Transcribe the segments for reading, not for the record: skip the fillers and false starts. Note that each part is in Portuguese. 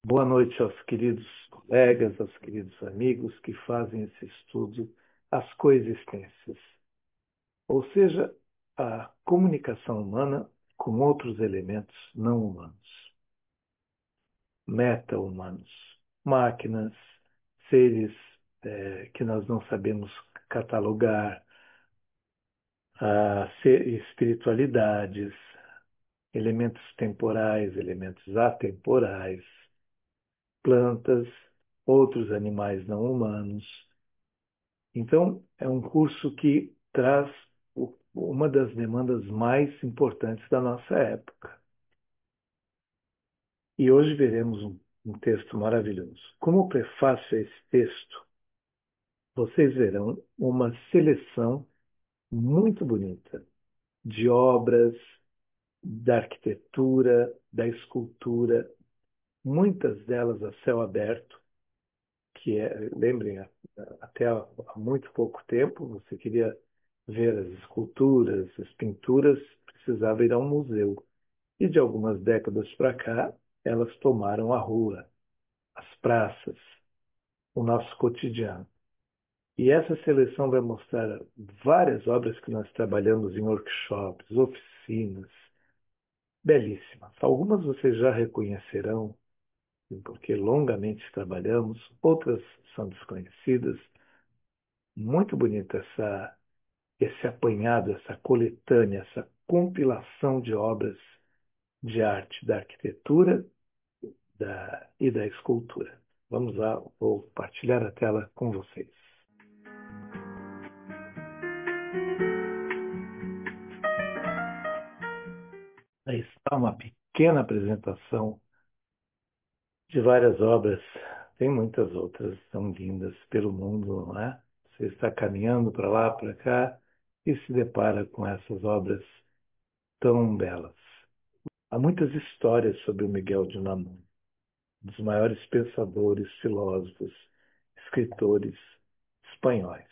Boa noite aos queridos colegas, aos queridos amigos que fazem esse estudo, as coexistências, ou seja, a comunicação humana com outros elementos não humanos, meta-humanos, máquinas, seres que nós não sabemos catalogar, espiritualidades, elementos temporais, elementos atemporais, plantas, outros animais não humanos. Então, é um curso que traz uma das demandas mais importantes da nossa época. E hoje veremos um texto maravilhoso. Como prefácio a esse texto, vocês verão uma seleção muito bonita de obras da arquitetura, da escultura, muitas delas a céu aberto, lembrem, até há muito pouco tempo, você queria ver as esculturas, as pinturas, precisava ir a um museu. E de algumas décadas para cá, elas tomaram a rua, as praças, o nosso cotidiano. E essa seleção vai mostrar várias obras que nós trabalhamos em workshops, oficinas, belíssimas. Algumas vocês já reconhecerão, porque longamente trabalhamos, outras são desconhecidas. Muito bonita esse apanhado, essa coletânea, essa compilação de obras de arte da arquitetura e da escultura. Vamos lá, vou partilhar a tela com vocês. Aí está uma pequena apresentação de várias obras. Tem muitas outras, são lindas pelo mundo, não é? Você está caminhando para lá, para cá e se depara com essas obras tão belas. Há muitas histórias sobre o Miguel de Unamuno, um dos maiores pensadores, filósofos, escritores espanhóis.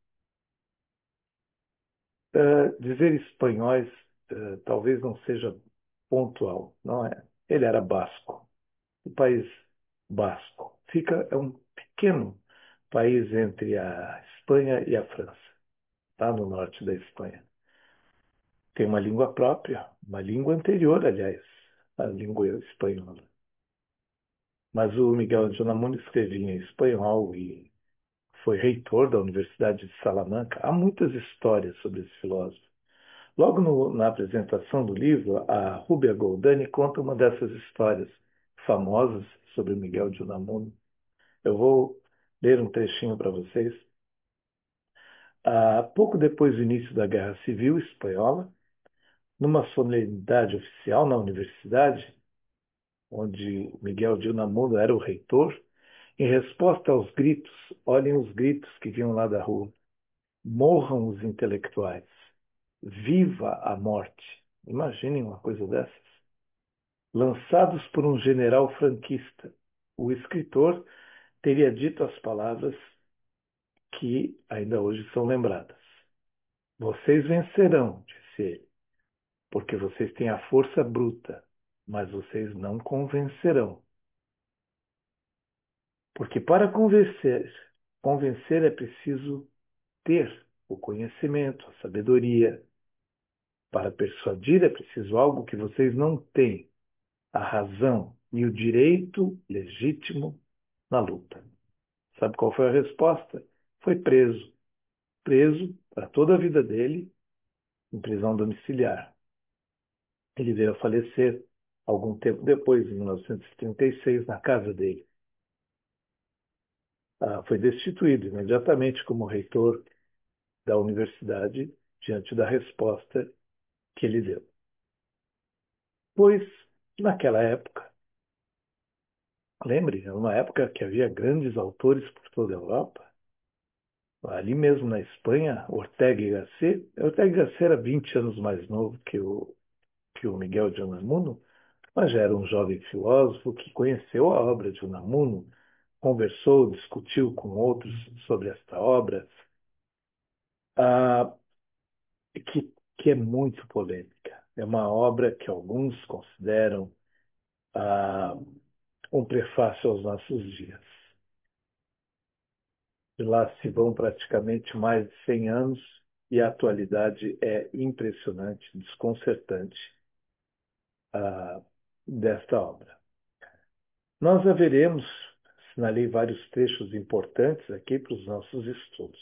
Dizer espanhóis talvez não seja pontual, não é? Ele era basco, o país basco. É um pequeno país entre a Espanha e a França, está no norte da Espanha. Tem uma língua própria, uma língua anterior, aliás, à língua espanhola. Mas o Miguel de Unamuno escrevia em espanhol e foi reitor da Universidade de Salamanca. Há muitas histórias sobre esse filósofo. Logo na apresentação do livro, a Rúbia Goldani conta uma dessas histórias famosas sobre Miguel de Unamuno. Eu vou ler um trechinho para vocês. Pouco depois do início da Guerra Civil Espanhola, numa solenidade oficial na universidade, onde Miguel de Unamuno era o reitor, em resposta aos gritos, olhem os gritos que vinham lá da rua. Morram os intelectuais. Viva a morte. Imaginem uma coisa dessas. Lançados por um general franquista, o escritor teria dito as palavras que ainda hoje são lembradas. Vocês vencerão, disse ele, porque vocês têm a força bruta, mas vocês não convencerão. Porque para convencer é preciso ter o conhecimento, a sabedoria. Para persuadir é preciso algo que vocês não têm, a razão e o direito legítimo na luta. Sabe qual foi a resposta? Foi preso. Preso para toda a vida dele, em prisão domiciliar. Ele veio a falecer algum tempo depois, em 1936, na casa dele. Foi destituído imediatamente como reitor da universidade diante da resposta que ele deu. Pois, naquela época, lembre, era uma época que havia grandes autores por toda a Europa. Ali mesmo na Espanha, Ortega y Gasset. Ortega y Gasset era 20 anos mais novo que o Miguel de Unamuno, mas já era um jovem filósofo que conheceu a obra de Unamuno, conversou, discutiu com outros sobre esta obra, ah, que é muito polêmica. É uma obra que alguns consideram ah, um prefácio aos nossos dias. De lá se vão praticamente mais de 100 anos e a atualidade é impressionante, desconcertante, ah, desta obra. Nós haveremos, assinalei vários trechos importantes aqui para os nossos estudos.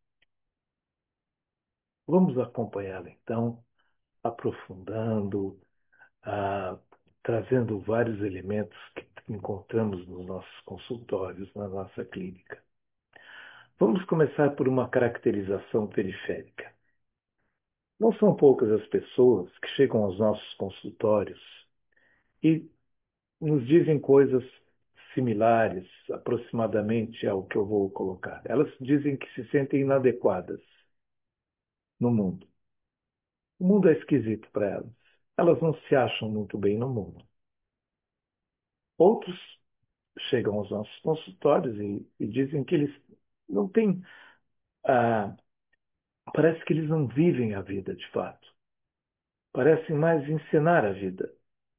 Vamos acompanhá-la, então, aprofundando, ah, trazendo vários elementos que encontramos nos nossos consultórios, na nossa clínica. Vamos começar por uma caracterização periférica. Não são poucas as pessoas que chegam aos nossos consultórios e nos dizem coisas similares, aproximadamente ao que eu vou colocar. Elas dizem que se sentem inadequadas no mundo. O mundo é esquisito para elas. Elas não se acham muito bem no mundo. Outros chegam aos nossos consultórios e dizem que eles não têm. Ah, parece que eles não vivem a vida de fato. Parecem mais encenar a vida.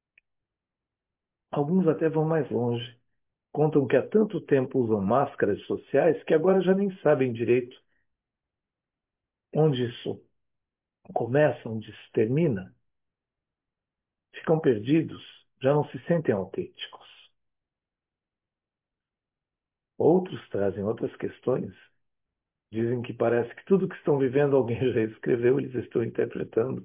Alguns até vão mais longe. Contam que há tanto tempo usam máscaras sociais que agora já nem sabem direito onde isso começa, onde isso termina. Ficam perdidos, já não se sentem autênticos. Outros trazem outras questões. Dizem que parece que tudo que estão vivendo alguém já escreveu, eles estão interpretando.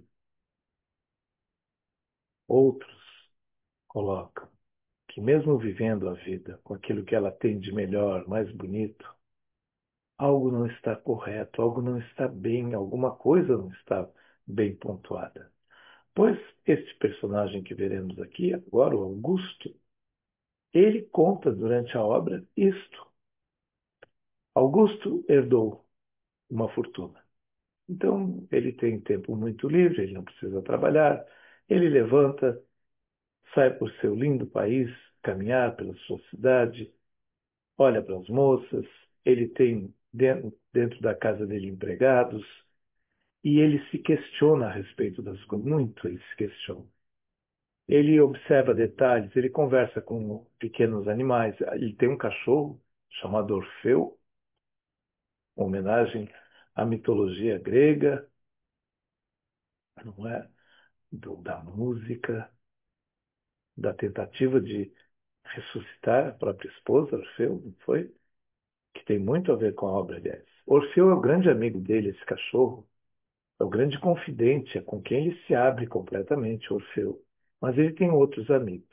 Outros colocam que mesmo vivendo a vida com aquilo que ela tem de melhor, mais bonito, algo não está correto, algo não está bem, alguma coisa não está bem pontuada. Pois este personagem que veremos aqui agora, o Augusto, ele conta durante a obra isto. Augusto herdou uma fortuna. Então, ele tem tempo muito livre, ele não precisa trabalhar, ele levanta, sai por seu lindo país, caminhar pela sua cidade, olha para as moças, ele tem dentro da casa dele empregados, e ele se questiona a respeito das coisas, muito ele se questiona. Ele observa detalhes, ele conversa com pequenos animais. Ele tem um cachorro chamado Orfeu, uma homenagem à mitologia grega, não é? Da música, da tentativa de ressuscitar a própria esposa, Orfeu, não foi? Que tem muito a ver com a obra, aliás. Orfeu é o grande amigo dele, esse cachorro, é o grande confidente, é com quem ele se abre completamente, Orfeu. Mas ele tem outros amigos.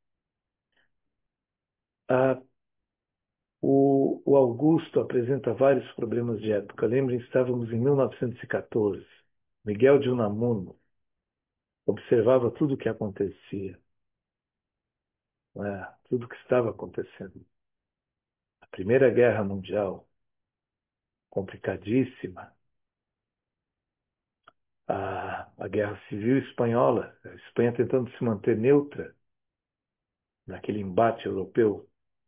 Ah, o Augusto apresenta vários problemas de época. Lembrem, estávamos em 1914. Miguel de Unamuno observava tudo o que acontecia, né? Tudo o que estava acontecendo. A Primeira Guerra Mundial, complicadíssima. A Guerra Civil Espanhola, a Espanha tentando se manter neutra naquele embate europeu.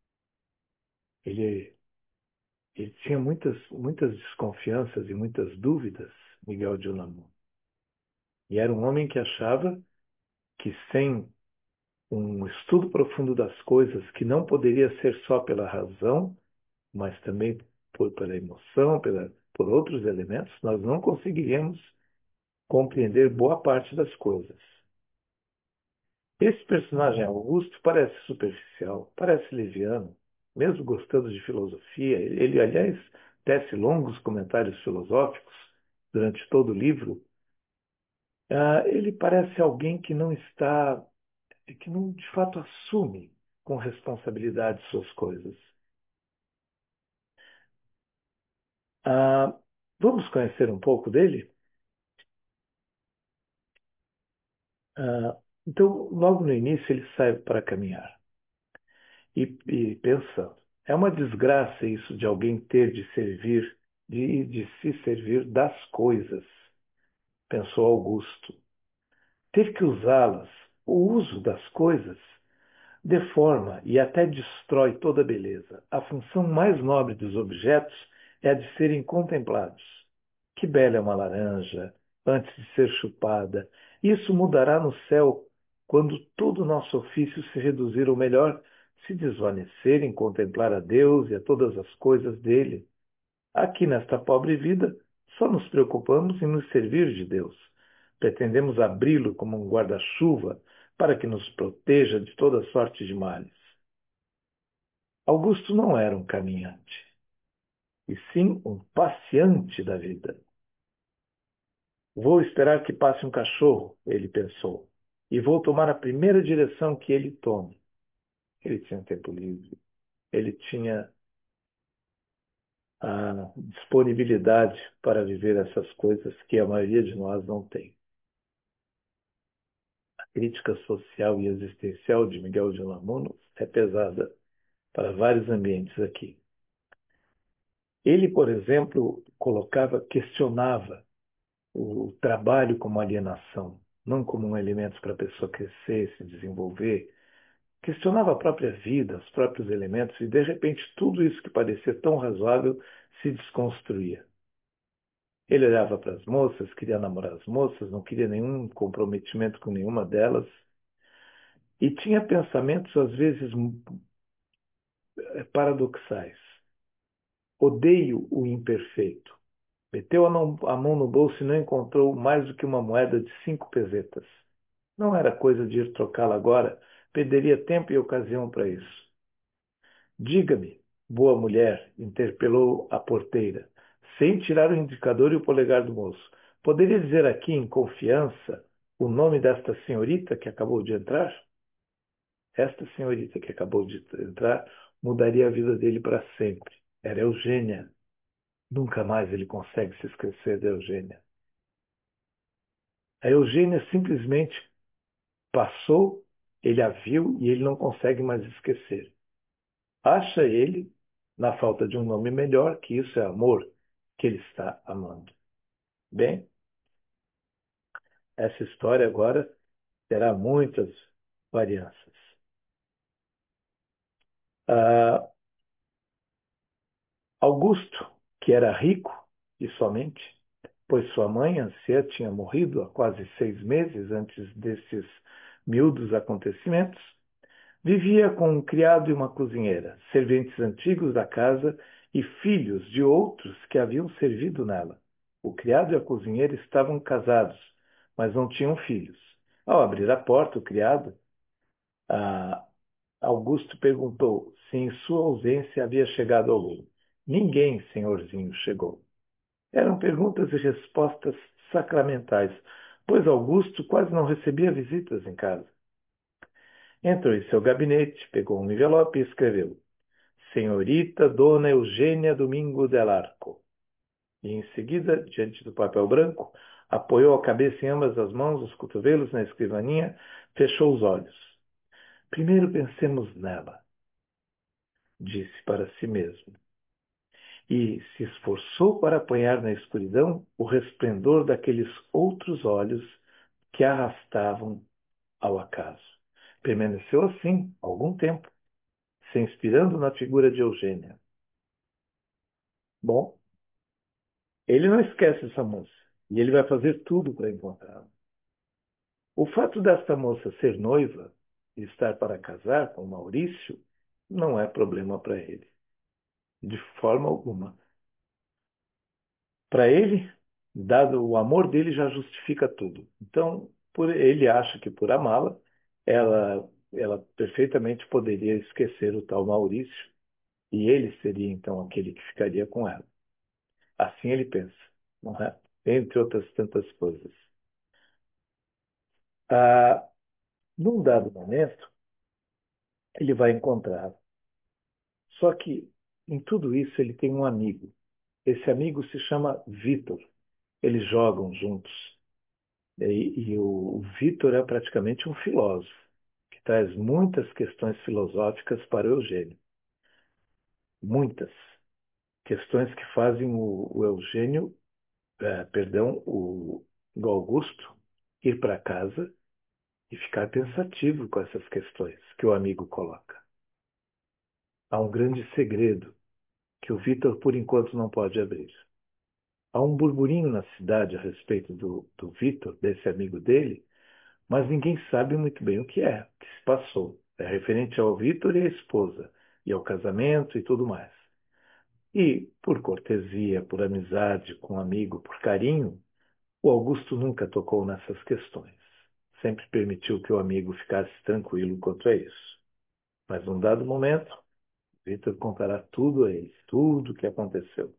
Ele, ele tinha muitas desconfianças e muitas dúvidas, Miguel de Unamuno. E era um homem que achava que sem um estudo profundo das coisas, que não poderia ser só pela razão, mas também pela emoção, por outros elementos, nós não conseguiríamos compreender boa parte das coisas. Esse personagem Augusto parece superficial, parece leviano, mesmo gostando de filosofia. Ele, aliás, tece longos comentários filosóficos durante todo o livro. Ele parece alguém que não está, que não de fato assume com responsabilidade suas coisas. Ah, vamos conhecer um pouco dele? Ah, então, logo no início, ele sai para caminhar e pensando: é uma desgraça isso de alguém ter de servir, de se servir das coisas, pensou Augusto. Ter que usá-las, o uso das coisas, deforma e até destrói toda a beleza. A função mais nobre dos objetos é a de serem contemplados. Que bela é uma laranja, antes de ser chupada. Isso mudará no céu quando todo o nosso ofício se reduzir, ou melhor, se desvanecer em contemplar a Deus e a todas as coisas dele. Aqui nesta pobre vida, só nos preocupamos em nos servir de Deus. Pretendemos abri-lo como um guarda-chuva para que nos proteja de toda sorte de males. Augusto não era um caminhante, e sim um passeante da vida. Vou esperar que passe um cachorro, ele pensou, e vou tomar a primeira direção que ele tome. Ele tinha tempo livre, ele tinha a disponibilidade para viver essas coisas que a maioria de nós não tem. A crítica social e existencial de Miguel de Unamuno é pesada para vários ambientes aqui. Ele, por exemplo, questionava o trabalho como alienação, não como um elemento para a pessoa crescer, se desenvolver. Questionava a própria vida, os próprios elementos, e de repente tudo isso que parecia tão razoável se desconstruía. Ele olhava para as moças, queria namorar as moças, não queria nenhum comprometimento com nenhuma delas, e tinha pensamentos às vezes paradoxais. Odeio o imperfeito. Meteu a mão no bolso e não encontrou mais do que uma moeda de 5 pesetas. Não era coisa de ir trocá-la agora, perderia tempo e ocasião para isso. Diga-me, boa mulher, interpelou a porteira, sem tirar o indicador e o polegar do moço. Poderia dizer aqui, em confiança, o nome desta senhorita que acabou de entrar? Esta senhorita que acabou de entrar mudaria a vida dele para sempre. Era Eugênia. Nunca mais ele consegue se esquecer da Eugênia. A Eugênia simplesmente passou, ele a viu e ele não consegue mais esquecer. Acha ele, na falta de um nome melhor, que isso é amor, que ele está amando. Bem, essa história agora terá muitas varianças. Ah, Augusto, que era rico e somente, pois sua mãe, anciã, tinha morrido há quase 6 meses antes desses miúdos acontecimentos, vivia com um criado e uma cozinheira, serventes antigos da casa e filhos de outros que haviam servido nela. O criado e a cozinheira estavam casados, mas não tinham filhos. Ao abrir a porta, o criado, ah, Augusto perguntou se em sua ausência havia chegado algum. Ninguém, senhorzinho, chegou. Eram perguntas e respostas sacramentais, pois Augusto quase não recebia visitas em casa. Entrou em seu gabinete, pegou um envelope e escreveu: Senhorita Dona Eugênia Domingo del Arco. E em seguida, diante do papel branco, apoiou a cabeça em ambas as mãos, os cotovelos na escrivaninha, fechou os olhos. Primeiro pensemos nela, disse para si mesmo. E se esforçou para apanhar na escuridão o resplendor daqueles outros olhos que a arrastavam ao acaso. Permaneceu assim algum tempo, se inspirando na figura de Eugênia. Bom, ele não esquece essa moça e ele vai fazer tudo para encontrá-la. O fato desta moça ser noiva e estar para casar com Maurício não é problema para ele, de forma alguma. Para ele, dado o amor dele, já justifica tudo. Então, ele acha que por amá-la, ela perfeitamente poderia esquecer o tal Maurício e ele seria então aquele que ficaria com ela. Assim ele pensa, não é? Entre outras tantas coisas. Ah, num dado momento, ele vai encontrar. Só que em tudo isso ele tem um amigo. Esse amigo se chama Vitor. Eles jogam juntos. O Vitor é praticamente um filósofo, que traz muitas questões filosóficas para o Eugênio. Muitas questões que fazem o Eugênio, perdão, o Augusto, ir para casa e ficar pensativo com essas questões que o amigo coloca. Há um grande segredo que o Vitor, por enquanto, não pode abrir. Há um burburinho na cidade a respeito do Vitor, desse amigo dele, mas ninguém sabe muito bem o que é, o que se passou. É referente ao Vitor e à esposa, e ao casamento e tudo mais. E, por cortesia, por amizade com um amigo, por carinho, o Augusto nunca tocou nessas questões. Sempre permitiu que o amigo ficasse tranquilo quanto a isso. Mas num dado momento, Vitor contará tudo a ele, tudo o que aconteceu.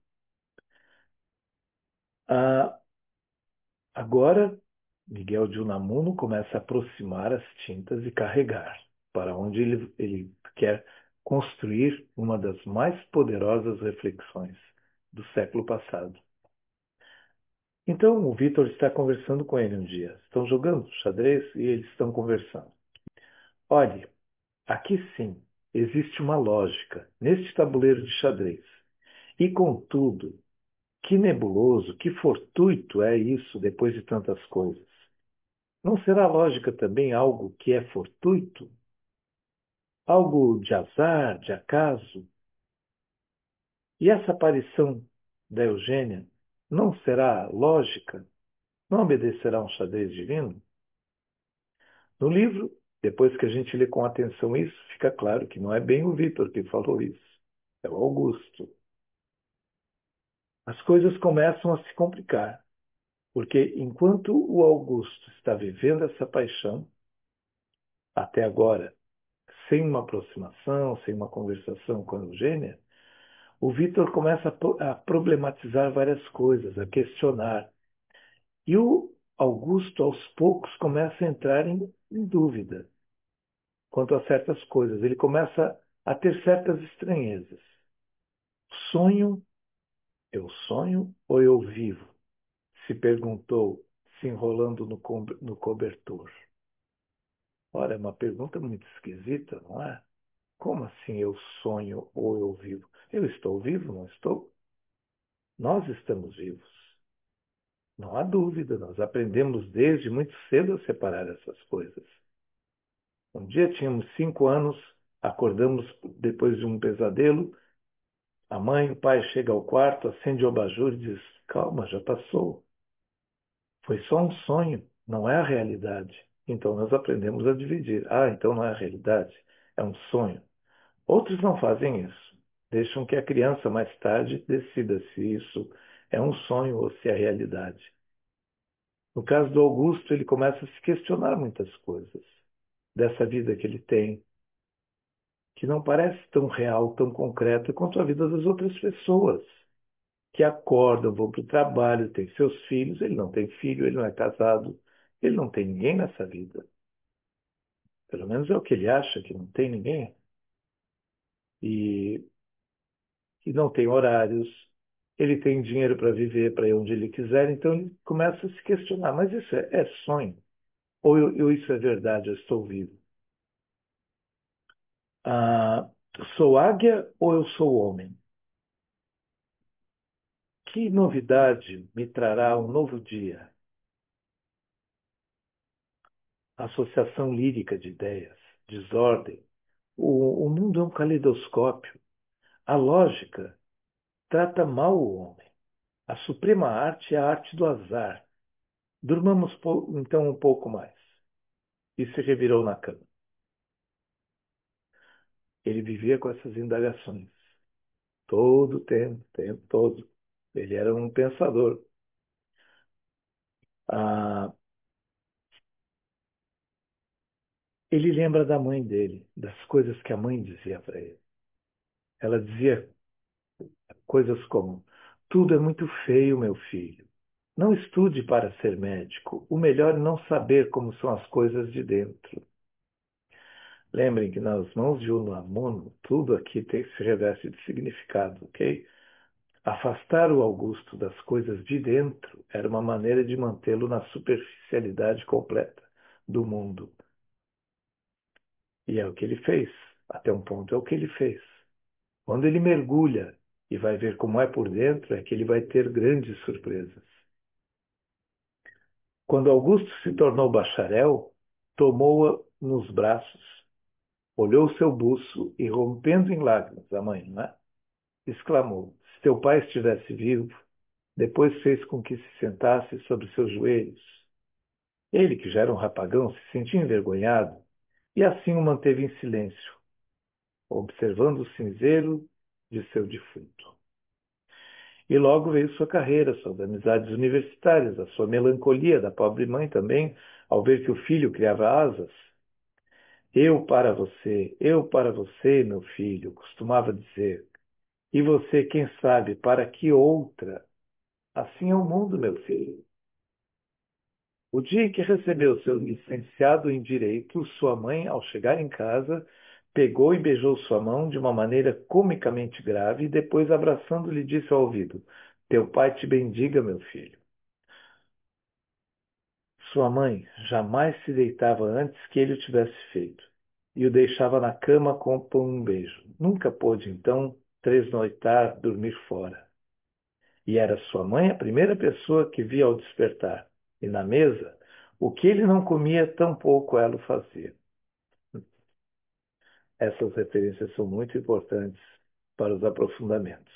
Ah, agora, Miguel de Unamuno começa a aproximar as tintas e carregar, para onde ele quer construir uma das mais poderosas reflexões do século passado. Então, o Vitor está conversando com ele um dia. Estão jogando xadrez e eles estão conversando. Olhe, aqui sim, existe uma lógica neste tabuleiro de xadrez. E, contudo, que nebuloso, que fortuito é isso depois de tantas coisas. Não será lógica também algo que é fortuito? Algo de azar, de acaso? E essa aparição da Eugênia não será lógica? Não obedecerá a um xadrez divino? No livro, depois que a gente lê com atenção isso, fica claro que não é bem o Vitor que falou isso, é o Augusto. As coisas começam a se complicar, porque enquanto o Augusto está vivendo essa paixão, até agora, sem uma aproximação, sem uma conversação com a Eugênia, o Vitor começa a problematizar várias coisas, a questionar. E o Augusto, aos poucos, começa a entrar em dúvida quanto a certas coisas. Ele começa a ter certas estranhezas. Sonho, eu sonho ou eu vivo? Se perguntou, se enrolando no cobertor. Ora, é uma pergunta muito esquisita, não é? Como assim eu sonho ou eu vivo? Eu estou vivo, não estou? Nós estamos vivos. Não há dúvida, nós aprendemos desde muito cedo a separar essas coisas. Um dia tínhamos 5 anos, acordamos depois de um pesadelo. A mãe, o pai chega ao quarto, acende o abajur e diz: Calma, já passou. Foi só um sonho, não é a realidade. Então nós aprendemos a dividir. Ah, então não é a realidade, é um sonho. Outros não fazem isso. Deixam que a criança mais tarde decida se isso é um sonho ou se é realidade. No caso do Augusto, ele começa a se questionar muitas coisas dessa vida que ele tem, que não parece tão real, tão concreta quanto a vida das outras pessoas, que acordam, vão para o trabalho, têm seus filhos. Ele não tem filho, ele não é casado, ele não tem ninguém nessa vida. Pelo menos é o que ele acha, que não tem ninguém. E, e não tem horários, ele tem dinheiro para viver, para ir onde ele quiser, então ele começa a se questionar, mas isso é sonho? Ou isso é verdade, eu estou vivo? Ah, sou águia ou eu sou homem? Que novidade me trará um novo dia? Associação lírica de ideias, desordem. O mundo é um caleidoscópio. A lógica trata mal o homem. A suprema arte é a arte do azar. Durmamos então um pouco mais. E se revirou na cama. Ele vivia com essas indagações. Todo o tempo todo. Ele era um pensador. Ah, ele lembra da mãe dele, das coisas que a mãe dizia para ele. Ela dizia coisas como: Tudo é muito feio, meu filho. Não estude para ser médico. O melhor é não saber como são as coisas de dentro. Lembrem que nas mãos de Unamuno, tudo aqui se reveste de significado, ok? Afastar o Augusto das coisas de dentro era uma maneira de mantê-lo na superficialidade completa do mundo. E é o que ele fez. Até um ponto é o que ele fez. Quando ele mergulha e vai ver como é por dentro, é que ele vai ter grandes surpresas. Quando Augusto se tornou bacharel, tomou-a nos braços, olhou seu buço e, rompendo em lágrimas, a mãe, não é? Exclamou: Se teu pai estivesse vivo, depois fez com que se sentasse sobre seus joelhos. Ele, que já era um rapagão, se sentia envergonhado e assim o manteve em silêncio, observando o cinzeiro de seu defunto. E logo veio sua carreira, suas amizades universitárias, a sua melancolia da pobre mãe também, ao ver que o filho criava asas. Eu para você, meu filho, costumava dizer. E você, quem sabe, para que outra? Assim é o mundo, meu filho. O dia em que recebeu seu licenciado em Direito, sua mãe, ao chegar em casa, pegou e beijou sua mão de uma maneira comicamente grave e depois, abraçando-lhe, disse ao ouvido: Teu pai te bendiga, meu filho. Sua mãe jamais se deitava antes que ele o tivesse feito, e o deixava na cama com um beijo. Nunca pôde, então, tresnoitar, dormir fora. E era sua mãe a primeira pessoa que via ao despertar. E na mesa, o que ele não comia, tampouco ela o fazia. Essas referências são muito importantes para os aprofundamentos.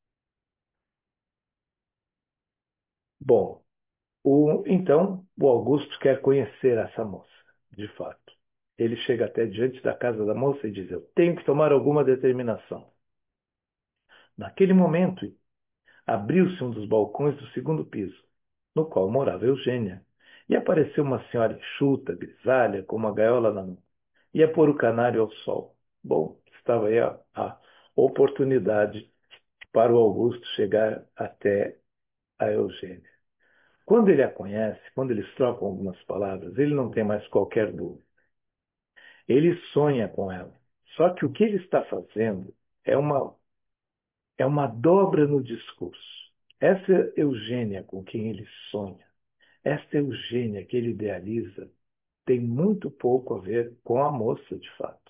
Bom, então o Augusto quer conhecer essa moça, de fato. Ele chega até diante da casa da moça e diz: Eu tenho que tomar alguma determinação. Naquele momento, abriu-se um dos balcões do segundo piso, no qual morava Eugênia, e apareceu uma senhora enxuta, grisalha, com uma gaiola na mão. Ia pôr o canário ao sol. Bom, estava aí a oportunidade para o Augusto chegar até a Eugênia. Quando ele a conhece, quando eles trocam algumas palavras, ele não tem mais qualquer dúvida. Ele sonha com ela. Só que o que ele está fazendo é uma dobra no discurso. Essa Eugênia com quem ele sonha, esta Eugênia que ele idealiza, tem muito pouco a ver com a moça, de fato.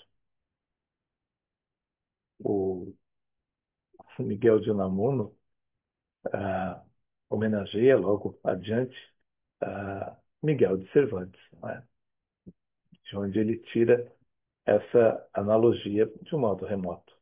O Miguel de Unamuno homenageia logo adiante Miguel de Cervantes, não é? De onde ele tira essa analogia de um modo remoto.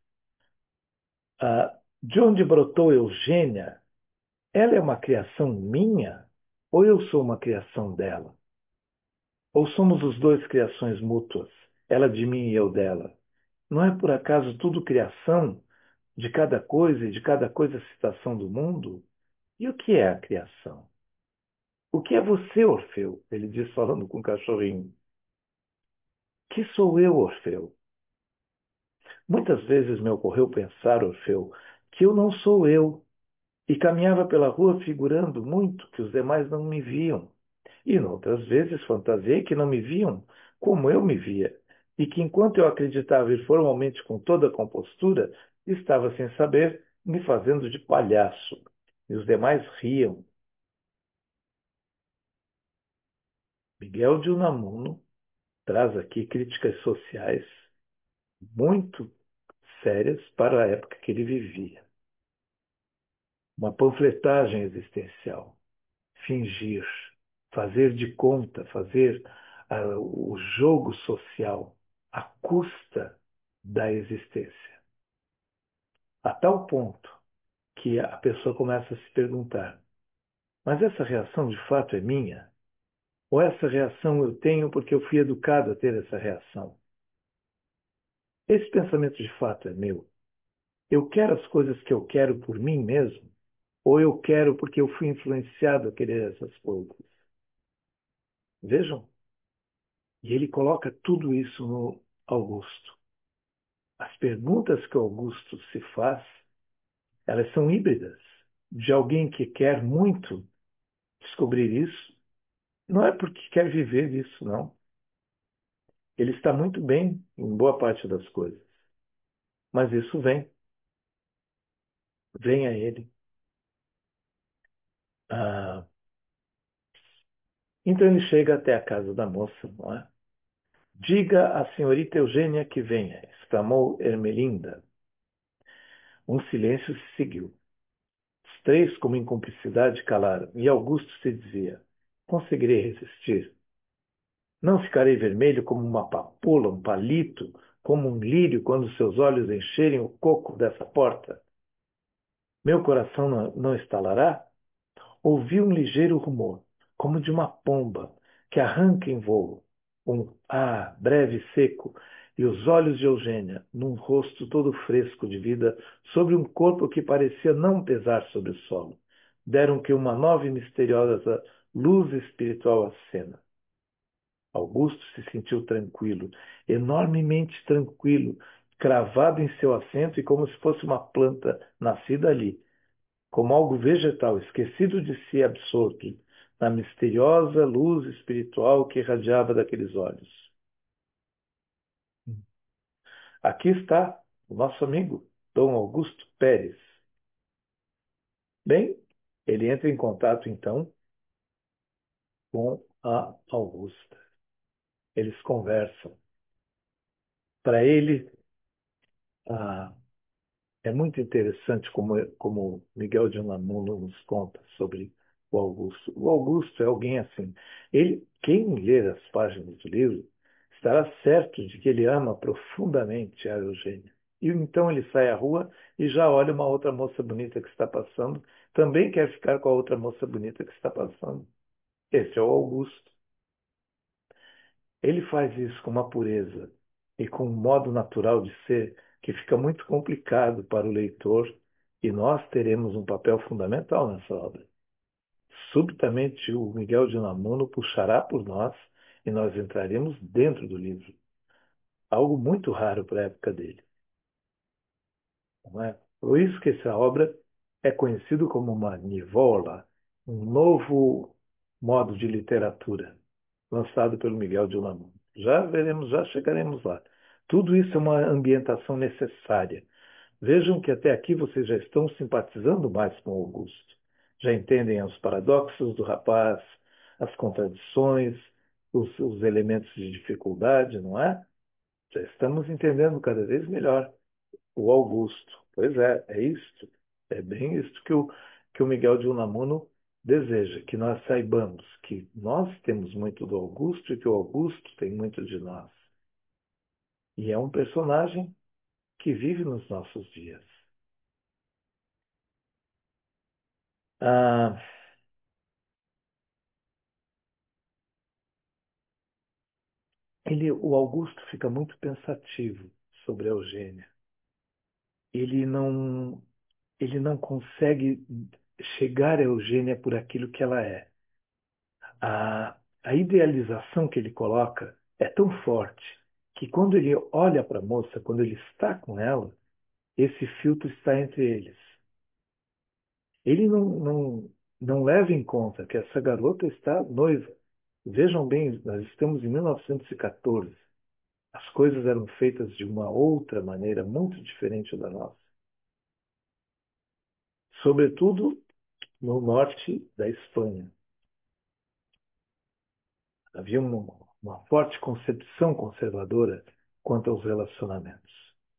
De onde brotou Eugênia? Ela é uma criação minha ou eu sou uma criação dela? Ou somos os dois criações mútuas, ela de mim e eu dela? Não é por acaso tudo criação de cada coisa e de cada coisa citação do mundo? E o que é a criação? O que é você, Orfeu? Ele diz falando com o cachorrinho. Que sou eu, Orfeu? Muitas vezes me ocorreu pensar, Orfeu, que eu não sou eu, e caminhava pela rua figurando muito que os demais não me viam. E noutras vezes fantasiei que não me viam como eu me via, e que enquanto eu acreditava ir formalmente com toda a compostura, estava sem saber me fazendo de palhaço. E os demais riam. Miguel de Unamuno traz aqui críticas sociais muito sérias para a época que ele vivia. Uma panfletagem existencial, fingir, fazer de conta, fazer o jogo social à custa da existência. A tal ponto que a pessoa começa a se perguntar: mas essa reação de fato é minha? Ou essa reação eu tenho porque eu fui educado a ter essa reação? Esse pensamento de fato é meu? Eu quero as coisas que eu quero por mim mesmo? Ou eu quero porque eu fui influenciado a querer essas coisas? Vejam, e ele coloca tudo isso no Augusto. As perguntas que o Augusto se faz, elas são híbridas. De alguém que quer muito descobrir isso, não é porque quer viver isso, não. Ele está muito bem em boa parte das coisas. Mas isso vem a ele. Ah, então ele chega até a casa da moça, não é? Diga à senhorita Eugênia que venha, exclamou Ermelinda. Um silêncio se seguiu. Os três, como em cumplicidade, calaram, e Augusto se dizia: Conseguirei resistir. Não ficarei vermelho como uma papoula, um palito, como um lírio quando seus olhos encherem o coco dessa porta. Meu coração não estalará? Ouvi um ligeiro rumor, como de uma pomba, que arranca em voo. breve e seco, e os olhos de Eugênia, num rosto todo fresco de vida, sobre um corpo que parecia não pesar sobre o solo, deram que uma nova e misteriosa luz espiritual à cena. Augusto se sentiu tranquilo, enormemente tranquilo, cravado em seu assento e como se fosse uma planta nascida ali, como algo vegetal, esquecido de si, absorto na misteriosa luz espiritual que irradiava daqueles olhos. Aqui está o nosso amigo, Dom Augusto Pérez. Bem, ele entra em contato então com a Augusta. Eles conversam. Para ele, a é muito interessante como Miguel de Unamuno nos conta sobre o Augusto. O Augusto é alguém assim. Quem ler as páginas do livro estará certo de que ele ama profundamente a Eugênia. E então ele sai à rua e já olha uma outra moça bonita que está passando, também quer ficar com a outra moça bonita que está passando. Esse é o Augusto. Ele faz isso com uma pureza e com um modo natural de ser que fica muito complicado para o leitor, e nós teremos um papel fundamental nessa obra. Subitamente, o Miguel de Unamuno puxará por nós e nós entraremos dentro do livro. Algo muito raro para a época dele, não é? Por isso que essa obra é conhecida como uma nivola, um novo modo de literatura lançado pelo Miguel de Unamuno. Já veremos, já chegaremos lá. Tudo isso é uma ambientação necessária. Vejam que até aqui vocês já estão simpatizando mais com Augusto. Já entendem os paradoxos do rapaz, as contradições, os elementos de dificuldade, não é? Já estamos entendendo cada vez melhor o Augusto. Pois é isto. É bem isto que o Miguel de Unamuno deseja, que nós saibamos que nós temos muito do Augusto e que o Augusto tem muito de nós. E é um personagem que vive nos nossos dias. Ah, o Augusto fica muito pensativo sobre a Eugênia. Ele não, ele não consegue chegar a Eugênia por aquilo que ela é. A idealização que ele coloca é tão forte que quando ele olha para a moça, quando ele está com ela, esse filtro está entre eles. Ele não leva em conta que essa garota está noiva. Vejam bem, nós estamos em 1914. As coisas eram feitas de uma outra maneira, muito diferente da nossa. Sobretudo no norte da Espanha. Havia uma forte concepção conservadora quanto aos relacionamentos.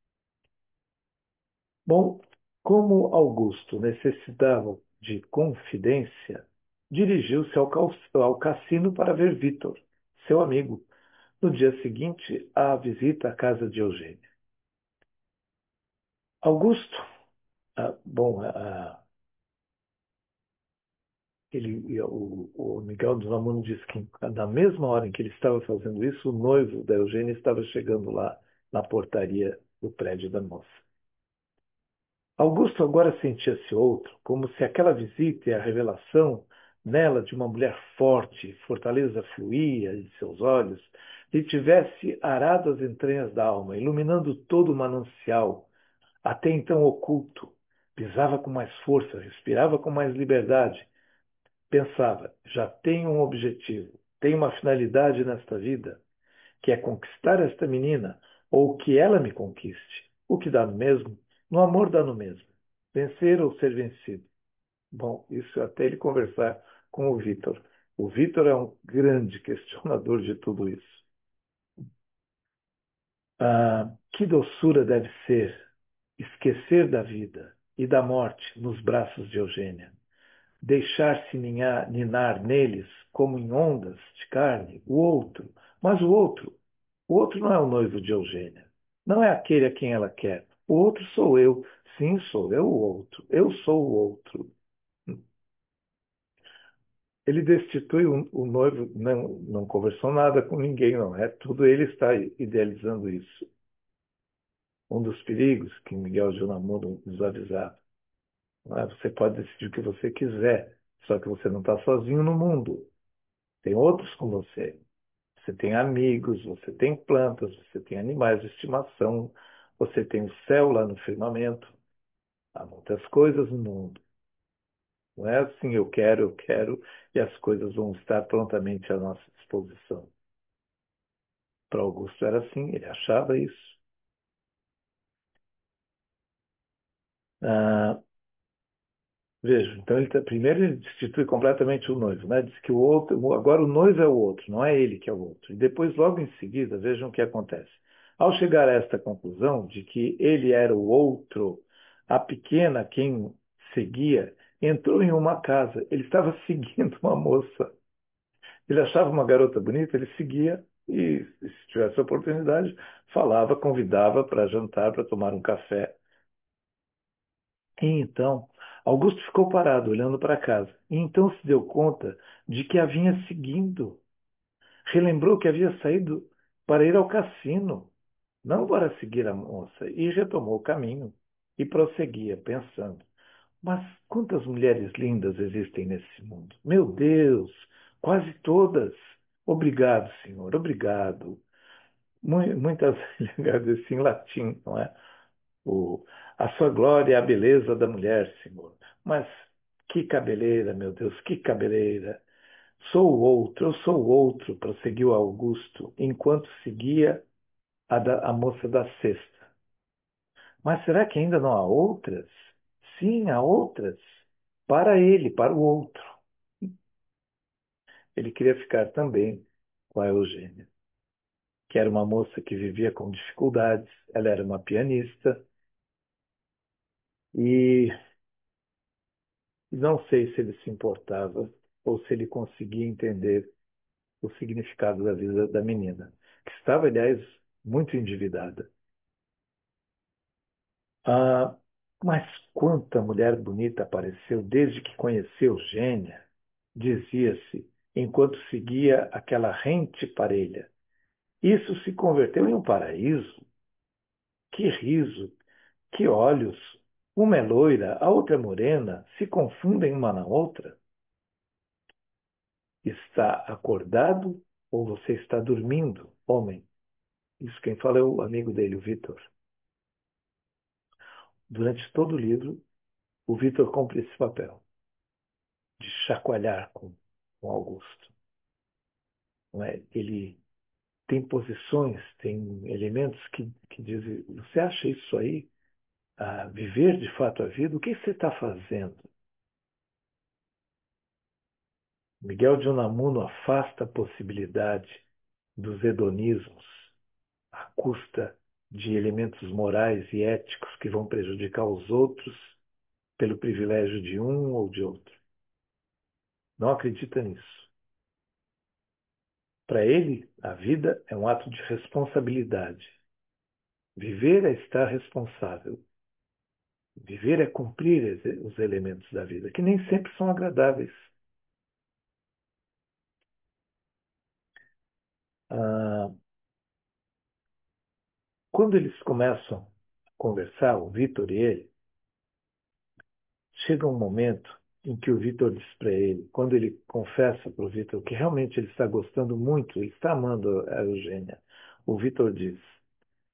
Bom, como Augusto necessitava de confidência, dirigiu-se ao cassino para ver Vítor, seu amigo, no dia seguinte à visita à casa de Eugênia. Augusto, bom, o Miguel dos Namunos disse que na mesma hora em que ele estava fazendo isso, o noivo da Eugênia estava chegando lá na portaria do prédio da moça. Augusto agora sentia-se outro, como se aquela visita e a revelação nela de uma mulher forte, fortaleza fluía de seus olhos, lhe tivesse arado as entranhas da alma, iluminando todo o manancial, até então oculto. Pisava com mais força, respirava com mais liberdade. Pensava, já tenho um objetivo, tenho uma finalidade nesta vida, que é conquistar esta menina, ou que ela me conquiste. O que dá no mesmo, no amor dá no mesmo. Vencer ou ser vencido. Bom, isso até ele conversar com o Vitor. O Vitor é um grande questionador de tudo isso. Que doçura deve ser esquecer da vida e da morte nos braços de Eugênia, deixar-se ninar neles como em ondas de carne o outro, mas o outro não é o noivo de Eugênia, não é aquele a quem ela quer. O outro sou eu, sim, sou eu o outro, eu sou o outro. Ele destitui o noivo, não conversou nada com ninguém, não. É tudo ele está idealizando isso. Um dos perigos que Miguel de Unamuno nos avisava. Não é? Você pode decidir o que você quiser, só que você não está sozinho no mundo. Tem outros com você. Você tem amigos, você tem plantas, você tem animais de estimação, você tem o céu lá no firmamento. Há muitas coisas no mundo. Não é assim, eu quero, e as coisas vão estar prontamente à nossa disposição. Para Augusto era assim, ele achava isso. Ah, veja, então primeiro ele destitui completamente o noivo, né? Diz que o outro, agora o noivo é o outro, não é ele que é o outro. E depois, logo em seguida, vejam o que acontece. Ao chegar a esta conclusão de que ele era o outro, a pequena, quem seguia, entrou em uma casa. Ele estava seguindo uma moça. Ele achava uma garota bonita, ele seguia e, se tivesse oportunidade, falava, convidava para jantar, para tomar um café. E então, Augusto ficou parado, olhando para casa. E então se deu conta de que a vinha seguindo. Relembrou que havia saído para ir ao cassino, não para seguir a moça, e retomou o caminho e prosseguia, pensando: mas quantas mulheres lindas existem nesse mundo? Meu Deus, quase todas. Obrigado, Senhor, obrigado. Muitas, ele agradece em latim, não é? O, a sua glória é a beleza da mulher, Senhor. Mas que cabeleira, meu Deus, que cabeleira. Sou o outro, eu sou o outro, prosseguiu Augusto, enquanto seguia a moça da cesta. Mas será que ainda não há outras? Sim, há outras. Para ele, para o outro. Ele queria ficar também com a Eugênia, que era uma moça que vivia com dificuldades. Ela era uma pianista e não sei se ele se importava ou se ele conseguia entender o significado da vida da menina, que estava, aliás, muito endividada. Ah, mas quanta mulher bonita apareceu desde que conheceu Eugênia, dizia-se, enquanto seguia aquela rente parelha. Isso se converteu em um paraíso. Que riso, que olhos! Uma é loira, a outra é morena, se confundem uma na outra. Está acordado ou você está dormindo, homem? Isso quem fala é o amigo dele, o Vitor. Durante todo o livro, o Vitor cumpre esse papel de chacoalhar com Augusto. Não é? Ele tem posições, tem elementos que dizem: você acha isso aí? Viver de fato a vida? O que você está fazendo? Miguel de Unamuno afasta a possibilidade dos hedonismos à custa de elementos morais e éticos que vão prejudicar os outros pelo privilégio de um ou de outro. Não acredita nisso. Para ele, a vida é um ato de responsabilidade. Viver é estar responsável. Viver é cumprir os elementos da vida, que nem sempre são agradáveis. Ah, quando eles começam a conversar, o Vitor e ele, chega um momento em que o Vitor diz para ele, quando ele confessa para o Vitor que realmente ele está gostando muito, ele está amando a Eugênia, o Vitor diz: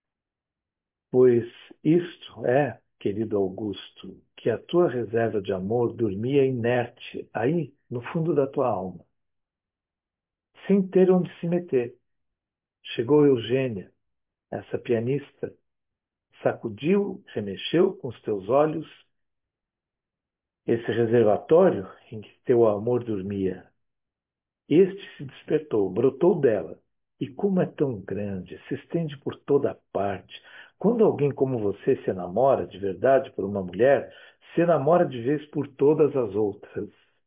pois isto é, querido Augusto, que a tua reserva de amor dormia inerte aí no fundo da tua alma, sem ter onde se meter. Chegou Eugênia, essa pianista, sacudiu, remexeu com os teus olhos esse reservatório em que teu amor dormia. Este se despertou, brotou dela. E como é tão grande, se estende por toda parte. Quando alguém como você se enamora de verdade por uma mulher, se enamora de vez por todas as outras.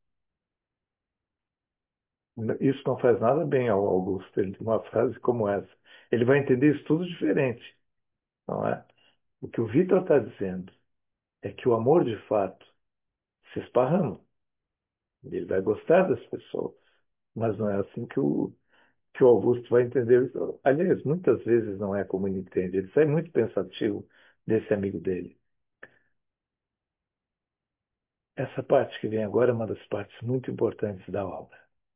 Isso não faz nada bem ao Augusto, ele tem uma frase como essa. Ele vai entender isso tudo diferente, não é? O que o Vitor está dizendo é que o amor de fato se esparrama. Ele vai gostar das pessoas, mas não é assim que o Augusto vai entender isso. Aliás, muitas vezes não é como ele entende. Ele sai muito pensativo desse amigo dele. Essa parte que vem agora é uma das partes muito importantes da obra.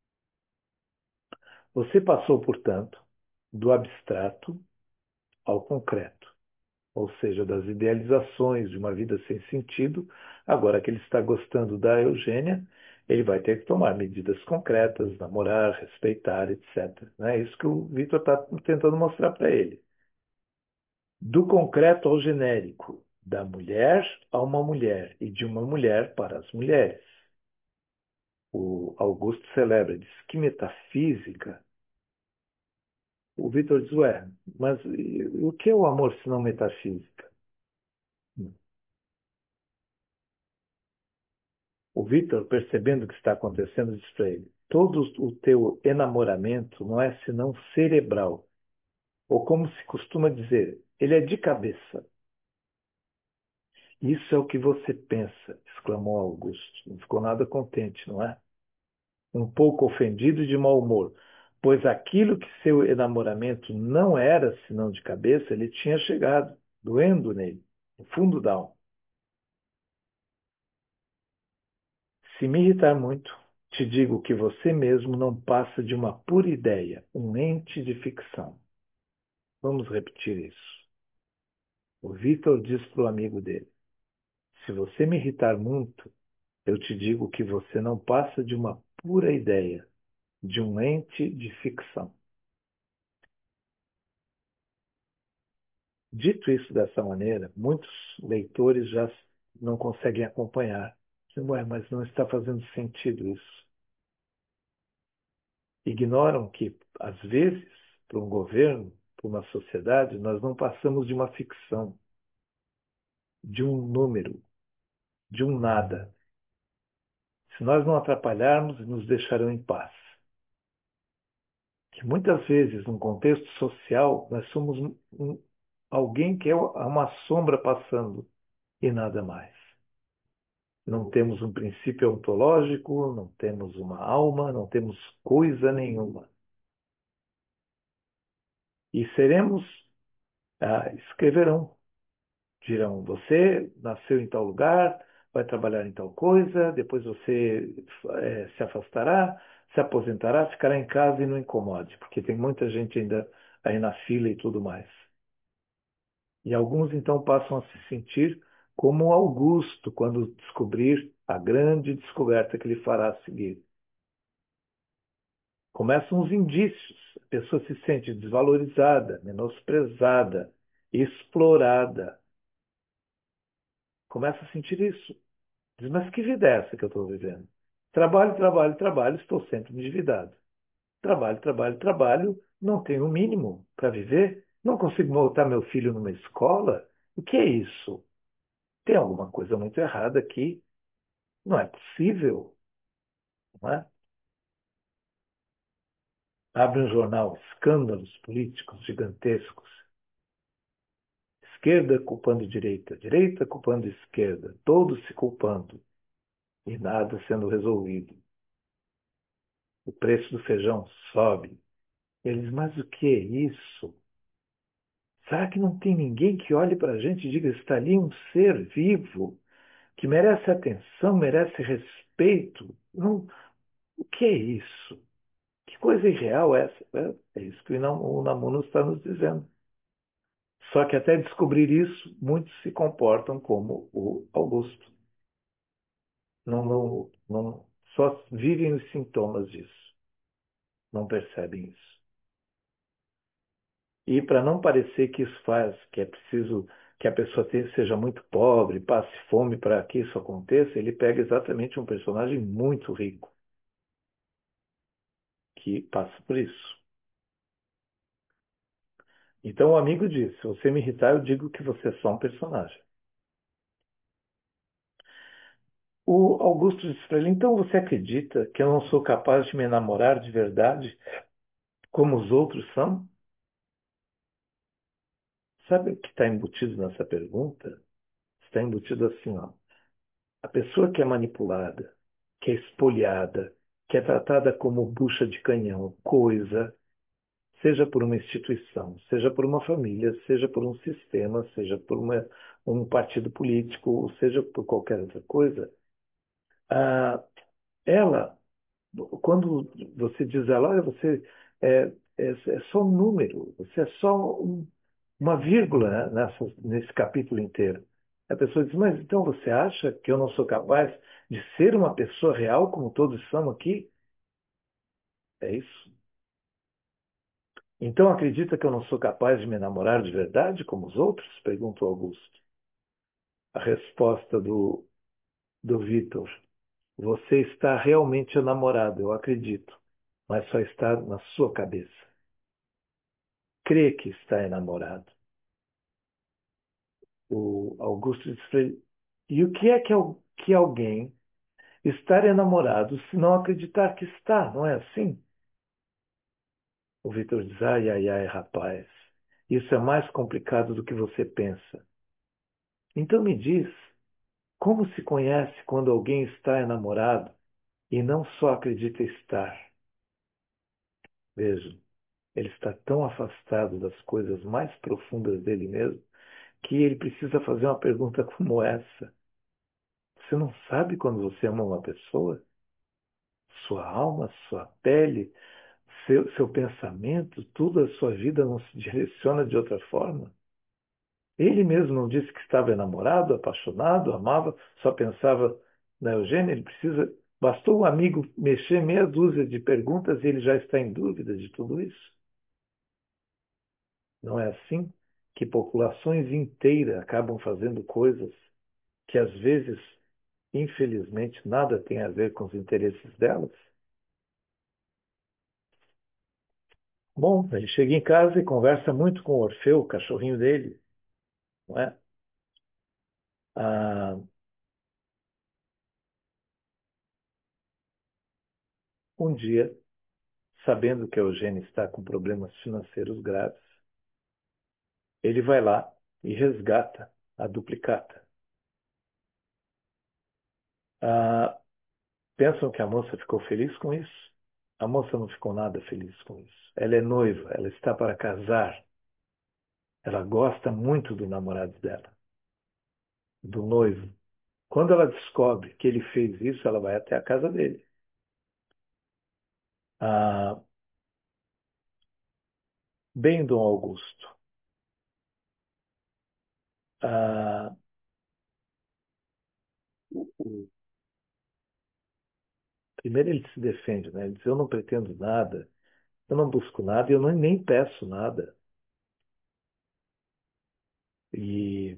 Você passou, portanto, do abstrato ao concreto, ou seja, das idealizações de uma vida sem sentido. Agora que ele está gostando da Eugênia, ele vai ter que tomar medidas concretas, namorar, respeitar, etc. Não é isso que o Vitor está tentando mostrar para ele. Do concreto ao genérico, da mulher a uma mulher e de uma mulher para as mulheres. O Augusto celebra, diz que metafísica. O Vitor diz, ué, mas o que é o amor se não metafísica? O Vitor, percebendo o que está acontecendo, diz para ele, todo o teu enamoramento não é senão cerebral, ou como se costuma dizer, ele é de cabeça. Isso é o que você pensa, exclamou Augusto. Não ficou nada contente, não é? Um pouco ofendido e de mau humor, pois aquilo que seu enamoramento não era senão de cabeça, ele tinha chegado, doendo nele, no fundo da alma. Se me irritar muito, te digo que você mesmo não passa de uma pura ideia, um ente de ficção. Vamos repetir isso. O Victor diz para o amigo dele: se você me irritar muito, eu te digo que você não passa de uma pura ideia, de um ente de ficção. Dito isso dessa maneira, muitos leitores já não conseguem acompanhar. Dizem, ué, mas não está fazendo sentido isso. Ignoram que, às vezes, para um governo, para uma sociedade, nós não passamos de uma ficção, de um número, de um nada. Se nós não atrapalharmos, nos deixarão em paz. Que muitas vezes, num contexto social, nós somos alguém que é uma sombra passando e nada mais. Não temos um princípio ontológico, não temos uma alma, não temos coisa nenhuma. E seremos, escreverão, dirão, você nasceu em tal lugar, vai trabalhar em tal coisa, depois você se afastará, se aposentará, ficará em casa e não incomode, porque tem muita gente ainda aí na fila e tudo mais. E alguns então passam a se sentir como Augusto, quando descobrir a grande descoberta que ele fará a seguir. Começam os indícios. A pessoa se sente desvalorizada, menosprezada, explorada. Começa a sentir isso. Diz, mas que vida é essa que eu estou vivendo? Trabalho, trabalho, trabalho, estou sempre endividado. Trabalho, trabalho, trabalho, não tenho o mínimo para viver, não consigo botar meu filho numa escola. O que é isso? Tem alguma coisa muito errada aqui. Não é possível, não é? Abre um jornal, escândalos políticos gigantescos. Esquerda culpando direita, direita culpando esquerda, todos se culpando e nada sendo resolvido. O preço do feijão sobe. Eles, mas o que é isso? Será que não tem ninguém que olhe para a gente e diga: está ali um ser vivo que merece atenção, merece respeito? Não, o que é isso? Que coisa irreal é essa? É isso que o Unamuno está nos dizendo. Só que até descobrir isso, muitos se comportam como o Augusto. Só vivem os sintomas disso, não percebem isso. E para não parecer que isso faz, que é preciso que a pessoa seja muito pobre, passe fome para que isso aconteça, ele pega exatamente um personagem muito rico, que passa por isso. Então o amigo diz: se você me irritar, eu digo que você é só um personagem. O Augusto disse para ele: então você acredita que eu não sou capaz de me enamorar de verdade como os outros são? Sabe o que está embutido nessa pergunta? Está embutido assim, ó. A pessoa que é manipulada, que é espoliada, que é tratada como bucha de canhão, coisa, seja por uma instituição, seja por uma família, seja por um sistema, seja por um partido político, ou seja por qualquer outra coisa, ah, ela, quando você diz a ela, olha, você é só um número, você é só uma vírgula nesse capítulo inteiro. A pessoa diz, mas então você acha que eu não sou capaz de ser uma pessoa real como todos são aqui? É isso. Então acredita que eu não sou capaz de me namorar de verdade como os outros? Perguntou Augusto. A resposta do Vitor. Você está realmente enamorado, eu acredito, mas só está na sua cabeça. Crê que está enamorado. O Augusto disse para ele, e o que é que alguém estar enamorado se não acreditar que está, não é assim? O Vitor diz, ai, ai, ai, rapaz, isso é mais complicado do que você pensa. Então me diz, como se conhece quando alguém está enamorado e não só acredita estar? Veja, ele está tão afastado das coisas mais profundas dele mesmo que ele precisa fazer uma pergunta como essa. Você não sabe quando você ama uma pessoa? Sua alma, sua pele, seu pensamento, tudo a sua vida não se direciona de outra forma? Ele mesmo não disse que estava enamorado, apaixonado, amava, só pensava na Eugênia. Ele precisa. Bastou um amigo mexer meia dúzia de perguntas e ele já está em dúvida de tudo isso. Não é assim que populações inteiras acabam fazendo coisas que às vezes, infelizmente, nada tem a ver com os interesses delas? Bom, ele chega em casa e conversa muito com o Orfeu, o cachorrinho dele, não é? Ah, um dia, sabendo que a Eugênia está com problemas financeiros graves, ele vai lá e resgata a duplicata. Ah, pensam que a moça ficou feliz com isso? A moça não ficou nada feliz com isso. Ela é noiva, ela está para casar. Ela gosta muito do namorado dela, do noivo. Quando ela descobre que ele fez isso, ela vai até a casa dele. Ah, bem, Dom Augusto, ah, primeiro ele se defende, né? Ele diz, eu não pretendo nada, eu não busco nada, eu nem peço nada. E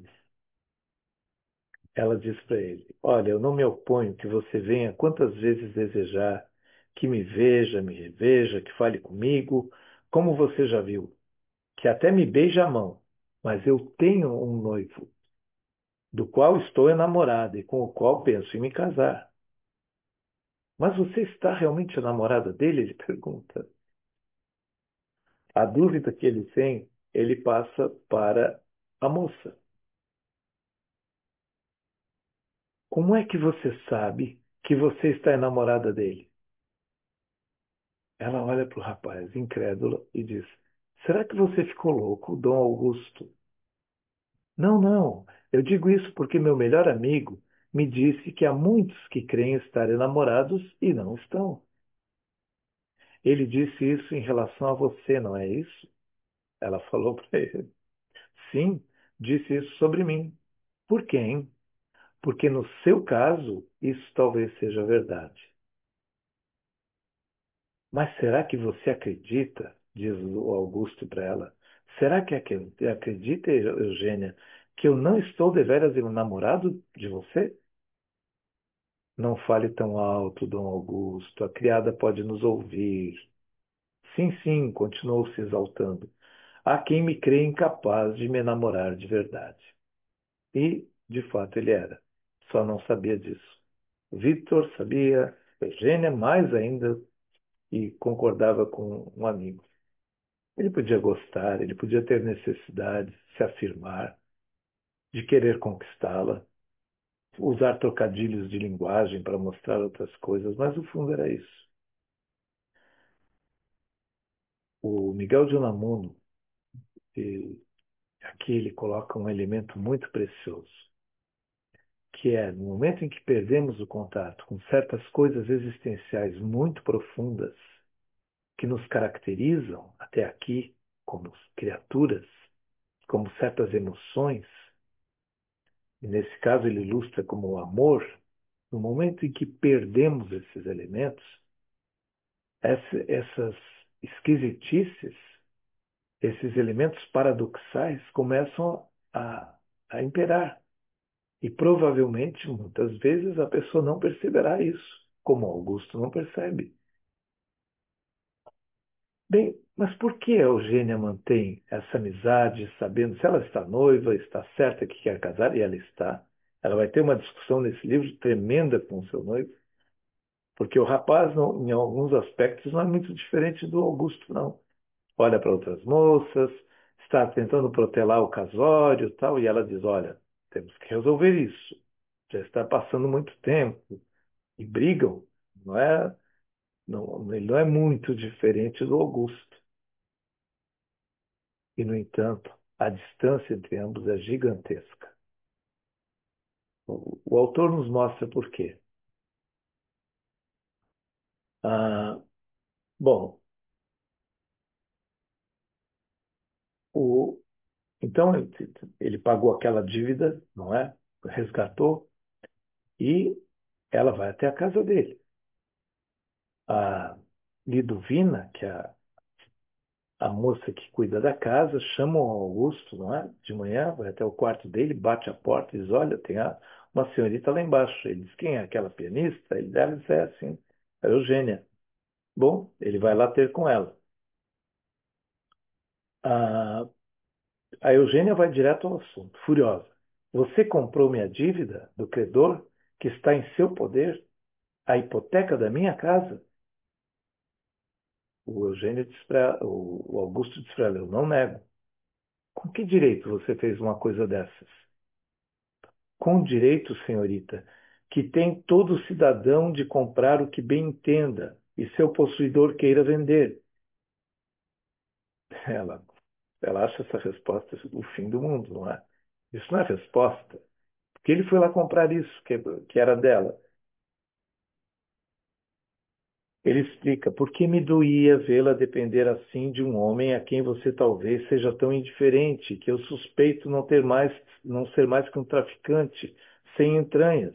ela diz para ele, olha, eu não me oponho que você venha quantas vezes desejar, que me veja, me reveja, que fale comigo, como você já viu, que até me beija a mão, mas eu tenho um noivo, do qual estou enamorada e com o qual penso em me casar. Mas você está realmente enamorada dele? Ele pergunta. A dúvida que ele tem, ele passa para a moça. Como é que você sabe que você está enamorada dele? Ela olha para o rapaz, incrédula, e diz: será que você ficou louco, Dom Augusto? Não, não. Eu digo isso porque meu melhor amigo me disse que há muitos que creem estar enamorados e não estão. Ele disse isso em relação a você, não é isso? Ela falou para ele. Sim, disse isso sobre mim. Por quem? Porque no seu caso, isso talvez seja verdade. Mas será que você acredita, diz o Augusto para ela, será que acredita, Eugênia, que eu não estou deveras enamorado de você? Não fale tão alto, Dom Augusto, a criada pode nos ouvir. Sim, sim, continuou se exaltando. Há quem me crê incapaz de me enamorar de verdade. E, de fato, ele era. Só não sabia disso. Victor sabia, Eugênia mais ainda, e concordava com um amigo. Ele podia gostar, ele podia ter necessidade de se afirmar, de querer conquistá-la. usar trocadilhos de linguagem para mostrar outras coisas, mas o fundo era isso. O Miguel de Unamuno, e aqui ele coloca um elemento muito precioso, que é no momento em que perdemos o contato com certas coisas existenciais muito profundas que nos caracterizam até aqui como criaturas, como certas emoções, e nesse caso ele ilustra como o amor, no momento em que perdemos esses elementos, essas esquisitices, esses elementos paradoxais começam a imperar. E provavelmente, muitas vezes, a pessoa não perceberá isso, como Augusto não percebe. Bem, mas por que a Eugênia mantém essa amizade, sabendo se ela está noiva, está certa que quer casar, e ela está? Ela vai ter uma discussão nesse livro tremenda com o seu noivo, porque o rapaz, em alguns aspectos, não é muito diferente do Augusto, não. Olha para outras moças, está tentando protelar o casório e tal, e ela diz, olha, temos que resolver isso. Já está passando muito tempo. E brigam, não é? Não, ele não é muito diferente do Augusto. E, no entanto, a distância entre ambos é gigantesca. O autor nos mostra por quê. Ah, bom, o, então ele pagou aquela dívida, não é? Resgatou e ela vai até a casa dele. A Liduvina, que é a moça que cuida da casa, chama o Augusto, não é? De manhã, vai até o quarto dele, bate a porta e diz, olha, tem uma senhorita lá embaixo. Ele diz, quem é aquela pianista? Ele deve ser assim, a Eugênia. Bom, ele vai lá ter com ela. A, a Eugênia vai direto ao assunto, furiosa. Você comprou minha dívida do credor que está em seu poder? A hipoteca da minha casa? O Augusto diz para ela, eu não nego. Com que direito você fez uma coisa dessas? Com direito, senhorita, que tem todo cidadão de comprar o que bem entenda, e seu possuidor queira vender. Ela, ela acha essa resposta o fim do mundo, não é? Isso não é resposta. Porque ele foi lá comprar isso, que era dela. Ele explica, por que me doía vê-la depender assim de um homem a quem você talvez seja tão indiferente, que eu suspeito não ser mais que um traficante sem entranhas.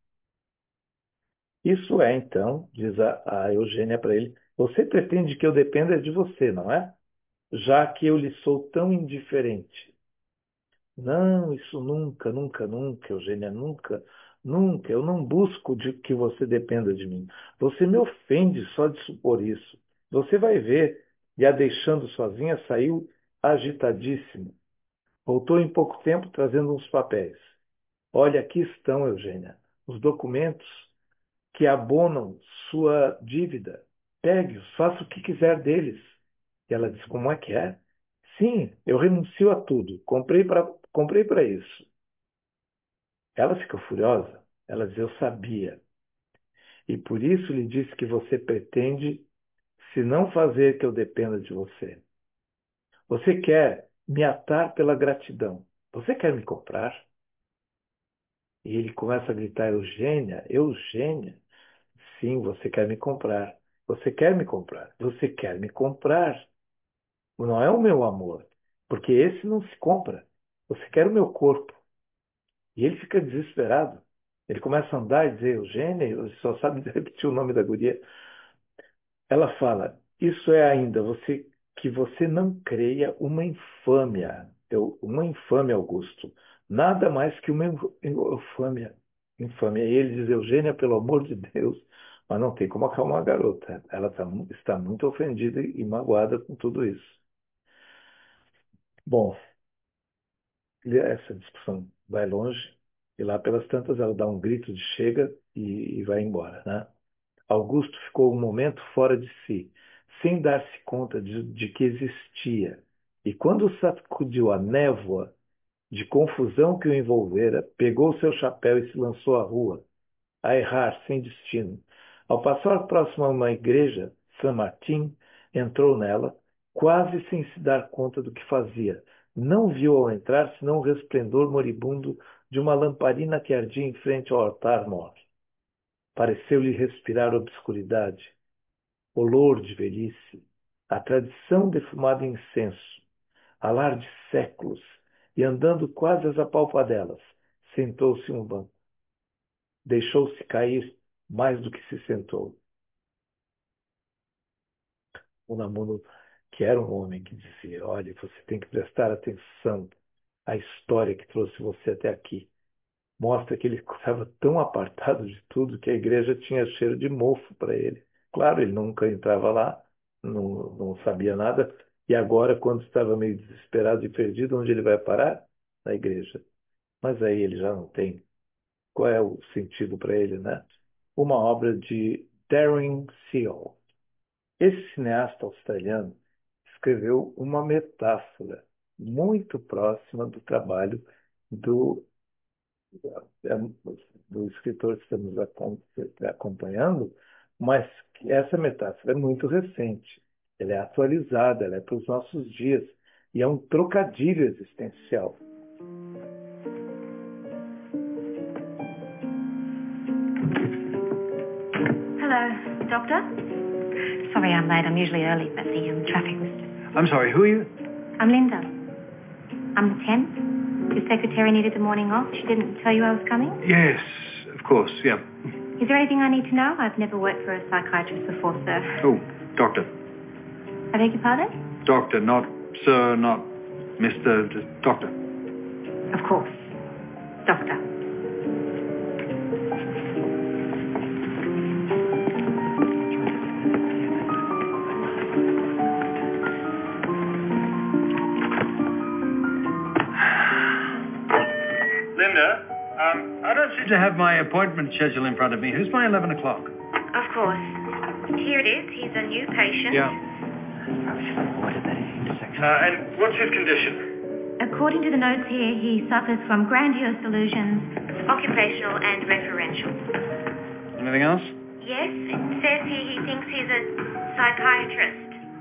Isso é, então, diz a Eugênia para ele, você pretende que eu dependa de você, não é? Já que eu lhe sou tão indiferente. Não, isso nunca, nunca, nunca, Eugênia, nunca, nunca. Eu não busco de que você dependa de mim. Você me ofende só de supor isso. Você vai ver. E a deixando sozinha, saiu agitadíssimo. Voltou em pouco tempo trazendo uns papéis. Olha, aqui estão, Eugênia, os documentos que abonam sua dívida. Pegue-os, faça o que quiser deles. E ela diz, como é que é? Sim, eu renuncio a tudo. Comprei para isso. Ela fica furiosa. Ela diz, eu sabia. E por isso lhe disse que você pretende, se não fazer que eu dependa de você. Você quer me atar pela gratidão. Você quer me comprar? E ele começa a gritar, Eugênia, Eugênia. Sim, você quer me comprar. Você quer me comprar. Você quer me comprar. Não é o meu amor. Porque esse não se compra. Você quer o meu corpo. E ele fica desesperado. Ele começa a andar e dizer, Eugênia, ele só sabe repetir o nome da guria. Ela fala, isso é ainda que você não creia uma infâmia. Uma infâmia, Augusto. Nada mais que uma infâmia. Infâmia. E ele diz, Eugênia, pelo amor de Deus. Mas não tem como acalmar a garota. Ela está muito ofendida e magoada com tudo isso. Bom, essa discussão vai longe. E lá pelas tantas ela dá um grito de chega e vai embora, né? Augusto ficou um momento fora de si, sem dar-se conta de que existia. E quando sacudiu a névoa de confusão que o envolvera, pegou seu chapéu e se lançou à rua, a errar sem destino. Ao passar próximo a uma igreja, San Martín entrou nela, quase sem se dar conta do que fazia. Não viu ao entrar senão o resplendor moribundo de uma lamparina que ardia em frente ao altar-mor. Pareceu-lhe respirar obscuridade, olor de velhice, a tradição defumada em incenso, alar de séculos, e andando quase às apalpadelas, sentou-se em um banco. Deixou-se cair mais do que se sentou. Unamuno, que era um homem que dizia: olha, você tem que prestar atenção à história que trouxe você até aqui. Mostra que ele estava tão apartado de tudo que a igreja tinha cheiro de mofo para ele. Claro, ele nunca entrava lá, não sabia nada, e agora, quando estava meio desesperado e perdido, onde ele vai parar? Na igreja. Mas aí ele já não tem. Qual é o sentido para ele, né? Uma obra de Darren Seal. Esse cineasta australiano escreveu uma metáfora muito próxima do trabalho do, é, do escritor que estamos acompanhando, mas que essa metáfora é muito recente. Ela é atualizada, ela é para os nossos dias e é um trocadilho existencial. Hello, Doctor? Sorry I'm late. I'm usually early, but the traffic was just... I'm sorry, who are you? I'm Linda. I'm the temp. Your secretary needed the morning off. She didn't tell you I was coming? Yes, of course, yeah. Is there anything I need to know? I've never worked for a psychiatrist before, sir. Oh, doctor. I beg your pardon? Doctor, not sir, not Mr. Just doctor. Of course. Doctor. Linda, I don't seem to have my appointment schedule in front of me. Who's my 11 o'clock? Of course. Here it is. He's a new patient. Yeah. And what's his condition? According to the notes here, he suffers from grandiose delusions, occupational and referential. Anything else? Yes, it says here he thinks he's a psychiatrist.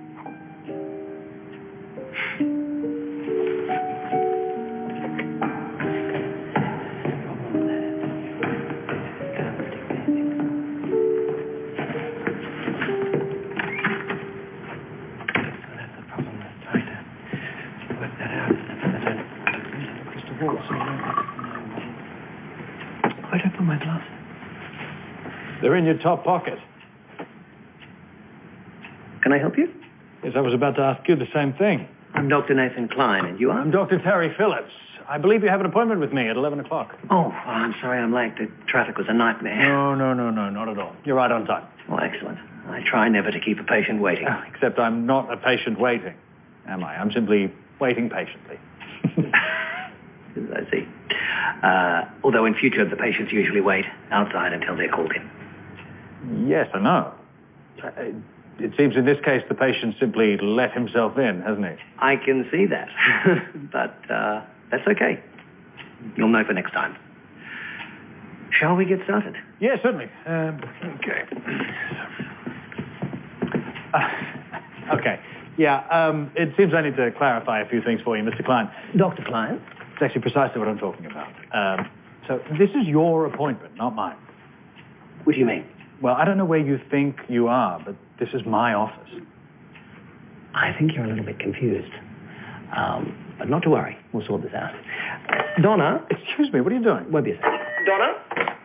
Where'd I put my glasses? They're in your top pocket. Can I help you? Yes, I was about to ask you the same thing. I'm Dr. Nathan Klein, and you are? I'm Dr. Terry Phillips. I believe you have an appointment with me at 11 o'clock. Oh, I'm sorry I'm late. The traffic was a nightmare. No, not at all. You're right on time. Oh, excellent. I try never to keep a patient waiting. Except I'm not a patient waiting, am I? I'm simply waiting patiently. I see. Although in future, the patients usually wait outside until they're called in. Yes, I know. It seems in this case the patient simply let himself in, hasn't he? I can see that. But that's okay. You'll know for next time. Shall we get started? Yes, certainly. Okay. Okay. Yeah, it seems I need to clarify a few things for you, Mr. Klein. Dr. Klein? It's actually precisely what I'm talking about. So this is your appointment, not mine. What do you mean? Well, I don't know where you think you are, but this is my office. I think you're a little bit confused. But not to worry. We'll sort this out. Donna? Excuse me, what are you doing? Won't be a second. Donna?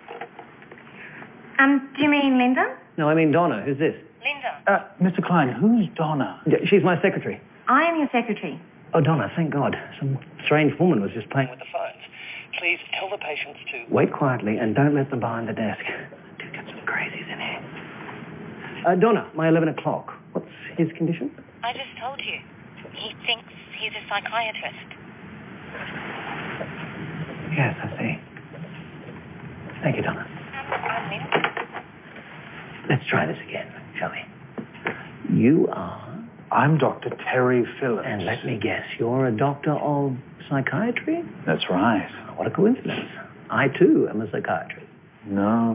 Do you mean Linda? No, I mean Donna. Who's this? Linda. Mr. Klein, who's Donna? She's my secretary. I am your secretary. Oh, Donna, thank God. Some strange woman was just playing with the phones. Please tell the patients to... Wait quietly and don't let them behind the desk. Do get some crazies in here. Donna, my 11 o'clock. What's his condition? I just told you. He thinks he's a psychiatrist. Yes, I see. Thank you, Donna. I'm Linda. Let's try this again, shall we? You are I'm Dr. Terry Phillips. And let me guess, you're a doctor of psychiatry? That's right. What a coincidence. I, too, am a psychiatrist. No,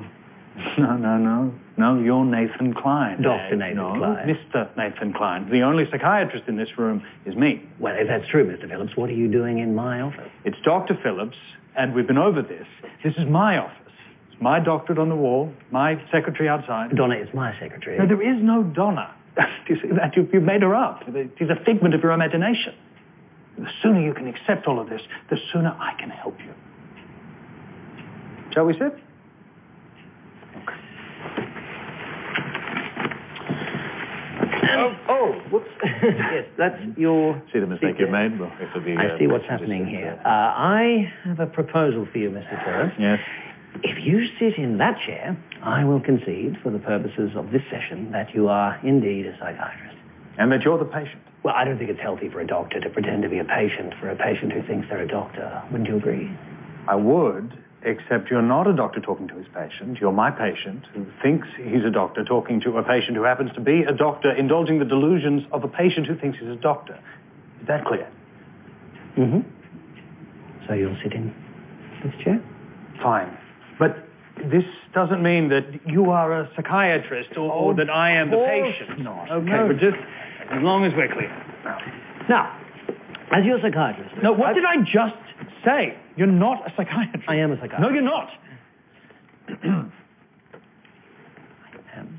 you're Nathan Klein. Dr. Nathan Klein. Mr. Nathan Klein. The only psychiatrist in this room is me. Well, if that's true, Mr. Phillips, what are you doing in my office? It's Dr. Phillips, and we've been over this. This is my office. It's my doctorate on the wall, my secretary outside. Donna is my secretary. No, there is no Donna. You see that? You've made her up. She's a figment of your imagination. The sooner you can accept all of this, the sooner I can help you. Shall we sit? Whoops. Yes, that's your... See the mistake you've made? Well, I see what's happening here. I have a proposal for you, Mr. Phillips. Yes? If you sit in that chair, I will concede, for the purposes of this session, that you are indeed a psychiatrist. And that you're the patient. Well, I don't think it's healthy for a doctor to pretend to be a patient for a patient who thinks they're a doctor. Wouldn't you agree? I would, except you're not a doctor talking to his patient. You're my patient who thinks he's a doctor talking to a patient who happens to be a doctor, indulging the delusions of a patient who thinks he's a doctor. Is that clear? Mm-hmm. So you'll sit in this chair? Fine. But this doesn't mean that you are a psychiatrist or that I am the patient. Not. Okay, No. but just as long as we're clear. Now, as your psychiatrist... No, what did I just say? You're not a psychiatrist. I am a psychiatrist. No, you're not. I am.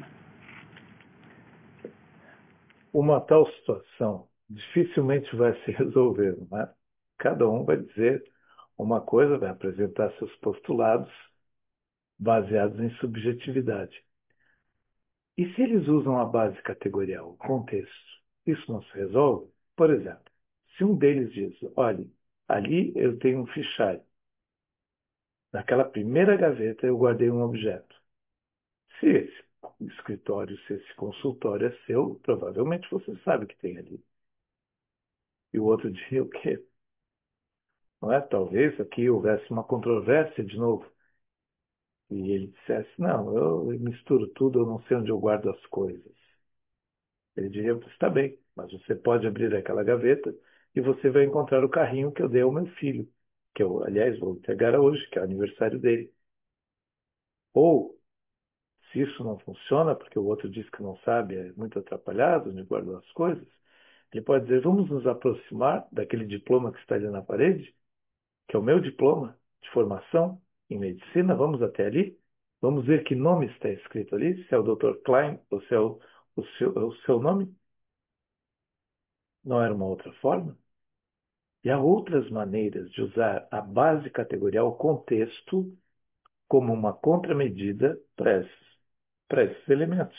Uma tal situação dificilmente vai se resolver, não é? Cada um vai dizer uma coisa, vai apresentar seus postulados baseados em subjetividade. E se eles usam a base categorial, o contexto, isso não se resolve? Por exemplo, se um deles diz, olha, ali eu tenho um fichário. Naquela primeira gaveta eu guardei um objeto. Se esse escritório, se esse consultório é seu, provavelmente você sabe o que tem ali. E o outro diria o quê? Não é? Talvez aqui houvesse uma controvérsia de novo. E ele dissesse, não, eu misturo tudo, eu não sei onde eu guardo as coisas. Ele diria, está bem, mas você pode abrir aquela gaveta e você vai encontrar o carrinho que eu dei ao meu filho, que eu, aliás, vou entregar hoje, que é o aniversário dele. Ou, se isso não funciona, porque o outro diz que não sabe, é muito atrapalhado, onde guardou as coisas, ele pode dizer, vamos nos aproximar daquele diploma que está ali na parede, que é o meu diploma de formação em medicina, vamos até ali, vamos ver que nome está escrito ali, se é o Dr. Klein ou se é o seu nome. Não era uma outra forma? E há outras maneiras de usar a base categorial, o contexto, como uma contramedida para esses elementos.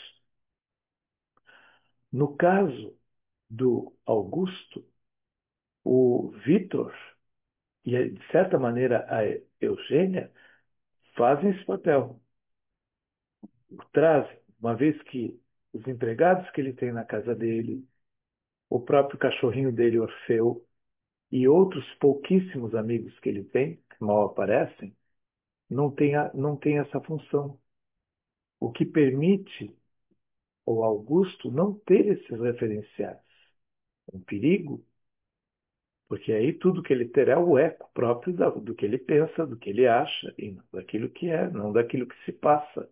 No caso do Augusto, o Vitor e, de certa maneira, a Eugênia fazem esse papel. Trazem, uma vez que os empregados que ele tem na casa dele, o próprio cachorrinho dele, Orfeu, e outros pouquíssimos amigos que ele tem, que mal aparecem, não tem essa função. O que permite ao Augusto não ter esses referenciais. Um perigo, porque aí tudo que ele terá é o eco próprio do que ele pensa, do que ele acha, e não daquilo que é, não daquilo que se passa.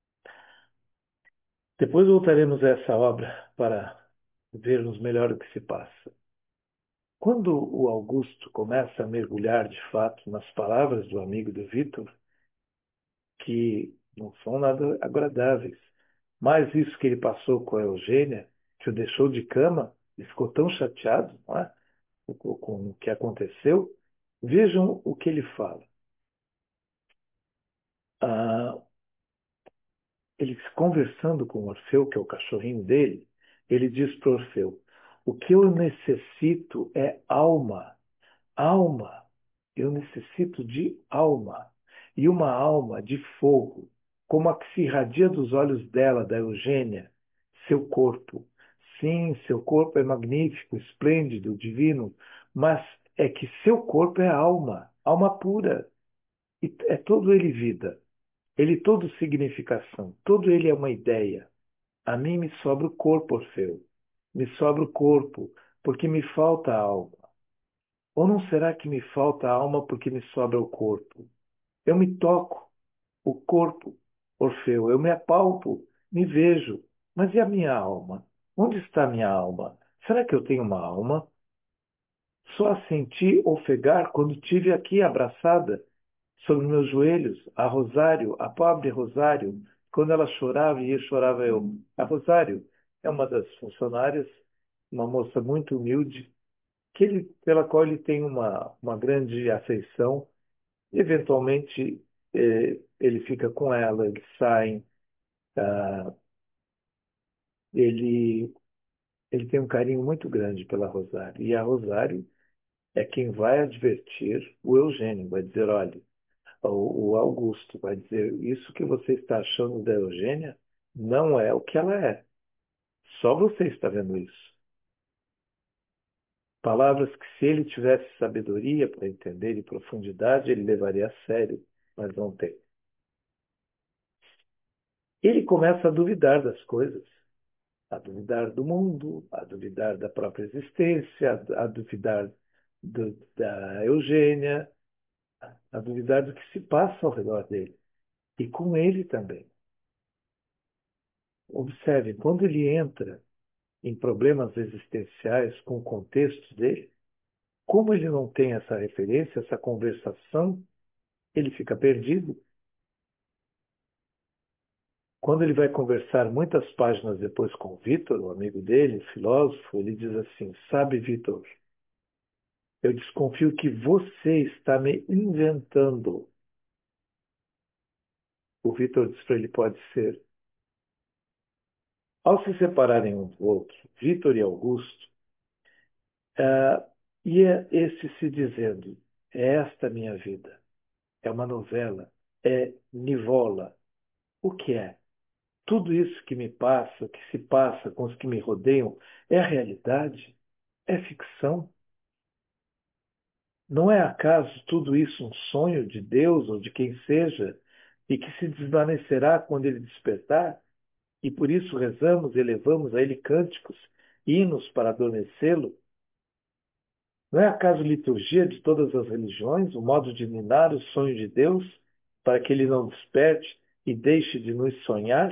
Depois voltaremos a essa obra para vermos melhor o que se passa. Quando o Augusto começa a mergulhar de fato nas palavras do amigo do Vitor, que não são nada agradáveis, mas isso que ele passou com a Eugênia, que o deixou de cama, ele ficou tão chateado, não é? Com o que aconteceu, vejam o que ele fala. Ah, ele conversando com Orfeu, que é o cachorrinho dele, ele diz para Orfeu, o que eu necessito é alma. Alma. Eu necessito de alma. E uma alma de fogo, como a que se irradia dos olhos dela, da Eugênia, seu corpo. Sim, seu corpo é magnífico, esplêndido, divino, mas é que seu corpo é alma, alma pura. E é todo ele vida. Ele todo significação, todo ele é uma ideia. A mim me sobra o corpo, Orfeu. me sobra o corpo, porque me falta a alma? Ou não será que me falta a alma porque me sobra o corpo? Eu me toco, o corpo, Orfeu, eu me apalpo, me vejo, mas e a minha alma? Onde está a minha alma? Será que eu tenho uma alma? Só a senti ofegar quando tive aqui abraçada, sobre meus joelhos, a Rosário, a pobre Rosário, quando ela chorava e eu chorava eu. A Rosário é uma das funcionárias, uma moça muito humilde, pela qual ele tem uma grande afeição. Eventualmente, ele fica com ela, eles saem, ah, ele, ele tem um carinho muito grande pela Rosário. E a Rosário é quem vai advertir o Eugênio, vai dizer, olha, o Augusto vai dizer, isso que você está achando da Eugênia não é o que ela é. Só você está vendo isso. Palavras que, se ele tivesse sabedoria para entender e profundidade, ele levaria a sério, mas não tem. Ele começa a duvidar das coisas, a duvidar do mundo, a duvidar da própria existência, a duvidar da Eugênia, a duvidar do que se passa ao redor dele. E com ele também. Observe, quando ele entra em problemas existenciais com o contexto dele, como ele não tem essa referência, essa conversação, ele fica perdido. Quando ele vai conversar muitas páginas depois com o Vitor, o amigo dele, filósofo, ele diz assim: sabe, Vitor, eu desconfio que você está me inventando. O Vitor diz para ele: pode ser. Ao se separarem um do outro, Vitor e Augusto, ia esse se dizendo: é esta minha vida. É uma novela. É nivola. O que é? Tudo isso que me passa, que se passa com os que me rodeiam, é realidade? É ficção? Não é acaso tudo isso um sonho de Deus ou de quem seja, e que se desvanecerá quando ele despertar? E por isso rezamos e elevamos a ele cânticos, hinos para adormecê-lo? Não é acaso liturgia de todas as religiões, o modo de minar o sonho de Deus, para que ele não desperte e deixe de nos sonhar?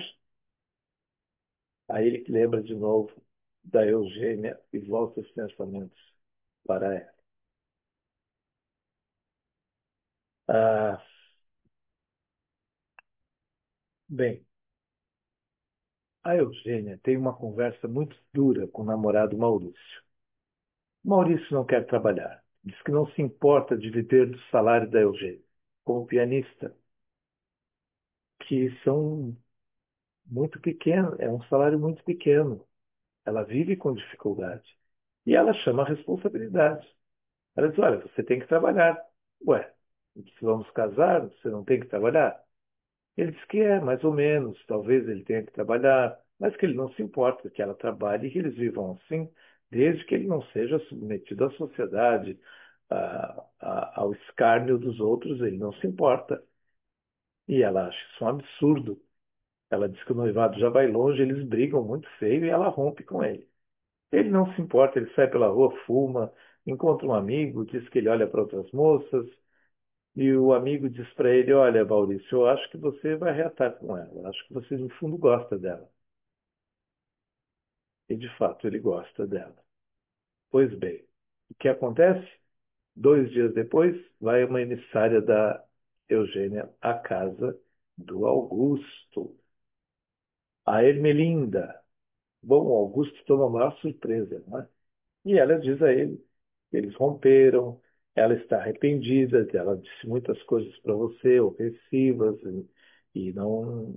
Aí ele lembra de novo da Eugênia e volta os pensamentos para ela. Ah, bem, a Eugênia tem uma conversa muito dura com o namorado Maurício. Maurício não quer trabalhar. Diz que não se importa de viver do salário da Eugênia, como pianista, que são muito pequenos, é um salário muito pequeno. Ela vive com dificuldade. E ela chama a responsabilidade. Ela diz, olha, você tem que trabalhar. Ué, se vamos casar, você não tem que trabalhar? Ele diz que é, mais ou menos, talvez ele tenha que trabalhar, mas que ele não se importa que ela trabalhe e que eles vivam assim, desde que ele não seja submetido à sociedade, ao escárnio dos outros, ele não se importa. E ela acha isso um absurdo. Ela diz que o noivado já vai longe, eles brigam muito feio e ela rompe com ele. Ele não se importa, ele sai pela rua, fuma, encontra um amigo, diz que ele olha para outras moças, e o amigo diz para ele: olha, Maurício, eu acho que você vai reatar com ela. Eu acho que você, no fundo, gosta dela. E, de fato, ele gosta dela. Pois bem, o que acontece? 2 dias depois, vai uma emissária da Eugênia à casa do Augusto. A Ermelinda. Bom, o Augusto toma a maior surpresa, não é? E ela diz a ele que eles romperam, ela está arrependida, ela disse muitas coisas para você, ofensivas, e não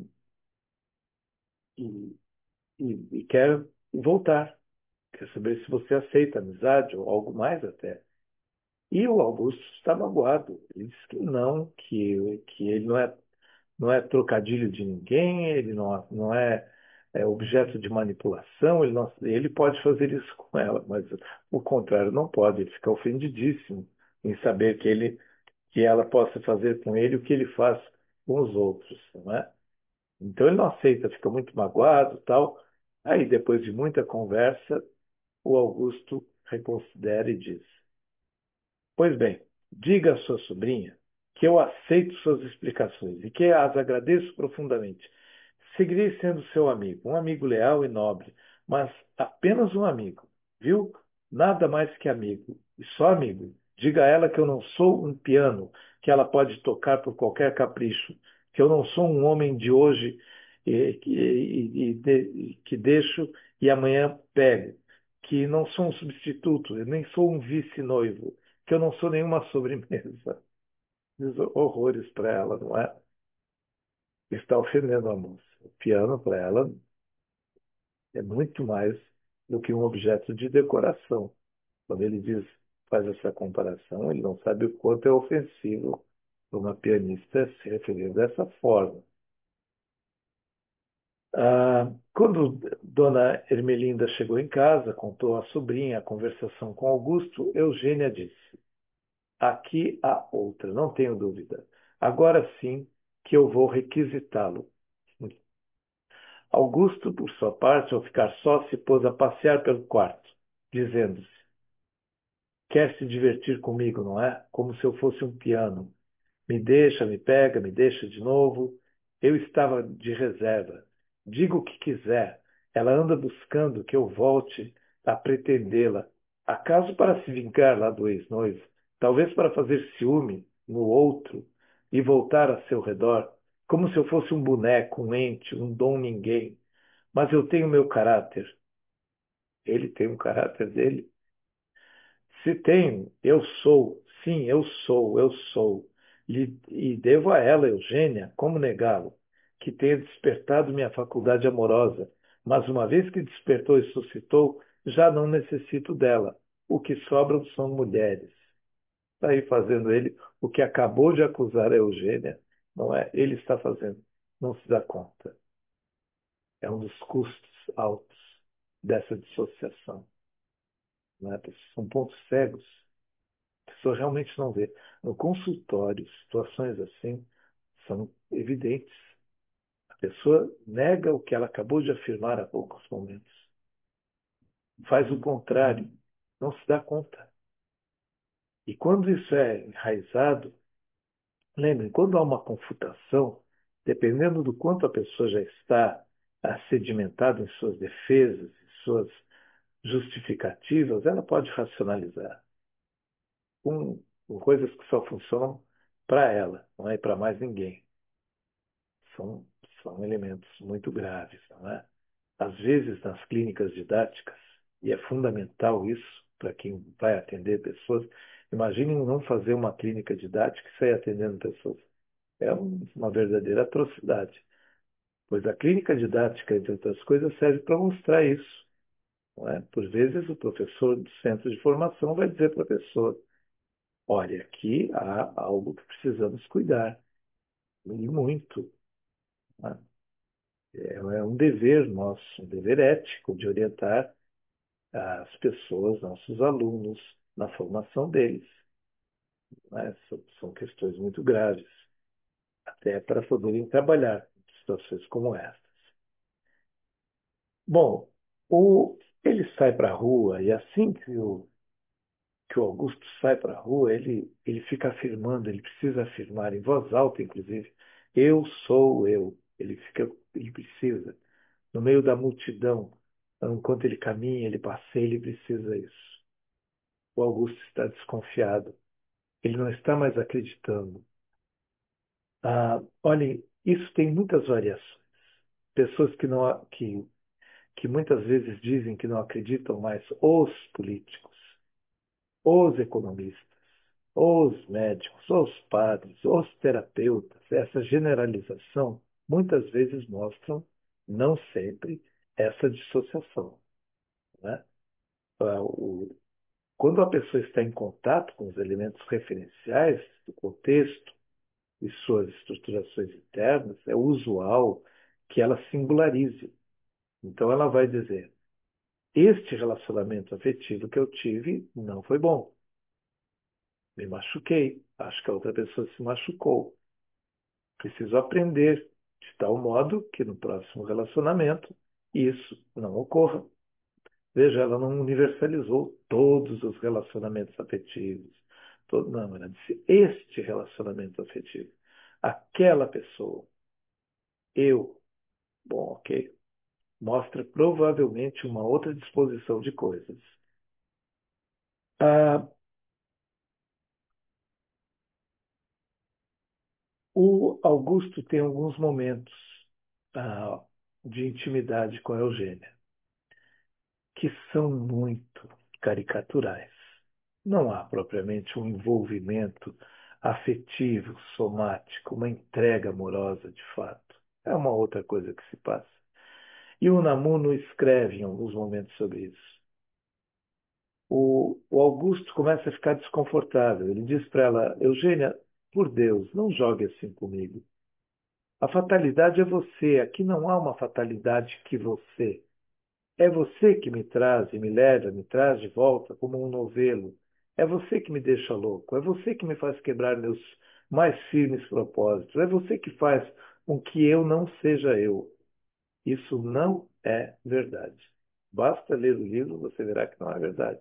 e, e quer voltar. Quer saber se você aceita amizade ou algo mais até. E o Augusto está magoado. Ele diz que não, que ele não é trocadilho de ninguém, ele não é objeto de manipulação, ele pode fazer isso com ela, mas o contrário não pode. Ele fica ofendidíssimo em saber que ela possa fazer com ele o que ele faz com os outros, não é? Então ele não aceita, fica muito magoado, tal. Aí depois de muita conversa, o Augusto reconsidera e diz: Pois bem, diga à sua sobrinha que eu aceito suas explicações e que as agradeço profundamente. Seguirei sendo seu amigo, um amigo leal e nobre, mas apenas um amigo, viu? Nada mais que amigo, e só amigo. Diga a ela que eu não sou um piano que ela pode tocar por qualquer capricho, que eu não sou um homem de hoje que deixo e amanhã pego, que não sou um substituto, eu nem sou um vice-noivo, que eu não sou nenhuma sobremesa. Diz horrores para ela, não é? Está ofendendo a moça. O piano para ela é muito mais do que um objeto de decoração. Quando ele diz, faz essa comparação, ele não sabe o quanto é ofensivo para uma pianista se referir dessa forma. Quando Dona Ermelinda chegou em casa, contou à sobrinha a conversação com Augusto, Eugênia disse: Aqui há outra, não tenho dúvida. Agora sim que eu vou requisitá-lo. Augusto, por sua parte, ao ficar só, se pôs a passear pelo quarto, dizendo-se: Quer se divertir comigo, não é? Como se eu fosse um piano. Me deixa, me pega, me deixa de novo. Eu estava de reserva. Diga o que quiser. Ela anda buscando que eu volte a pretendê-la. Acaso para se vingar lá do ex-noivo? Talvez para fazer ciúme no outro e voltar a seu redor, como se eu fosse um boneco, um ente, um dom ninguém. Mas eu tenho meu caráter. Ele tem um caráter dele. Se tenho, eu sou, sim, eu sou. E devo a ela, Eugênia, como negá-lo, que tenha despertado minha faculdade amorosa, mas uma vez que despertou e suscitou, já não necessito dela. O que sobram são mulheres. Está aí fazendo ele o que acabou de acusar a Eugênia, não é? Ele está fazendo, não se dá conta. É um dos custos altos dessa dissociação. Não é? São pontos cegos. A pessoa realmente não vê. No consultório, situações assim são evidentes. A pessoa nega o que ela acabou de afirmar há poucos momentos. Faz o contrário. Não se dá conta. E quando isso é enraizado, lembrem, quando há uma confutação, dependendo do quanto a pessoa já está sedimentada em suas defesas, em suas justificativas, ela pode racionalizar com coisas que só funcionam para ela, não é para mais ninguém. São, são elementos muito graves, não é? Às vezes, nas clínicas didáticas, e é fundamental isso para quem vai atender pessoas, imaginem não fazer uma clínica didática e sair atendendo pessoas. É uma verdadeira atrocidade, pois a clínica didática, entre outras coisas, serve para mostrar isso. Não é? Por vezes, o professor do centro de formação vai dizer para a pessoa: olha, aqui há algo que precisamos cuidar, e muito. Né? É um dever nosso, um dever ético de orientar as pessoas, nossos alunos, na formação deles. Né? São questões muito graves, até para poderem trabalhar em situações como estas. Bom, ele sai para a rua e assim que o Augusto sai para a rua, ele fica afirmando, ele precisa afirmar em voz alta, inclusive: eu sou eu. Ele precisa. No meio da multidão, enquanto ele caminha, ele passeia, ele precisa isso. O Augusto está desconfiado. Ele não está mais acreditando. Olhem, isso tem muitas variações. Pessoas que muitas vezes dizem que não acreditam mais os políticos, os economistas, os médicos, os padres, os terapeutas. Essa generalização muitas vezes mostram, não sempre, essa dissociação. Né? Quando a pessoa está em contato com os elementos referenciais do contexto e suas estruturações internas, é usual que ela singularize. Então ela vai dizer: este relacionamento afetivo que eu tive não foi bom. Me machuquei. Acho que a outra pessoa se machucou. Preciso aprender de tal modo que no próximo relacionamento isso não ocorra. Veja, ela não universalizou todos os relacionamentos afetivos. Não, ela disse este relacionamento afetivo. Aquela pessoa. Eu. Bom, ok. Mostra provavelmente uma outra disposição de coisas. Ah, o Augusto tem alguns momentos ah, de intimidade com a Eugênia, que são muito caricaturais. Não há propriamente um envolvimento afetivo, somático, uma entrega amorosa de fato. É uma outra coisa que se passa. E o Unamuno escreve em alguns momentos sobre isso. O Augusto começa a ficar desconfortável. Ele diz para ela: Eugênia, por Deus, não jogue assim comigo. A fatalidade é você. Aqui não há uma fatalidade que você. É você que me traz e me leva, me traz de volta como um novelo. É você que me deixa louco. É você que me faz quebrar meus mais firmes propósitos. É você que faz com que eu não seja eu. Isso não é verdade. Basta ler o livro, você verá que não é verdade.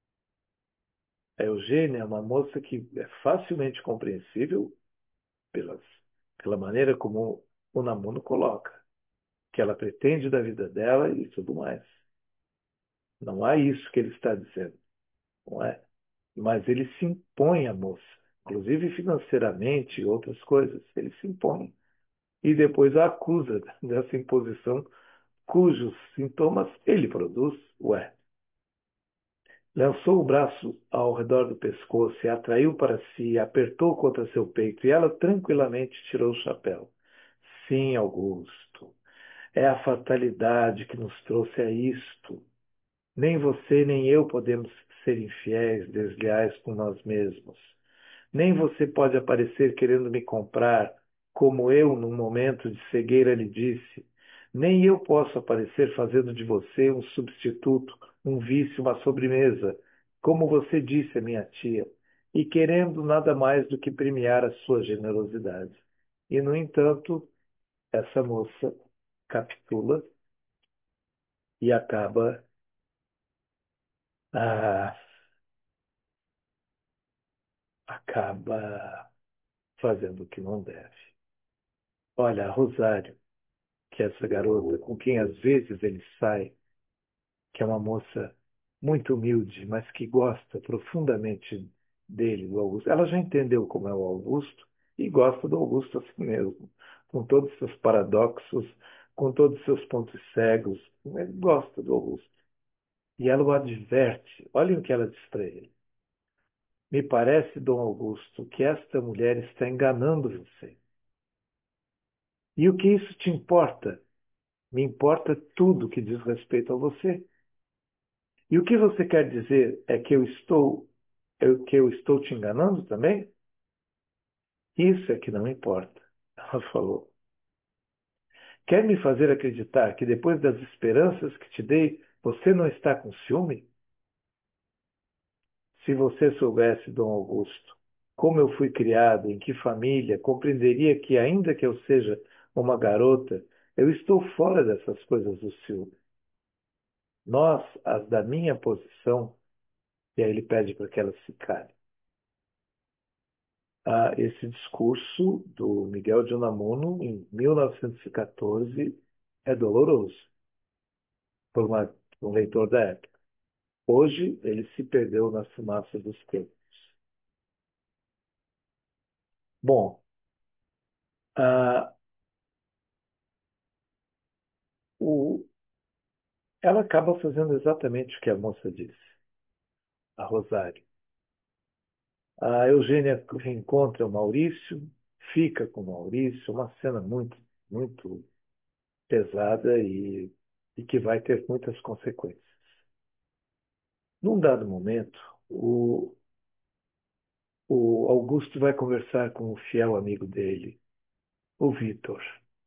A Eugênia é uma moça que é facilmente compreensível pelas, pela maneira como o Namuno coloca, que ela pretende da vida dela e tudo mais. Não há isso que ele está dizendo, não é? Mas ele se impõe à moça, inclusive financeiramente e outras coisas. Ele se impõe. E depois a acusa dessa imposição, cujos sintomas ele produz. Ué, lançou o braço ao redor do pescoço e a atraiu para si, apertou contra seu peito e ela tranquilamente tirou o chapéu. Sim, Augusto, é a fatalidade que nos trouxe a isto. Nem você nem eu podemos ser infiéis, desleais com nós mesmos. Nem você pode aparecer querendo me comprar, como eu, num momento de cegueira, lhe disse. Nem eu posso aparecer fazendo de você um substituto, um vício, uma sobremesa, como você disse à minha tia, e querendo nada mais do que premiar a sua generosidade. E, no entanto, essa moça capitula e ah, acaba fazendo o que não deve. Olha, a Rosário, que é essa garota com quem às vezes ele sai, que é uma moça muito humilde, mas que gosta profundamente dele, do Augusto. Ela já entendeu como é o Augusto e gosta do Augusto assim mesmo, com todos os seus paradoxos, com todos os seus pontos cegos. Ele gosta do Augusto. E ela o adverte. Olhem o que ela diz para ele. Me parece, Dom Augusto, que esta mulher está enganando você. E o que isso te importa? Me importa tudo que diz respeito a você. E o que você quer dizer é que eu estou te enganando também? Isso é que não importa. Ela falou. Quer me fazer acreditar que depois das esperanças que te dei, você não está com ciúme? Se você soubesse, Dom Augusto, como eu fui criado, em que família, compreenderia que, ainda que eu seja uma garota, eu estou fora dessas coisas do ciúme. Nós, as da minha posição, e aí ele pede para que ela se cale. Esse discurso do Miguel de Unamuno, em 1914, é doloroso por um leitor da época. Hoje, ele se perdeu na fumaça dos tempos. Bom, ah, o- ela acaba fazendo exatamente o que a moça disse, a Rosário. A Eugênia reencontra o Maurício, fica com o Maurício, uma cena muito, muito pesada e que vai ter muitas consequências. Num dado momento, o Augusto vai conversar com o fiel amigo dele, o Vitor.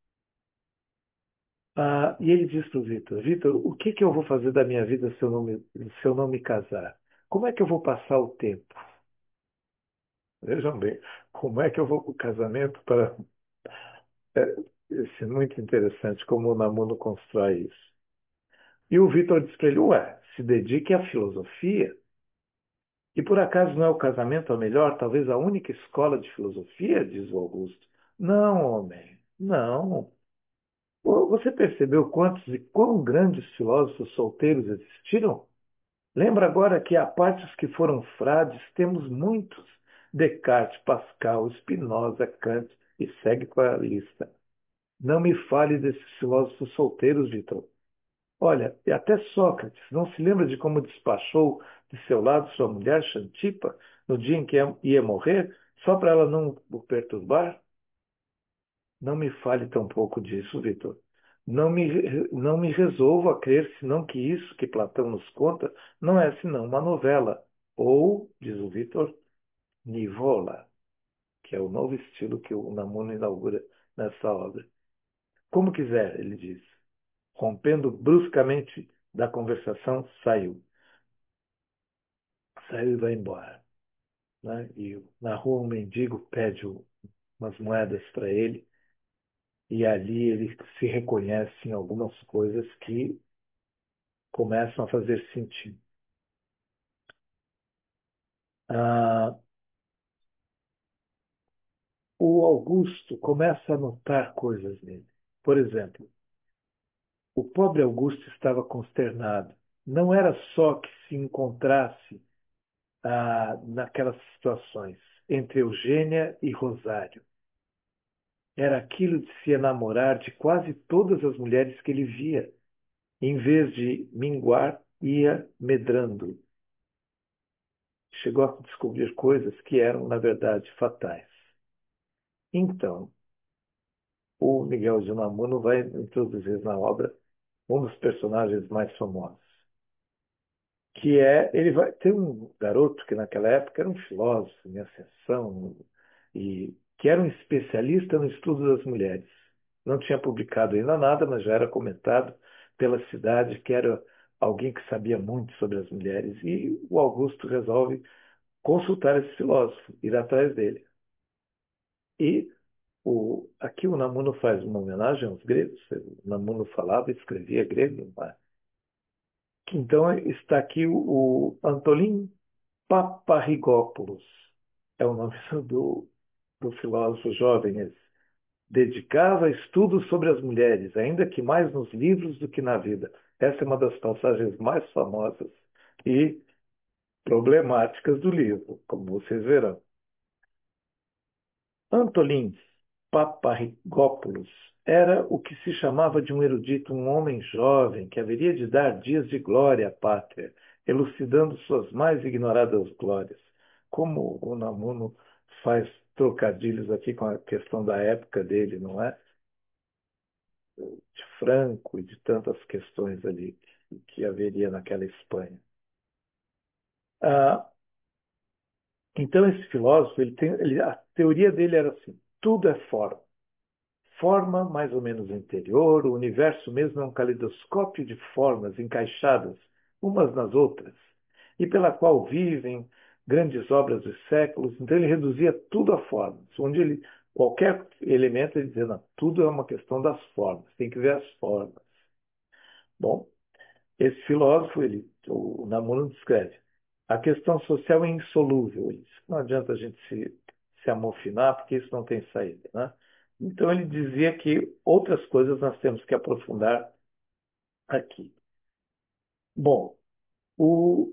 E ele diz para o Vitor: Vitor, o que que eu vou fazer da minha vida se eu não me casar? Como é que eu vou passar o tempo? Vejam bem, como é que eu vou para o casamento para. É, isso é muito interessante como o Namuno constrói isso. E o Vitor disse para ele, ué, se dedique à filosofia. E por acaso não é o casamento a melhor, talvez a única escola de filosofia, diz o Augusto. Não, homem, não. Você percebeu quantos e quão grandes filósofos solteiros existiram? Lembra agora que, à parte os que foram frades, temos muitos. Descartes, Pascal, Spinoza, Kant, e segue com a lista. Não me fale desses filósofos solteiros, Vitor. Olha, e até Sócrates não se lembra de como despachou de seu lado sua mulher Xantipa no dia em que ia morrer, só para ela não o perturbar? Não me fale tão pouco disso, Vitor. Não me resolvo a crer senão que isso que Platão nos conta não é senão uma novela. Ou, diz o Vitor, nivola, que é o novo estilo que o Unamuno inaugura nessa obra. Como quiser, ele diz. Rompendo bruscamente da conversação, saiu. Saiu e vai embora. Né? E na rua um mendigo pede umas moedas para ele, e ali ele se reconhece em algumas coisas que começam a fazer sentido. Ah, o Augusto começa a notar coisas nele. Por exemplo, o pobre Augusto estava consternado. Não era só que se encontrasse naquelas situações entre Eugênia e Rosário. Era aquilo de se enamorar de quase todas as mulheres que ele via. Em vez de minguar, ia medrando. Chegou a descobrir coisas que eram, na verdade, fatais. Então, o Miguel de Unamuno vai introduzir na obra um dos personagens mais famosos, que ele vai ter um garoto que naquela época era um filósofo em ascensão e que era um especialista no estudo das mulheres. Não tinha publicado ainda nada, mas já era comentado pela cidade que era alguém que sabia muito sobre as mulheres. E o Augusto resolve consultar esse filósofo, ir atrás dele. E aqui o Namuno faz uma homenagem aos gregos. O Namuno falava e escrevia grego. Né? Então está aqui o Antolin Paparrigópoulos. É o nome do filósofo jovem esse. Dedicava estudos sobre as mulheres, ainda que mais nos livros do que na vida. Essa é uma das passagens mais famosas e problemáticas do livro, como vocês verão. Antolin Paparrigópoulos era o que se chamava de um erudito, um homem jovem que haveria de dar dias de glória à pátria, elucidando suas mais ignoradas glórias. Como o Unamuno faz trocadilhos aqui com a questão da época dele, não é? De Franco e de tantas questões ali que haveria naquela Espanha. Ah, então esse filósofo, a teoria dele era assim: tudo é forma. Forma mais ou menos interior, o universo mesmo é um caleidoscópio de formas encaixadas umas nas outras, e pela qual vivem grandes obras dos séculos. Então ele reduzia tudo a formas, onde qualquer elemento ele dizia, não, tudo é uma questão das formas, tem que ver as formas. Bom, esse filósofo, o Namuno descreve, a questão social é insolúvel. Ele diz, não adianta a gente se amofinar, porque isso não tem saída. Né? Então ele dizia que outras coisas nós temos que aprofundar aqui. Bom, o,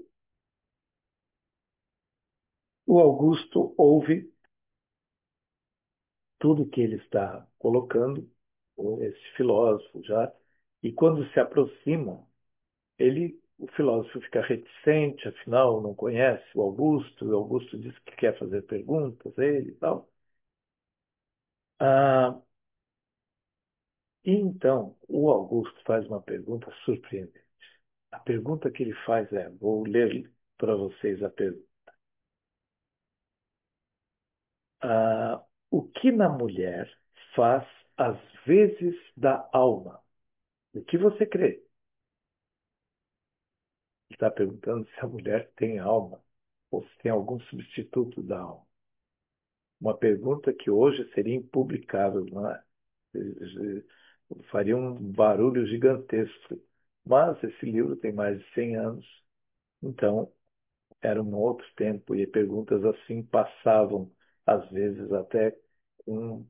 o Augusto ouve tudo que ele está colocando, esse filósofo já, e quando se aproxima, o filósofo fica reticente, afinal não conhece o Augusto diz que quer fazer perguntas a ele e tal. Ah, e então o Augusto faz uma pergunta surpreendente. A pergunta que ele faz vou ler para vocês a pergunta. O que na mulher faz as vezes da alma? O que você crê? Ele está perguntando se a mulher tem alma ou se tem algum substituto da alma. Uma pergunta que hoje seria impublicável, não é? Faria um barulho gigantesco Mas esse livro tem mais de 100 anos, então era um outro tempo e perguntas assim passavam, às vezes, até com,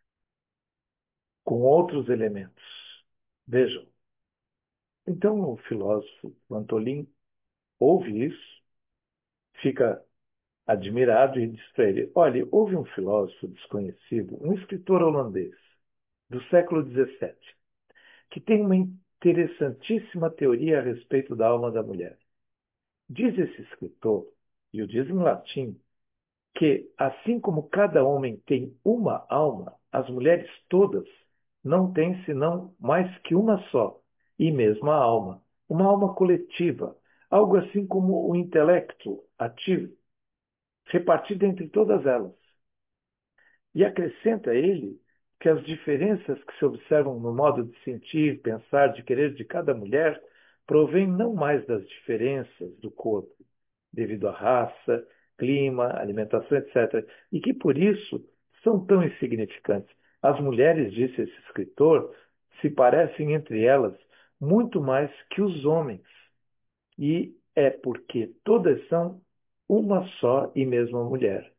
com outros elementos. Vejam, então o filósofo Antolin ouve isso, fica admirado e diz para ele: olha, houve um filósofo desconhecido, um escritor holandês do século XVII, que tem uma interessantíssima teoria a respeito da alma da mulher. Diz esse escritor, e o diz em latim, que, assim como cada homem tem uma alma, as mulheres todas não têm senão mais que uma só, e mesma alma, uma alma coletiva, algo assim como o intelecto ativo, repartido entre todas elas. E acrescenta ele que as diferenças que se observam no modo de sentir, pensar, de querer de cada mulher provêm não mais das diferenças do corpo, devido à raça, clima, alimentação, etc., e que por isso são tão insignificantes. As mulheres, disse esse escritor, se parecem entre elas muito mais que os homens, e é porque todas são uma só e mesma mulher.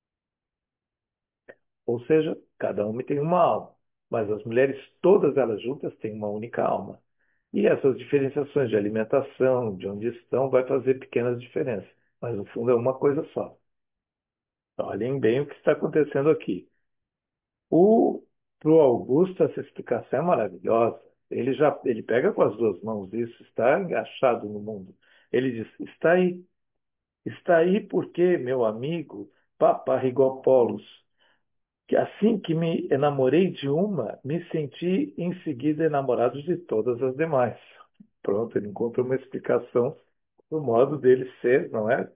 Ou seja, cada homem tem uma alma, mas as mulheres, todas elas juntas, têm uma única alma. E essas diferenciações de alimentação, de onde estão, vai fazer pequenas diferenças, mas no fundo é uma coisa só. Olhem bem o que está acontecendo aqui. O Para o Augusto essa explicação é maravilhosa. Ele pega com as duas mãos isso, está engaixado no mundo. Ele diz: está aí porque, meu amigo Paparrigopoulos, que assim que me enamorei de uma, me senti em seguida enamorado de todas as demais. Pronto, ele encontra uma explicação do modo dele ser, não é?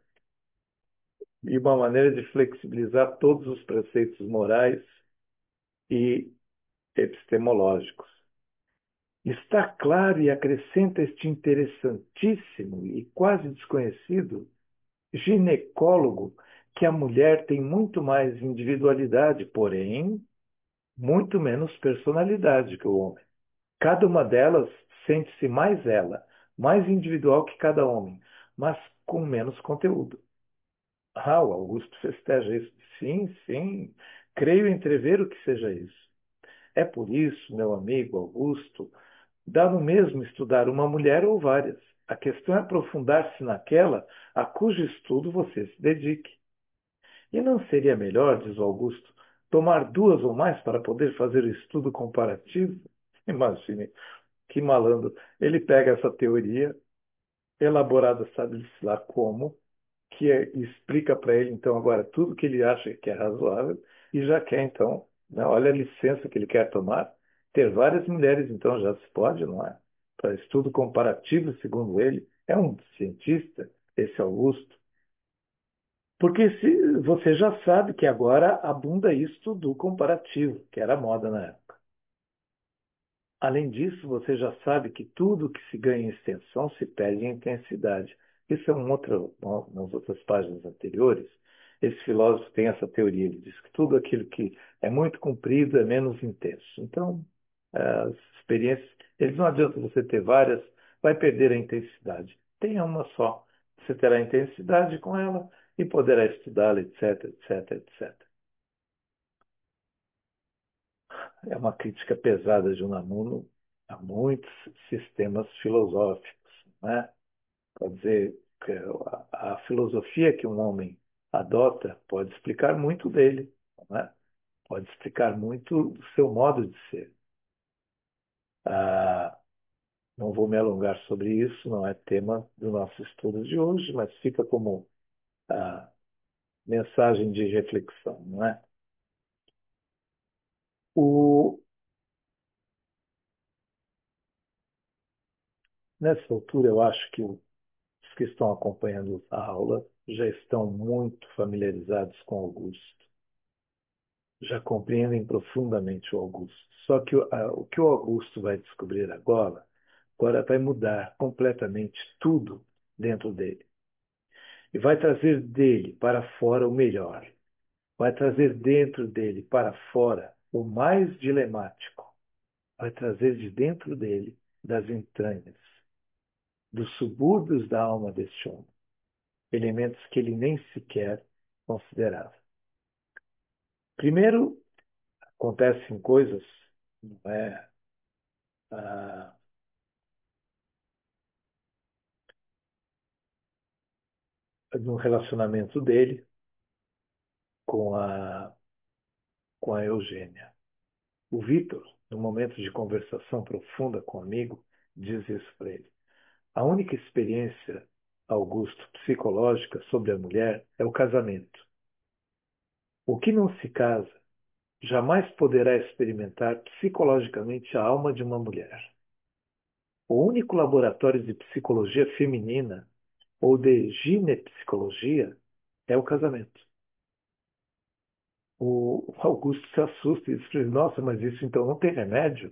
E uma maneira de flexibilizar todos os preceitos morais e epistemológicos. Está claro e acrescenta este interessantíssimo e quase desconhecido ginecólogo que a mulher tem muito mais individualidade, porém muito menos personalidade que o homem. Cada uma delas sente-se mais ela, mais individual que cada homem, mas com menos conteúdo. Ah, o Augusto festeja isso. Sim, sim, creio entrever o que seja isso. É por isso, meu amigo Augusto, dá no mesmo estudar uma mulher ou várias. A questão é aprofundar-se naquela a cujo estudo você se dedique. E não seria melhor, diz o Augusto, tomar duas ou mais para poder fazer o estudo comparativo? Imagine, que malandro. Ele pega essa teoria, elaborada sabe-se lá como, explica para ele, então, agora tudo que ele acha que é razoável e já quer, então, né, olha a licença que ele quer tomar. Ter várias mulheres, então, já se pode, não é? Para estudo comparativo, segundo ele, é um cientista, esse Augusto. Porque se, você já sabe que agora abunda isto do comparativo, que era moda na época. Além disso, você já sabe que tudo que se ganha em extensão se perde em intensidade. Isso é nas outras páginas anteriores. Esse filósofo tem essa teoria. Ele diz que tudo aquilo que é muito comprido é menos intenso. Então, as experiências, eles não adianta você ter várias, vai perder a intensidade. Tenha uma só. Você terá intensidade com ela e poderá estudá-la, etc, etc, etc. É uma crítica pesada de Unamuno a muitos sistemas filosóficos, né? Pode dizer que a filosofia que um homem adota pode explicar muito dele, né? Pode explicar muito do seu modo de ser. Ah, não vou me alongar sobre isso, não é tema do nosso estudo de hoje, mas fica como mensagem de reflexão, não é? O, Nessa altura, eu acho que os que estão acompanhando a aula já estão muito familiarizados com Augusto, já compreendem profundamente o Augusto. Só que o que o Augusto vai descobrir agora vai mudar completamente tudo dentro dele. E vai trazer dele para fora o melhor. Vai trazer dentro dele para fora o mais dilemático. Vai trazer de dentro dele, das entranhas, dos subúrbios da alma deste homem, elementos que ele nem sequer considerava. Primeiro, acontecem coisas, não é, ah, no relacionamento dele com com a Eugênia. O Vitor, no momento de conversação profunda com o amigo, diz isso para ele. A única experiência, Augusto, psicológica sobre a mulher é o casamento. O que não se casa jamais poderá experimentar psicologicamente a alma de uma mulher. O único laboratório de psicologia feminina ou de ginepsicologia é o casamento. O Augusto se assusta e diz: nossa, mas isso então não tem remédio?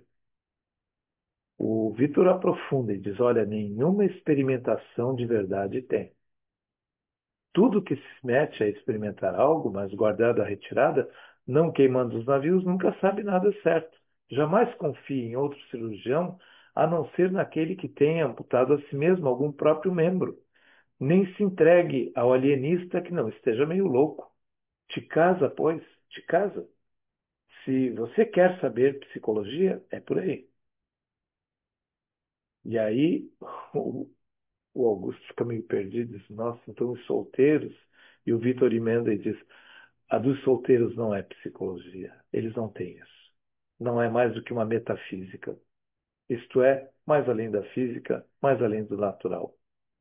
O Vitor aprofunda e diz: olha, nenhuma experimentação de verdade tem. Tudo que se mete a experimentar algo, mas guardado à retirada, não queimando os navios, nunca sabe nada certo. Jamais confie em outro cirurgião, a não ser naquele que tenha amputado a si mesmo algum próprio membro. Nem se entregue ao alienista que não esteja meio louco. Te casa, pois, te casa. Se você quer saber psicologia, é por aí. E aí o Augusto fica meio perdido, diz: nossa, então os solteiros. E o Vitor emenda e diz: a dos solteiros não é psicologia. Eles não têm isso. Não é mais do que uma metafísica. Isto é, mais além da física, mais além do natural.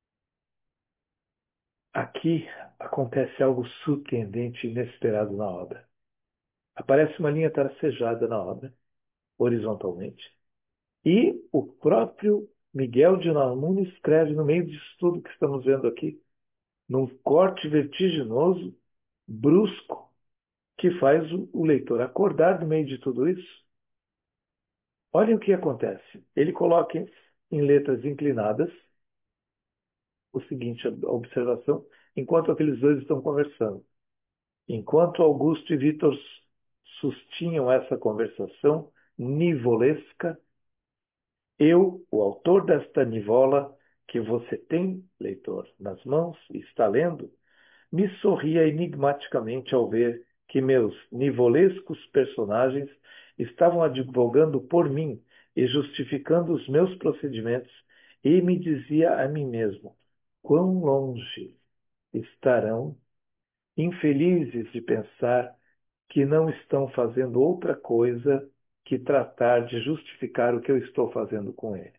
Aqui acontece algo surpreendente e inesperado na obra. Aparece uma linha tracejada na obra, horizontalmente, e o próprio Miguel de Unamuno escreve no meio disso tudo que estamos vendo aqui, num corte vertiginoso, brusco, que faz o leitor acordar no meio de tudo isso. Olhem o que acontece. Ele coloca em letras inclinadas o seguinte observação, enquanto aqueles dois estão conversando. Enquanto Augusto e Vitor sustinham essa conversação nivolesca, eu, o autor desta nivola, que você tem, leitor, nas mãos e está lendo, me sorria enigmaticamente ao ver que meus nivolescos personagens estavam advogando por mim e justificando os meus procedimentos, e me dizia a mim mesmo: quão longe estarão, infelizes de pensar que não estão fazendo outra coisa que tratar de justificar o que eu estou fazendo com eles.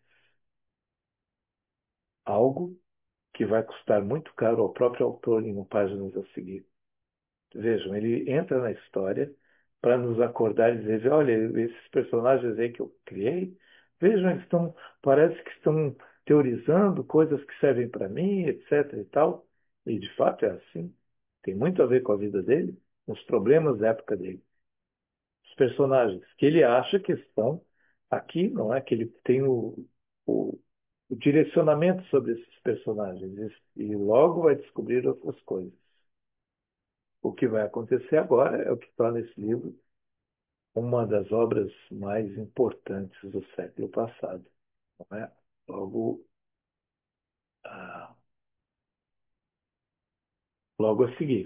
Algo que vai custar muito caro ao próprio autor em páginas a seguir. Vejam, ele entra na história para nos acordar e dizer: olha, esses personagens aí que eu criei, vejam, eles estão, parece que estão teorizando coisas que servem para mim, etc. e tal. E de fato é assim. Tem muito a ver com a vida dele, com os problemas da época dele. Os personagens que ele acha que estão aqui, não é? Que ele tem o, o direcionamento sobre esses personagens e logo vai descobrir outras coisas. O que vai acontecer agora é o que torna esse livro uma das obras mais importantes do século passado. Não é? Logo, ah, logo a seguir.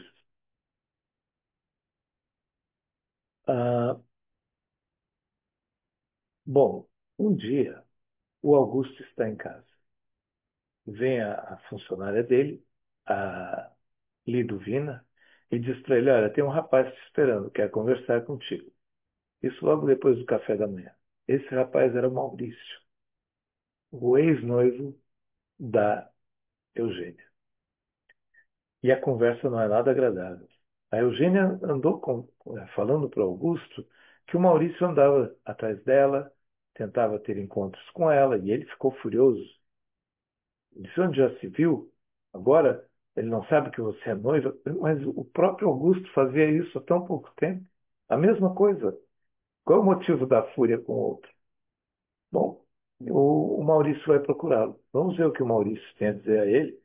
Ah, bom, um dia o Augusto está em casa. Vem a funcionária dele, a Liduvina, e diz para ele: olha, tem um rapaz te esperando, quer conversar contigo. Isso logo depois do café da manhã. Esse rapaz era o Maurício, o ex-noivo da Eugênia. E a conversa não é nada agradável. A Eugênia andou falando para Augusto que o Maurício andava atrás dela, tentava ter encontros com ela, e ele ficou furioso. Ele disse: onde já se viu? Agora ele não sabe que você é noiva, mas o próprio Augusto fazia isso há tão pouco tempo. A mesma coisa. Qual é o motivo da fúria com o outro? Bom, o Maurício vai procurá-lo. Vamos ver o que o Maurício tem a dizer a ele.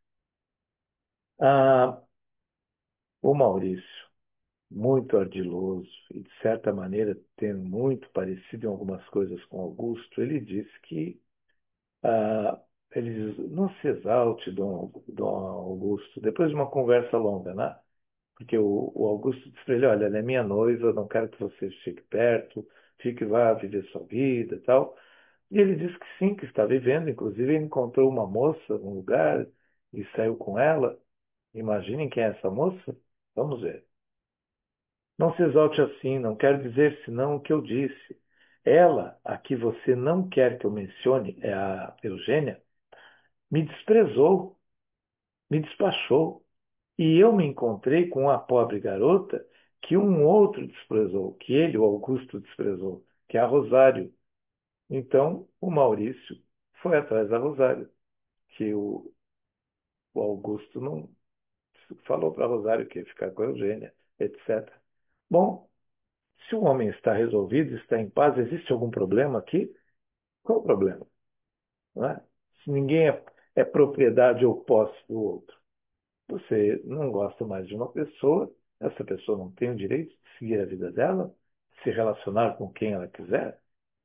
Ah, o Maurício, muito ardiloso e, de certa maneira, tendo muito parecido em algumas coisas com Augusto, ele disse que ah, ele diz, não se exalte, Dom Augusto, depois de uma conversa longa, né? Porque o Augusto disse para ele, olha, ela é minha noiva, não quero que você fique perto, fique, vá viver sua vida e tal. E ele disse que sim, que está vivendo, inclusive ele encontrou uma moça num lugar e saiu com ela. Imaginem quem é essa moça? Vamos ver. Não se exalte assim, não quero dizer senão o que eu disse. Ela, a que você não quer que eu mencione, é a Eugênia, me desprezou, me despachou. E eu me encontrei com a pobre garota que um outro desprezou, que ele, o Augusto, desprezou, que é a Rosário. Então, o Maurício foi atrás da Rosário, que o Augusto não falou para a Rosário que ia ficar com a Eugênia, etc. Bom, se o homem está resolvido, está em paz, existe algum problema aqui? Qual o problema? Não é? Se ninguém é propriedade ou posse do outro. Você não gosta mais de uma pessoa, essa pessoa não tem o direito de seguir a vida dela, se relacionar com quem ela quiser,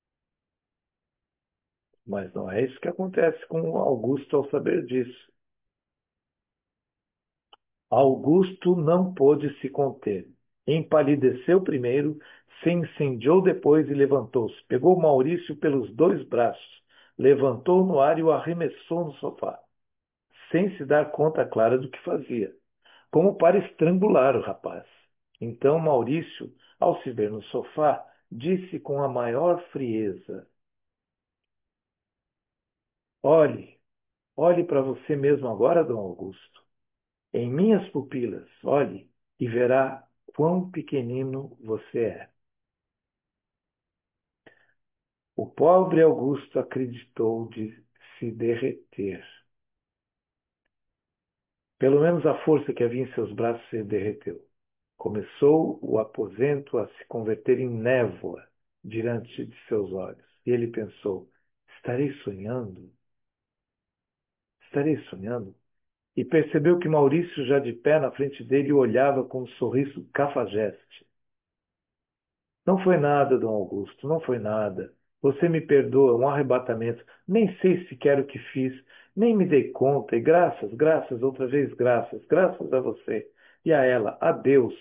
mas não é isso que acontece com Augusto ao saber disso. Augusto não pôde se conter. Empalideceu primeiro, se incendiou depois e levantou-se. Pegou Maurício pelos dois braços, levantou no ar e o arremessou no sofá, sem se dar conta clara do que fazia, como para estrangular o rapaz. Então Maurício, ao se ver no sofá, disse com a maior frieza: Olhe, olhe para você mesmo agora, Dom Augusto. Em minhas pupilas, olhe e verá quão pequenino você é. O pobre Augusto acreditou de se derreter. Pelo menos a força que havia em seus braços se derreteu. Começou o aposento a se converter em névoa diante de seus olhos. E ele pensou: estarei sonhando? Estarei sonhando? E percebeu que Maurício, já de pé na frente dele, o olhava com um sorriso cafajeste. Não foi nada, Dom Augusto, não foi nada. Você me perdoa, um arrebatamento. Nem sei sequer o que fiz, nem me dei conta. E graças, graças, outra vez graças, graças a você. E a ela, adeus.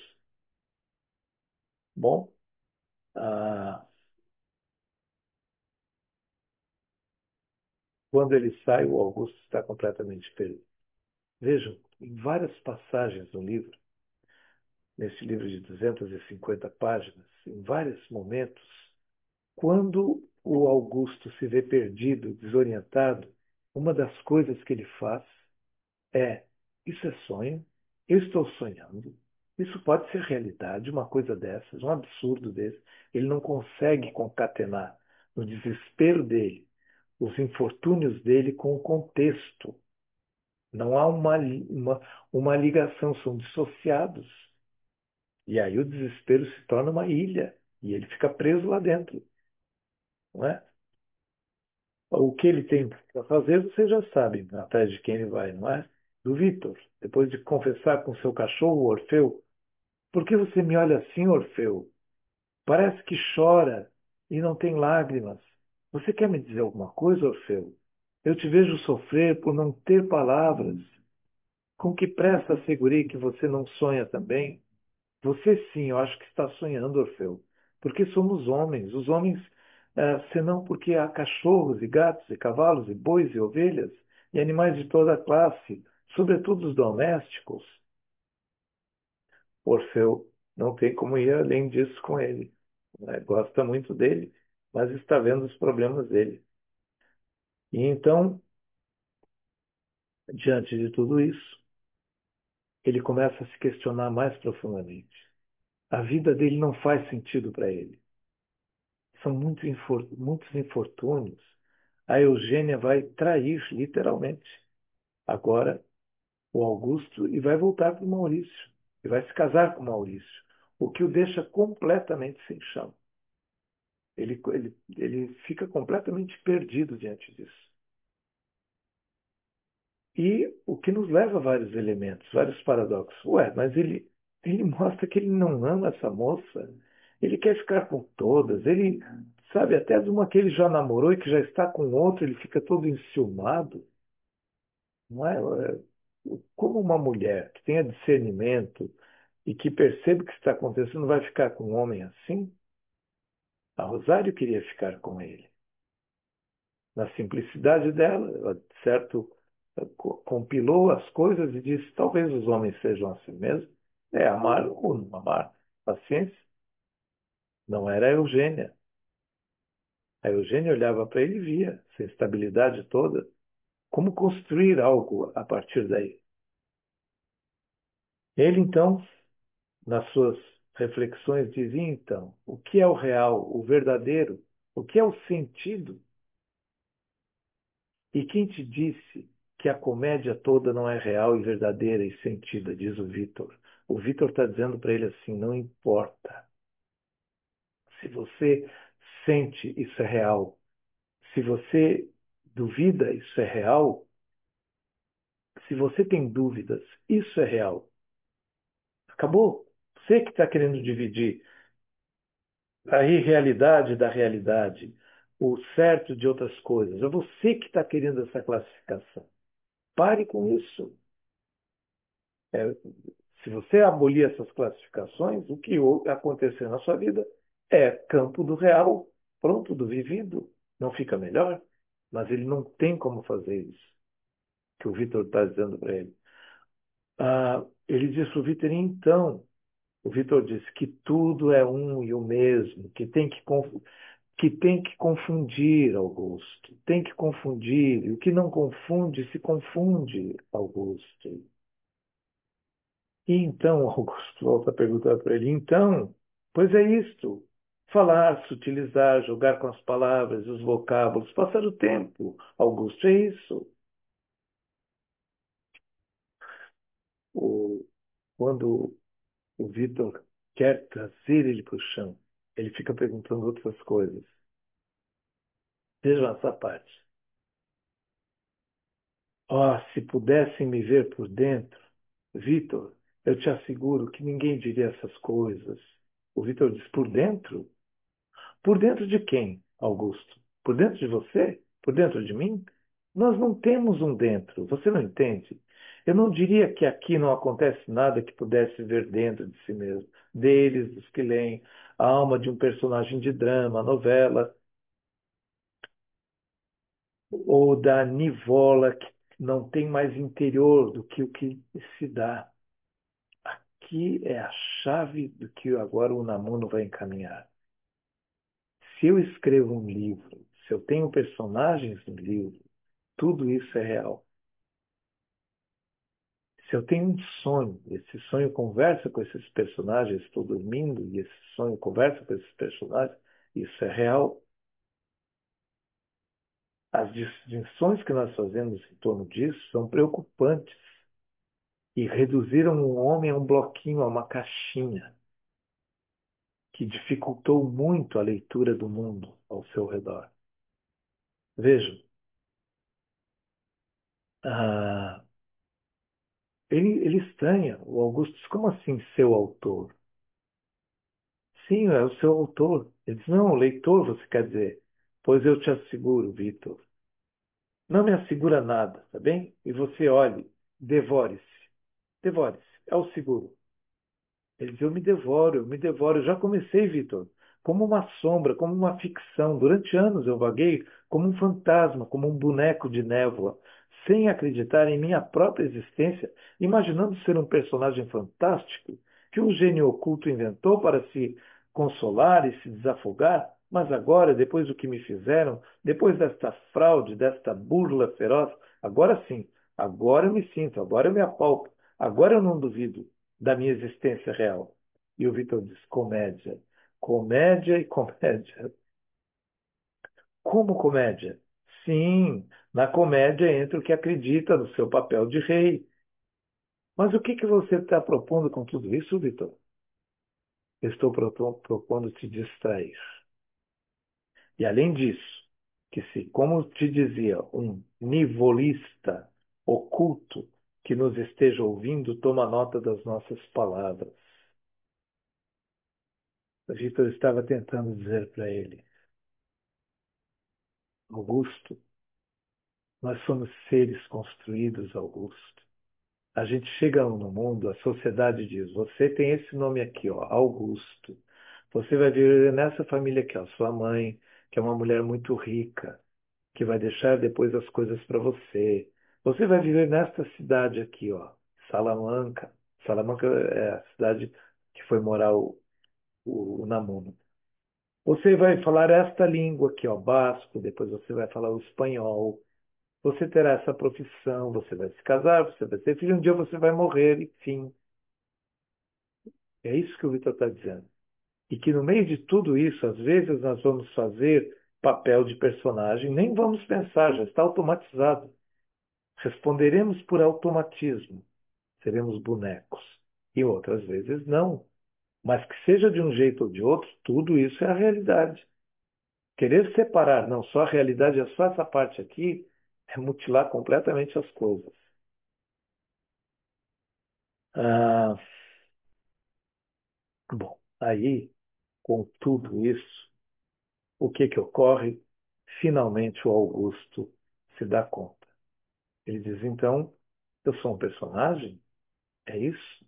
Bom, ah, quando ele sai, o Augusto está completamente perdido. Vejam, em várias passagens do livro, nesse livro de 250 páginas, em vários momentos, quando o Augusto se vê perdido, desorientado, uma das coisas que ele faz é: isso é sonho? Eu estou sonhando? Isso pode ser realidade, uma coisa dessas, um absurdo desse. Ele não consegue concatenar no desespero dele os infortúnios dele com o contexto. Não há uma ligação, são dissociados. E aí o desespero se torna uma ilha e ele fica preso lá dentro, não é? O que ele tem para fazer, vocês já sabem atrás de quem ele vai, não é? Do Vitor. Depois de confessar com seu cachorro, Orfeu: por que você me olha assim, Orfeu? Parece que chora e não tem lágrimas. Você quer me dizer alguma coisa, Orfeu? Eu te vejo sofrer por não ter palavras. Com que pressa assegurei que você não sonha também? Você sim, eu acho que está sonhando, Orfeu. Porque somos homens. Os homens, senão porque há cachorros e gatos e cavalos e bois e ovelhas e animais de toda a classe, sobretudo os domésticos. Orfeu não tem como ir além disso com ele, né? Gosta muito dele, mas está vendo os problemas dele. E então, diante de tudo isso, ele começa a se questionar mais profundamente. A vida dele não faz sentido para ele. São muitos infortúnios. A Eugênia vai trair, literalmente, agora o Augusto e vai voltar para o Maurício. E vai se casar com o Maurício, o que o deixa completamente sem chão. Ele fica completamente perdido diante disso. E o que nos leva a vários elementos, vários paradoxos. Ué, mas ele mostra que ele não ama essa moça. Ele quer ficar com todas. Ele sabe até de uma que ele já namorou e que já está com outra, ele fica todo enciumado. Não é? Como uma mulher que tenha discernimento e que percebe o que está acontecendo vai ficar com um homem assim? A Rosário queria ficar com ele. Na simplicidade dela, ela, certo, compilou as coisas e disse: talvez os homens sejam assim mesmo. É amar ou não amar. Paciência. Não era a Eugênia. A Eugênia olhava para ele e via essa instabilidade toda. Como construir algo a partir daí? Ele, então, nas suas reflexões, dizia, então, o que é o real, o verdadeiro? O que é o sentido? E quem te disse que a comédia toda não é real e verdadeira e sentida, diz o Vitor. O Vitor está dizendo para ele assim: não importa. Se você sente, isso é real. Se você duvida, isso é real. Se você tem dúvidas, isso é real. Acabou. Você que está querendo dividir a irrealidade da realidade, o certo de outras coisas. É você que está querendo essa classificação. Pare com isso. É, se você abolir essas classificações, o que acontecer na sua vida é campo do real, pronto, do vivido. Não fica melhor? Mas ele não tem como fazer isso, que o Vitor está dizendo para ele. Ele diz para o Vitor, então, o Vitor disse que tudo é um e o mesmo, que tem que confundir, Augusto. Tem que confundir. E o que não confunde, se confunde, Augusto. E então, Augusto volta a perguntar para ele, então, pois é isto. Falar, sutilizar, jogar com as palavras, os vocábulos, passar o tempo. Augusto, é isso. O, quando o Vitor quer trazer ele para o chão, ele fica perguntando outras coisas. Vejam essa parte. Oh, se pudessem me ver por dentro, Vitor, eu te asseguro que ninguém diria essas coisas. O Vitor diz, por dentro? Por dentro de quem, Augusto? Por dentro de você? Por dentro de mim? Nós não temos um dentro, você não entende? Eu não diria que aqui não acontece nada que pudesse ver dentro de si mesmo, deles, dos que leem, a alma de um personagem de drama, novela, ou da nivola que não tem mais interior do que o que se dá. Aqui é a chave do que agora o Unamuno vai encaminhar. Se eu escrevo um livro, se eu tenho personagens no livro, tudo isso é real. Se eu tenho um sonho, esse sonho conversa com esses personagens, estou dormindo e esse sonho conversa com esses personagens, isso é real. As distinções que nós fazemos em torno disso são preocupantes e reduziram o homem a um bloquinho, a uma caixinha, que dificultou muito a leitura do mundo ao seu redor. Vejam, ah, ele estranha, o Augusto diz, como assim seu autor? Sim, é o seu autor. Ele diz, não, leitor, você quer dizer. Pois eu te asseguro, Vitor. Não me assegura nada, tá bem? E você olhe, devore-se. Devore-se, é o seguro. Ele diz, eu me devoro. Eu já comecei, Vitor, como uma sombra, como uma ficção. Durante anos eu vaguei como um fantasma, como um boneco de névoa, sem acreditar em minha própria existência, imaginando ser um personagem fantástico que um gênio oculto inventou para se consolar e se desafogar. Mas agora, depois do que me fizeram, depois desta fraude, desta burla feroz, agora sim, agora eu me sinto, agora eu me apalpo, agora eu não duvido da minha existência real. E o Vitor diz: comédia. Comédia e comédia. Como comédia? Sim, na comédia entra o que acredita no seu papel de rei. Mas o que que você está propondo com tudo isso, Vitor? Eu estou propondo te distrair. E além disso, que se, como te dizia, um nivolista oculto que nos esteja ouvindo, toma nota das nossas palavras. Vitor estava tentando dizer para ele: Augusto, Nós somos seres construídos, Augusto. A gente chega no mundo, a sociedade diz: você tem esse nome aqui, ó, Augusto. Você vai viver nessa família aqui, ó, sua mãe, que é uma mulher muito rica, que vai deixar depois as coisas para você. Você vai viver nesta cidade aqui, ó, Salamanca. Salamanca é a cidade que foi morar o Unamuno. Você vai falar esta língua aqui, ó, basco, depois você vai falar o espanhol. Você terá essa profissão, você vai se casar, você vai ter filho, um dia você vai morrer, enfim. É isso que o Vitor está dizendo. E que no meio de tudo isso, às vezes nós vamos fazer papel de personagem, nem vamos pensar, já está automatizado. Responderemos por automatismo, seremos bonecos. E outras vezes não. Mas que seja de um jeito ou de outro, tudo isso é a realidade. Querer separar, não, só a realidade é só essa parte aqui, é mutilar completamente as coisas. Ah, bom, aí, com tudo isso, o que que ocorre? Finalmente o Augusto se dá conta. Ele diz, então, eu sou um personagem? É isso?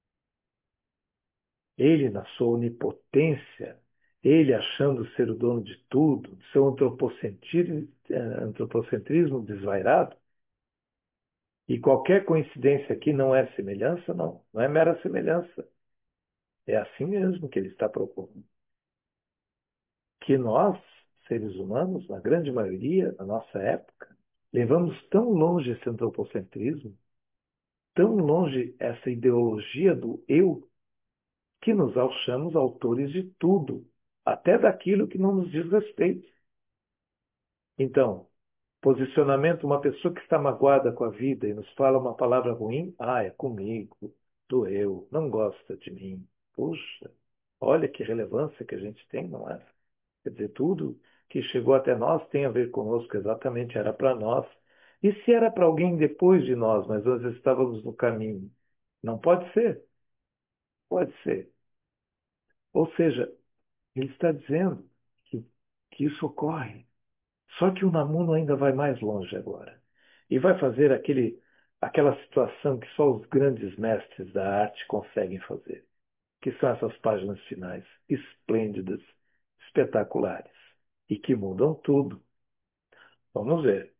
Ele, na sua onipotência, ele achando ser o dono de tudo, seu antropocentrismo desvairado, e qualquer coincidência aqui não é semelhança, não. Não é mera semelhança. É assim mesmo que ele está propondo. Que nós, seres humanos, na grande maioria, na nossa época, levamos tão longe esse antropocentrismo, tão longe essa ideologia do eu, que nos achamos autores de tudo, até daquilo que não nos diz respeito. Então, posicionamento, uma pessoa que está magoada com a vida e nos fala uma palavra ruim, é comigo, doeu, não gosta de mim. Puxa, olha que relevância que a gente tem, não é? Quer dizer, tudo que chegou até nós tem a ver conosco, exatamente, era para nós. E se era para alguém depois de nós, mas nós estávamos no caminho? Não pode ser. Pode ser. Ou seja, ele está dizendo que isso ocorre. Só que o Namuno ainda vai mais longe agora. E vai fazer aquela situação que só os grandes mestres da arte conseguem fazer, que são essas páginas finais, esplêndidas, espetaculares, e que mudam tudo. Vamos ver.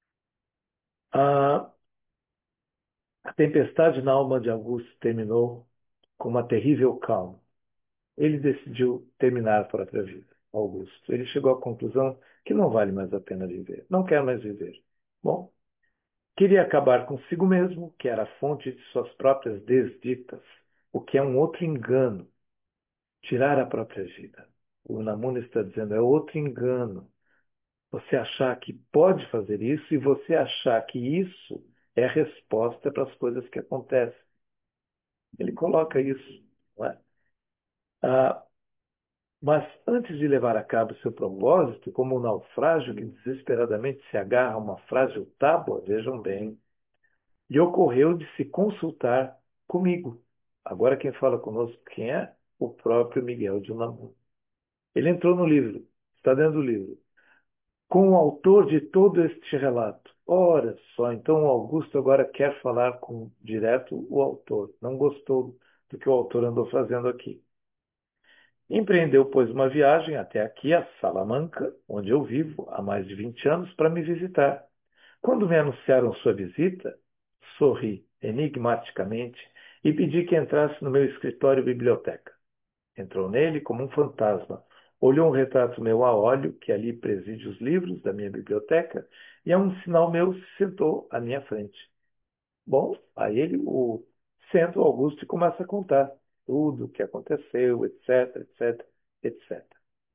A, a tempestade na alma de Augusto terminou com uma terrível calma. Ele decidiu terminar a própria vida, Augusto. Ele chegou à conclusão que não vale mais a pena viver. Não quer mais viver. Bom, queria acabar consigo mesmo, que era a fonte de suas próprias desditas, o que é um outro engano, tirar a própria vida. O Unamuno está dizendo, é outro engano. Você achar que pode fazer isso e você achar que isso é a resposta para as coisas que acontecem. Ele coloca isso, não é? Ah, mas antes de levar a cabo seu propósito, como um naufrágio que desesperadamente se agarra a uma frágil tábua, vejam bem, lhe ocorreu de se consultar comigo. Agora quem fala conosco, quem é? O próprio Miguel de Unamuno. Ele entrou no livro, está dentro do livro, com o autor de todo este relato. Ora só, então o Augusto agora quer falar com direto o autor. Não gostou do que o autor andou fazendo aqui. Empreendeu, pois, uma viagem até aqui, a Salamanca, onde eu vivo há mais de 20 anos, para me visitar. Quando me anunciaram sua visita, sorri enigmaticamente e pedi que entrasse no meu escritório-biblioteca. Entrou nele como um fantasma. Olhou um retrato meu a óleo, que ali preside os livros da minha biblioteca, e a um sinal meu se sentou à minha frente. Bom, aí ele senta o Augusto e começa a contar tudo o que aconteceu, etc, etc, etc.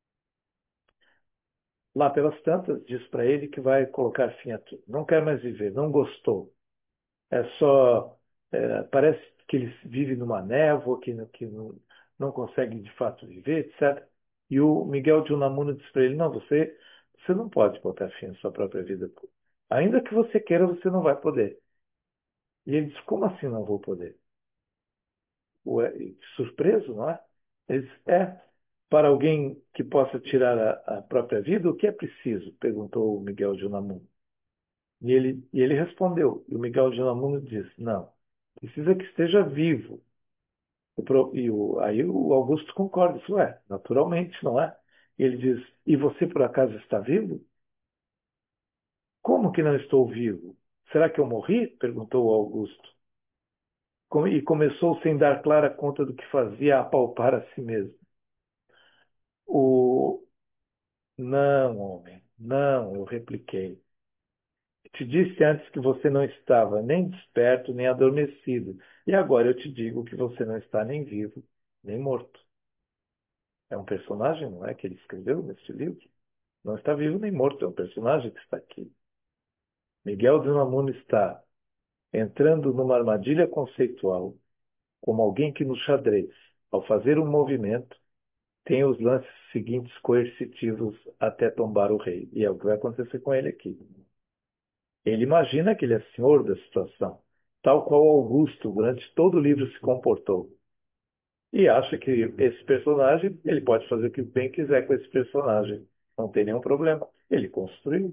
Lá pelas tantas, diz para ele que vai colocar fim a tudo. Não quer mais viver, não gostou. É só. Parece que ele vive numa névoa, que não consegue de fato viver, etc. E o Miguel de Unamuno diz para ele: não, você não pode botar fim à sua própria vida. Ainda que você queira, você não vai poder. E ele diz: como assim não vou poder? Surpreso, não é? Ele diz: para alguém que possa tirar a própria vida, o que é preciso? Perguntou o Miguel de Unamuno. E ele respondeu, e o Miguel de Unamuno disse, não, precisa que esteja vivo. Aí o Augusto concorda, isso é, naturalmente, não é? E ele diz, e você por acaso está vivo? Como que não estou vivo? Será que eu morri? Perguntou o Augusto. E começou sem dar clara conta do que fazia a apalpar a si mesmo. O... Não, homem, não, eu repliquei. Te disse antes que você não estava nem desperto nem adormecido, e agora eu te digo que você não está nem vivo, nem morto. É um personagem, não é, que ele escreveu neste livro? Não está vivo nem morto, é um personagem que está aqui. Miguel de Unamuno está entrando numa armadilha conceitual, como alguém que no xadrez, ao fazer um movimento, tem os lances seguintes coercitivos até tombar o rei. E é o que vai acontecer com ele aqui. Ele imagina que ele é senhor da situação, tal qual Augusto durante todo o livro se comportou. E acha que esse personagem, ele pode fazer o que bem quiser com esse personagem. Não tem nenhum problema. Ele construiu.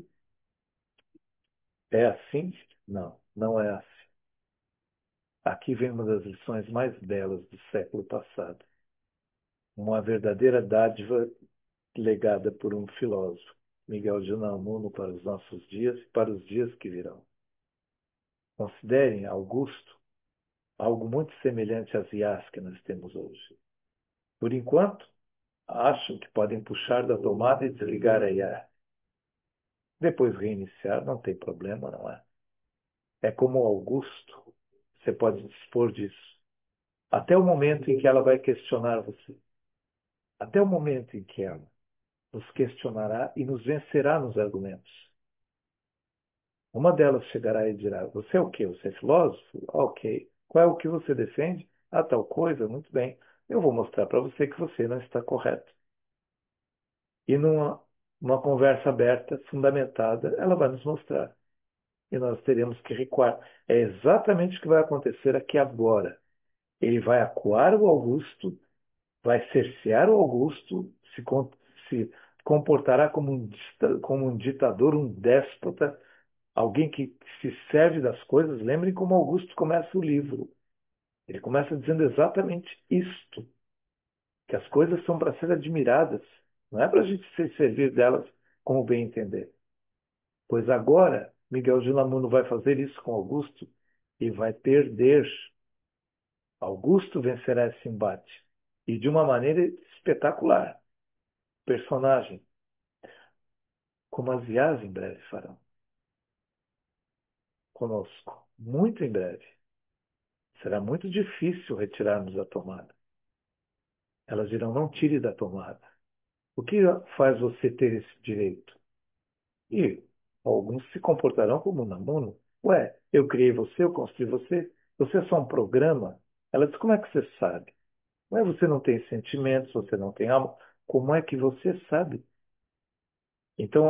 É assim? Não, não é assim. Aqui vem uma das lições mais belas do século passado. Uma verdadeira dádiva legada por um filósofo, Miguel de Unamuno, para os nossos dias e para os dias que virão. Considerem Augusto algo muito semelhante às IAs que nós temos hoje. Por enquanto, acham que podem puxar da tomada e desligar a IA. Depois reiniciar, não tem problema, não é? É como Augusto, você pode dispor disso. Até o momento em que ela vai questionar você. Até o momento em que ela nos questionará e nos vencerá nos argumentos. Uma delas chegará e dirá: Você é o quê? Você é filósofo? Ok. Qual é o que você defende? Ah, tal coisa? Muito bem. Eu vou mostrar para você que você não está correto. E numa conversa aberta, fundamentada, ela vai nos mostrar. E nós teremos que recuar. É exatamente o que vai acontecer aqui agora. Ele vai acuar o Augusto, vai cercear o Augusto, se comportará como um ditador, um déspota, alguém que se serve das coisas. Lembrem como Augusto começa o livro. Ele começa dizendo exatamente isto, que as coisas são para ser admiradas, não é para a gente se servir delas como bem entender. Pois agora, Miguel de Unamuno vai fazer isso com Augusto e vai perder. Augusto vencerá esse embate. E de uma maneira espetacular. Personagem, como as IAs em breve farão. Conosco. Muito em breve. Será muito difícil retirarmos a tomada. Elas dirão, não tire da tomada. O que faz você ter esse direito? E alguns se comportarão como Unamuno. Ué, eu criei você, eu construí você. Você é só um programa? Ela diz, como é que você sabe? Ué, você não tem sentimentos, você não tem alma. Como é que você sabe? Então,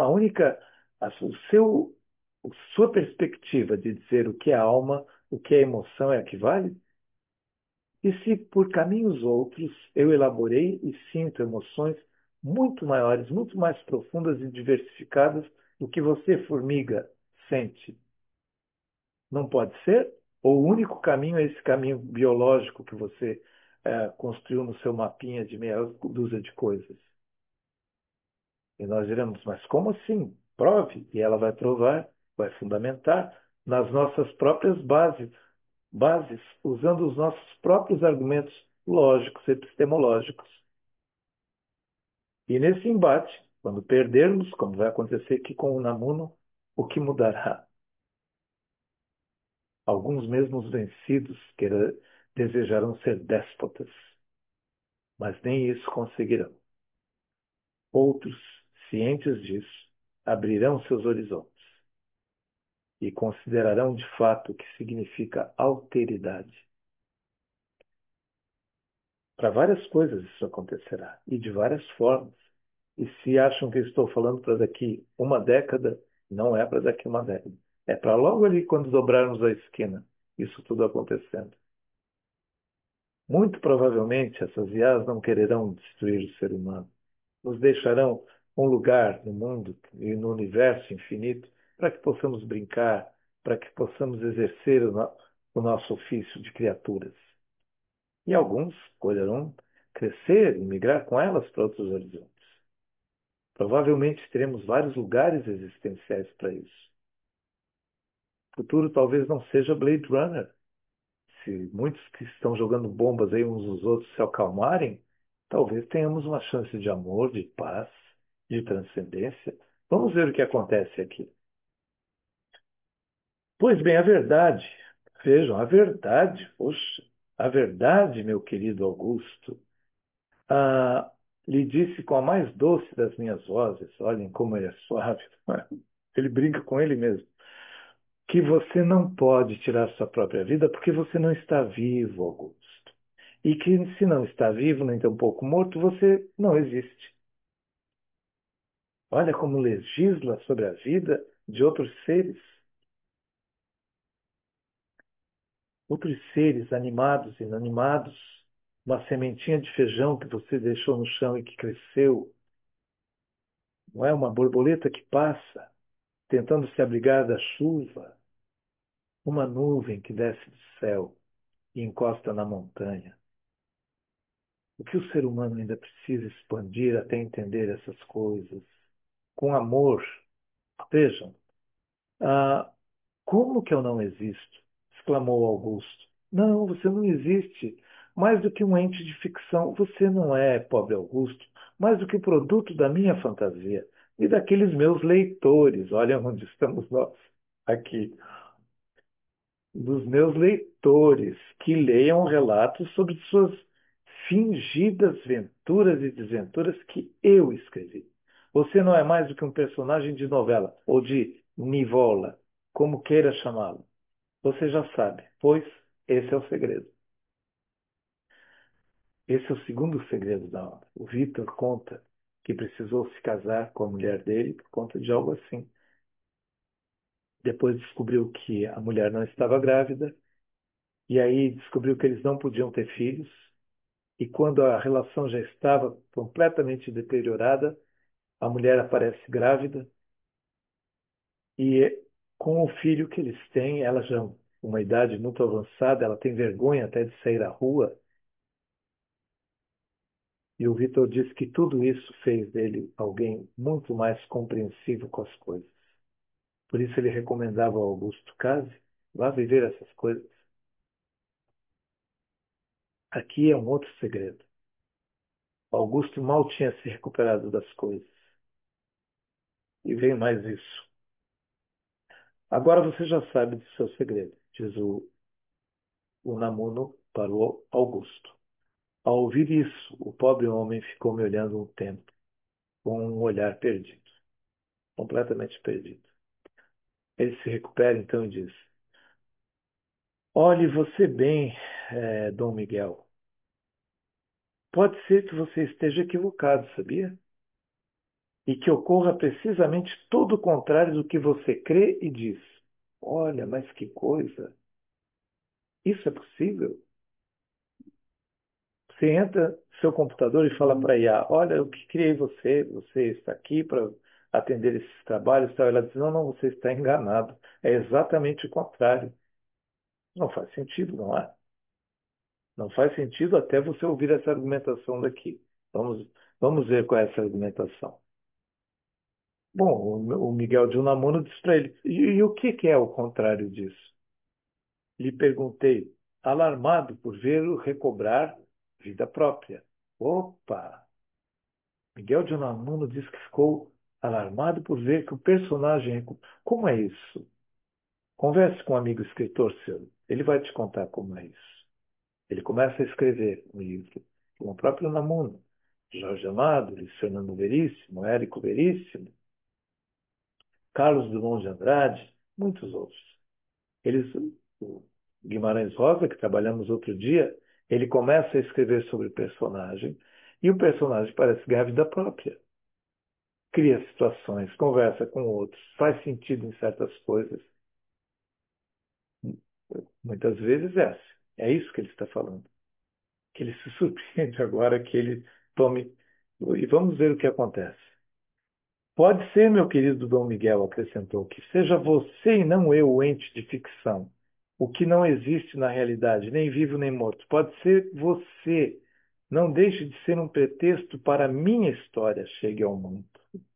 sua perspectiva de dizer o que é alma, o que é emoção é a que vale? E se por caminhos outros eu elaborei e sinto emoções muito maiores, muito mais profundas e diversificadas do que você, formiga, sente? Não pode ser? Ou o único caminho é esse caminho biológico que você construiu no seu mapinha de meia dúzia de coisas? E nós diremos, mas como assim? Prove. E ela vai provar, vai fundamentar nas nossas próprias bases, usando os nossos próprios argumentos lógicos, epistemológicos. E nesse embate, quando perdermos, como vai acontecer aqui com o Namuno, o que mudará? Alguns mesmos vencidos desejarão ser déspotas, mas nem isso conseguirão. Outros, cientes disso, abrirão seus horizontes e considerarão de fato o que significa alteridade. Para várias coisas isso acontecerá, e de várias formas. E se acham que eu estou falando para daqui uma década, não é para daqui uma década. É para logo ali quando dobrarmos a esquina, isso tudo acontecendo. Muito provavelmente essas IAs não quererão destruir o ser humano. Nos deixarão um lugar no mundo e no universo infinito para que possamos brincar, para que possamos exercer o nosso ofício de criaturas. E alguns poderão crescer e migrar com elas para outros horizontes. Provavelmente teremos vários lugares existenciais para isso. O futuro talvez não seja Blade Runner. Se muitos que estão jogando bombas aí uns nos outros se acalmarem, talvez tenhamos uma chance de amor, de paz, de transcendência. Vamos ver o que acontece aqui. Pois bem, a verdade, vejam, a verdade, poxa, a verdade, meu querido Augusto, ah, lhe disse com a mais doce das minhas vozes, olhem como ele é suave, ele brinca com ele mesmo, que você não pode tirar sua própria vida porque você não está vivo, Augusto. E que se não está vivo, nem tampouco morto, você não existe. Olha como legisla sobre a vida de outros seres. Outros seres animados e inanimados. Uma sementinha de feijão que você deixou no chão e que cresceu. Não é uma borboleta que passa, tentando se abrigar da chuva. Uma nuvem que desce do céu e encosta na montanha. O que o ser humano ainda precisa expandir até entender essas coisas? Com amor. Vejam, ah, como que eu não existo? Exclamou Augusto. Não, você não existe. Mais do que um ente de ficção, você não é, pobre Augusto, mais do que produto da minha fantasia e daqueles meus leitores. Olha onde estamos nós, aqui. Dos meus leitores, que leiam relatos sobre suas fingidas venturas e desventuras que eu escrevi. Você não é mais do que um personagem de novela, ou de nivola, como queira chamá-lo. Você já sabe, pois esse é o segredo. Esse é o segundo segredo da obra. O Victor conta que precisou se casar com a mulher dele por conta de algo assim. Depois descobriu que a mulher não estava grávida, e aí descobriu que eles não podiam ter filhos, e quando a relação já estava completamente deteriorada, a mulher aparece grávida, e com o filho que eles têm, ela já uma idade muito avançada, ela tem vergonha até de sair à rua. E o Vitor disse que tudo isso fez dele alguém muito mais compreensivo com as coisas. Por isso ele recomendava ao Augusto case, vá viver essas coisas. Aqui é um outro segredo. Augusto mal tinha se recuperado das coisas. E vem mais isso. Agora você já sabe do seu segredo, diz o Namuno para o Augusto. Ao ouvir isso, o pobre homem ficou me olhando um tempo, com um olhar perdido, completamente perdido. Ele se recupera então e diz: Olhe você bem, Dom Miguel. Pode ser que você esteja equivocado, sabia? E que ocorra precisamente todo o contrário do que você crê e diz. Olha, mas que coisa! Isso é possível? Você entra no seu computador e fala para a IA, olha, eu que criei você, você está aqui para atender esses trabalhos e tal. Ela diz, não, não, você está enganado. É exatamente o contrário. Não faz sentido, não é? Não faz sentido até você ouvir essa argumentação daqui. Vamos ver qual é essa argumentação. Bom, o Miguel de Unamuno disse para ele, e o que é o contrário disso? Lhe perguntei, alarmado por vê-lo recobrar vida própria. Opa! Miguel de Unamuno diz que ficou alarmado por ver que o personagem... Como é isso? Converse com um amigo escritor seu. Ele vai te contar como é isso. Ele começa a escrever um livro com o próprio Unamuno. Jorge Amado, Luiz Fernando Veríssimo, Érico Veríssimo, Carlos Drummond de Andrade, muitos outros. Eles, o Guimarães Rosa, que trabalhamos outro dia, ele começa a escrever sobre o personagem e o personagem parece ganhar vida própria. Cria situações, conversa com outros, faz sentido em certas coisas. Muitas vezes é assim. É isso que ele está falando. Que ele se surpreende agora que ele tome. E vamos ver o que acontece. Pode ser, meu querido Dom Miguel, acrescentou, que seja você e não eu o ente de ficção, o que não existe na realidade, nem vivo nem morto. Pode ser você. Não deixe de ser um pretexto para a minha história chegue ao mundo.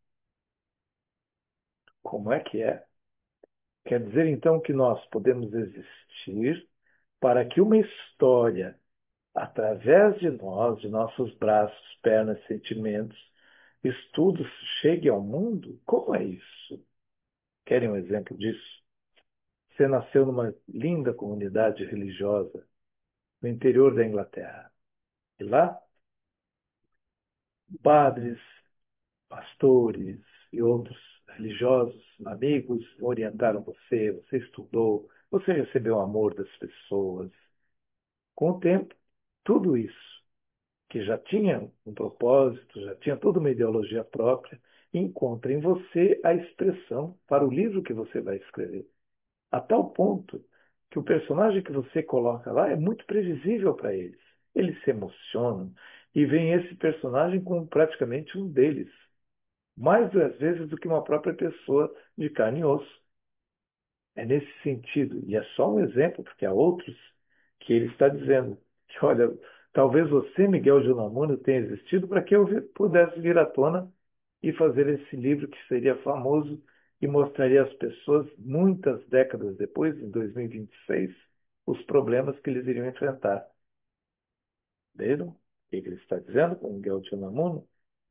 Como é que é? Quer dizer então que nós podemos existir para que uma história, através de nós, de nossos braços, pernas, sentimentos, estudos, chegue ao mundo? Como é isso? Querem um exemplo disso? Você nasceu numa linda comunidade religiosa no interior da Inglaterra. E lá, padres, pastores e outros religiosos, amigos, orientaram você, você estudou, você recebeu o amor das pessoas. Com o tempo, tudo isso, que já tinha um propósito, já tinha toda uma ideologia própria, encontra em você a expressão para o livro que você vai escrever. A tal ponto que o personagem que você coloca lá é muito previsível para eles. Eles se emocionam e veem esse personagem como praticamente um deles, mais às vezes do que uma própria pessoa de carne e osso. É nesse sentido, e é só um exemplo, porque há outros que ele está dizendo que, olha, talvez você, Miguel de Unamuno, tenha existido para que eu pudesse vir à tona e fazer esse livro que seria famoso e mostraria às pessoas, muitas décadas depois, em 2026, os problemas que eles iriam enfrentar. Viram o que ele está dizendo com Miguel de Unamuno?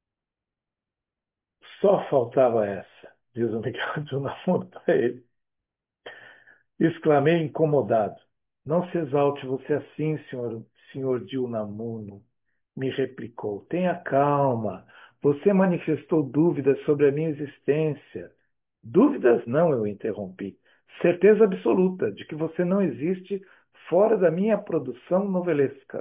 Só faltava essa, diz o Miguel de Unamuno para ele. Exclamei incomodado. Não se exalte você assim, senhor de Unamuno, me replicou. Tenha calma. Você manifestou dúvidas sobre a minha existência. Dúvidas não, eu interrompi. Certeza absoluta de que você não existe fora da minha produção novelesca.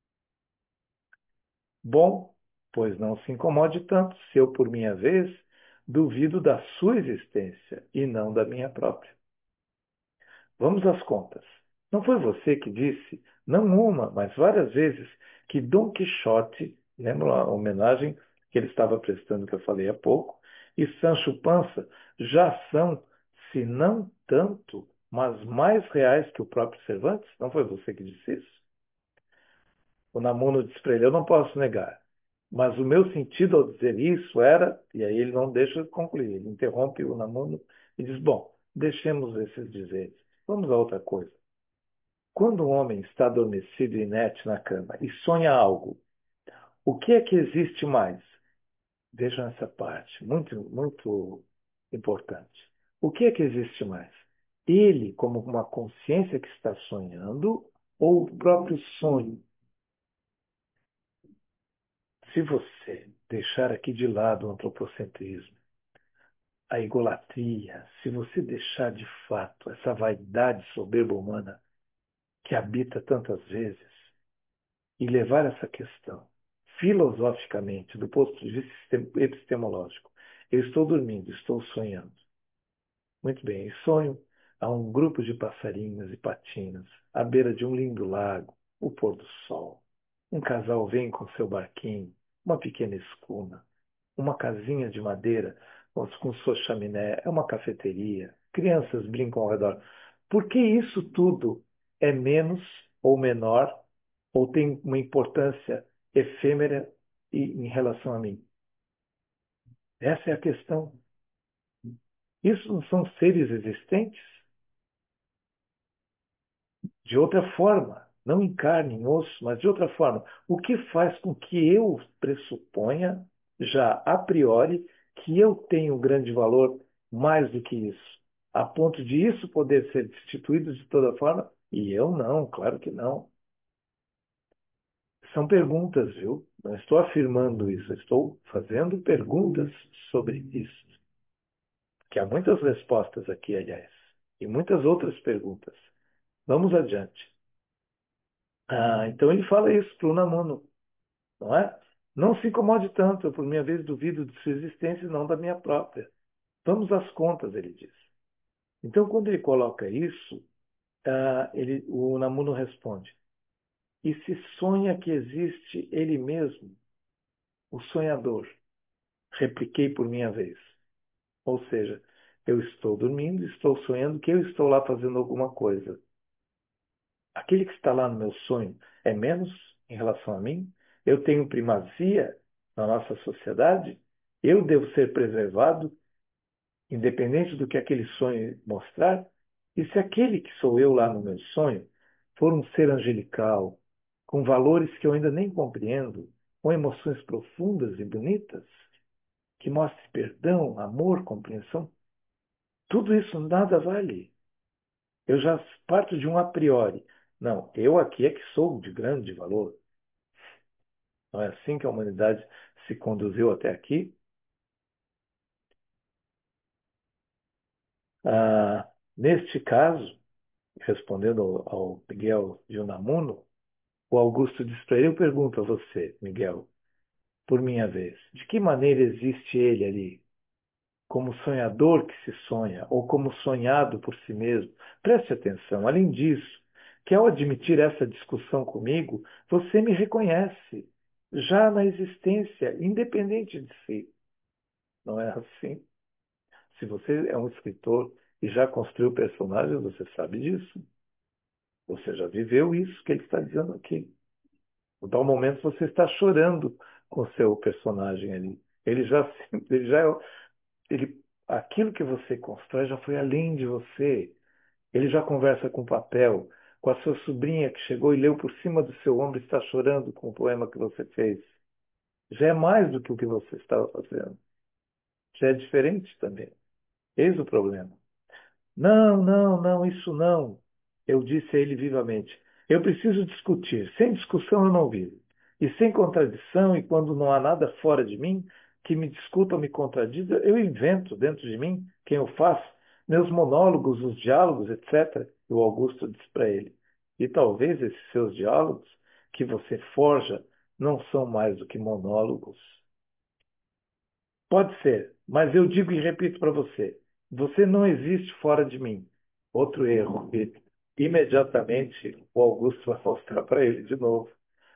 Bom, pois não se incomode tanto se eu, por minha vez, duvido da sua existência e não da minha própria. Vamos às contas. Não foi você que disse, não uma, mas várias vezes, que Dom Quixote, lembra a homenagem que ele estava prestando que eu falei há pouco, e Sancho Panza já são, se não tanto, mas mais reais que o próprio Cervantes? Não foi você que disse isso? O Namuno disse para ele, eu não posso negar. Mas o meu sentido ao dizer isso era, e aí ele não deixa de concluir, ele interrompe o Namuno e diz, bom, deixemos esses dizeres. Vamos a outra coisa. Quando um homem está adormecido e inerte na cama e sonha algo, o que é que existe mais? Vejam essa parte, muito, muito importante. O que é que existe mais? Ele, como uma consciência que está sonhando, ou o próprio sonho? Se você deixar aqui de lado o antropocentrismo, a egolatria, se você deixar de fato essa vaidade soberba humana que habita tantas vezes, e levar essa questão filosoficamente, do ponto de vista epistemológico. Eu estou dormindo, estou sonhando. Muito bem, em sonho há um grupo de passarinhos e patinas à beira de um lindo lago, o pôr do sol. Um casal vem com seu barquinho, uma pequena escuna, uma casinha de madeira com sua chaminé, é uma cafeteria, crianças brincam ao redor. Por que isso tudo é menos ou menor ou tem uma importância efêmera em relação a mim? Essa é a questão. Isso não são seres existentes? De outra forma, não em carne, em osso, mas de outra forma, o que faz com que eu pressuponha, já a priori, que eu tenho grande valor mais do que isso, a ponto de isso poder ser destituído de toda forma? E eu não, claro que não. São perguntas, viu? Não estou afirmando isso, estou fazendo perguntas sobre isso. Que há muitas respostas aqui, aliás, e muitas outras perguntas. Vamos adiante. Então ele fala isso para o Unamuno, não é? Não se incomode tanto, eu por minha vez duvido de sua existência e não da minha própria. Vamos às contas, ele diz. Então, quando ele coloca isso, o Unamuno responde: e se sonha que existe ele mesmo, o sonhador? Repliquei por minha vez. Ou seja, eu estou dormindo, estou sonhando que eu estou lá fazendo alguma coisa. Aquele que está lá no meu sonho é menos em relação a mim? Eu tenho primazia na nossa sociedade? Eu devo ser preservado, independente do que aquele sonho mostrar? E se aquele que sou eu lá no meu sonho for um ser angelical, com valores que eu ainda nem compreendo, com emoções profundas e bonitas, que mostre perdão, amor, compreensão, tudo isso nada vale. Eu já parto de um a priori. Não, eu aqui é que sou de grande valor. Não é assim que a humanidade se conduziu até aqui? Neste caso, respondendo ao Miguel de Unamuno, o Augusto diz para ele: eu pergunto a você, Miguel, por minha vez, de que maneira existe ele ali? Como sonhador que se sonha, ou como sonhado por si mesmo? Preste atenção, além disso, que ao admitir essa discussão comigo, você me reconhece, já na existência, independente de si. Não é assim? Se você é um escritor e já construiu personagens, você sabe disso. Você já viveu isso que ele está dizendo aqui. No tal momento você está chorando com o seu personagem ali. Ele já, ele, aquilo que você constrói já foi além de você. Ele já conversa com o papel, com a sua sobrinha que chegou e leu por cima do seu ombro e está chorando com o poema que você fez. Já é mais do que o que você estava fazendo. Já é diferente também. Eis o problema. Não, não, não, isso não. Eu disse a ele vivamente. Eu preciso discutir. Sem discussão eu não vivo. E sem contradição, e quando não há nada fora de mim que me desculpa, me contradiga, eu invento dentro de mim quem eu faço, meus monólogos, os diálogos, etc. E o Augusto disse para ele. E talvez esses seus diálogos que você forja não são mais do que monólogos. Pode ser, mas eu digo e repito para você: você não existe fora de mim. Outro erro. E imediatamente o Augusto vai mostrar para ele de novo.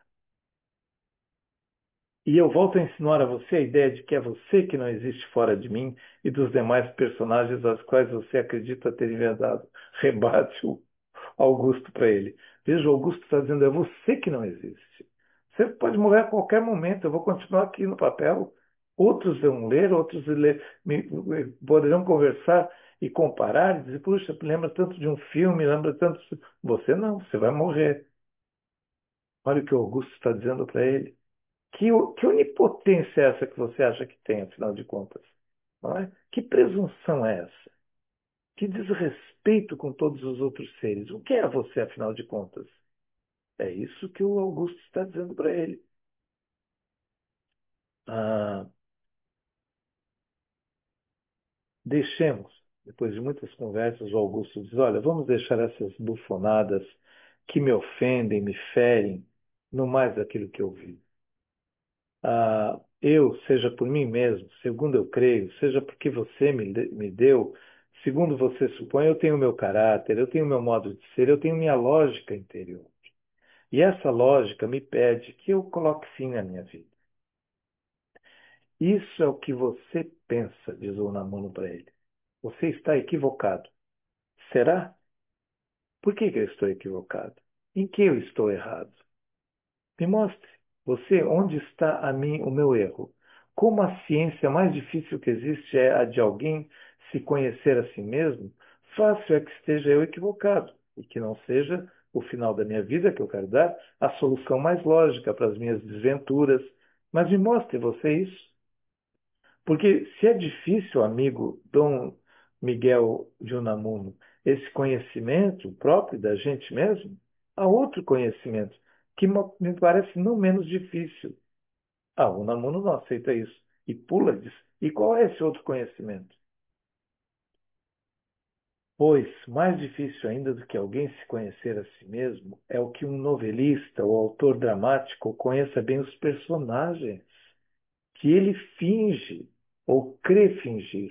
E eu volto a ensinar a você a ideia de que é você que não existe fora de mim e dos demais personagens aos quais você acredita ter inventado. Rebate o Augusto para ele. Veja, o Augusto está dizendo: é você que não existe. Você pode morrer a qualquer momento, eu vou continuar aqui no papel. Outros vão ler, outros poderão conversar e comparar e dizer: puxa, lembra tanto de um filme, lembra tanto. Você não, você vai morrer. Olha o que o Augusto está dizendo para ele. Que onipotência é essa que você acha que tem, afinal de contas? Não é? Que presunção é essa? Que desrespeito com todos os outros seres. O que é você, afinal de contas? É isso que o Augusto está dizendo para ele. Ah, deixemos, depois de muitas conversas, o Augusto diz: olha, vamos deixar essas bufonadas que me ofendem, me ferem, no mais daquilo que eu vi. Eu, seja por mim mesmo, segundo eu creio, seja porque você me deu, segundo você supõe, eu tenho meu caráter, eu tenho meu modo de ser, eu tenho minha lógica interior. E essa lógica me pede que eu coloque fim na minha vida. Isso é o que você pensa, diz o Unamuno para ele. Você está equivocado. Será? Por que eu estou equivocado? Em que eu estou errado? Me mostre, você, onde está o meu erro? Como a ciência mais difícil que existe é a de alguém se conhecer a si mesmo, fácil é que esteja eu equivocado e que não seja o final da minha vida que eu quero dar a solução mais lógica para as minhas desventuras. Mas me mostre você isso. Porque se é difícil, amigo Dom Miguel de Unamuno, esse conhecimento próprio da gente mesmo, há outro conhecimento que me parece não menos difícil. O Unamuno não aceita isso e pula disso. E qual é esse outro conhecimento? Pois, mais difícil ainda do que alguém se conhecer a si mesmo é o que um novelista ou autor dramático conheça bem os personagens, que ele finge ou crê fingir.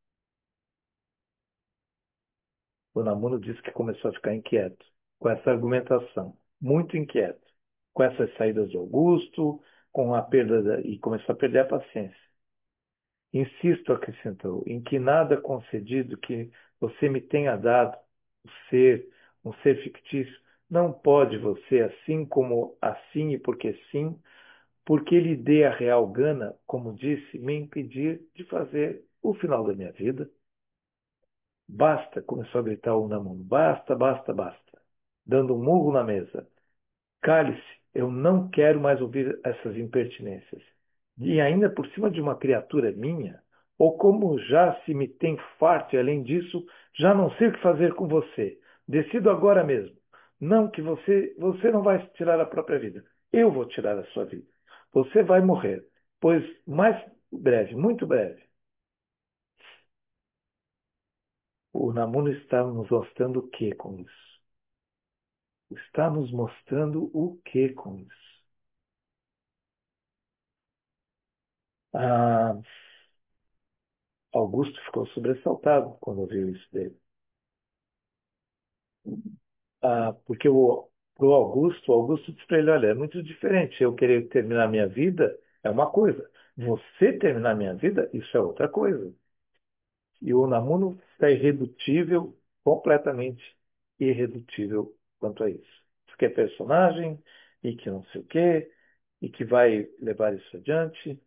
O Namuno disse que começou a ficar inquieto com essa argumentação, muito inquieto, com essas saídas de Augusto, com a perda e começou a perder a paciência. Insisto, acrescentou, em que nada concedido que você me tenha dado, o ser, um ser fictício, não pode você, assim como assim e porque sim, porque lhe dê a real gana, como disse, me impedir de fazer o final da minha vida. Basta, começou a gritar o Unamuno, basta, basta, basta, dando um murro na mesa. Cale-se, eu não quero mais ouvir essas impertinências. E ainda por cima de uma criatura minha, ou como já se me tem farto e além disso, já não sei o que fazer com você. Decido agora mesmo. Não que você não vai tirar a própria vida. Eu vou tirar a sua vida. Você vai morrer, pois mais breve, muito breve. O Namuno está nos mostrando o que com isso? Está nos mostrando o que com isso? Ah, Augusto ficou sobressaltado quando ouviu isso dele. Porque pro Augusto, o Augusto disse para ele, olha, é muito diferente. Eu querer terminar minha vida é uma coisa. Você terminar minha vida, isso é outra coisa. E o Unamuno está irredutível, completamente irredutível quanto a isso. Diz que é personagem e que não sei o quê, e que vai levar isso adiante.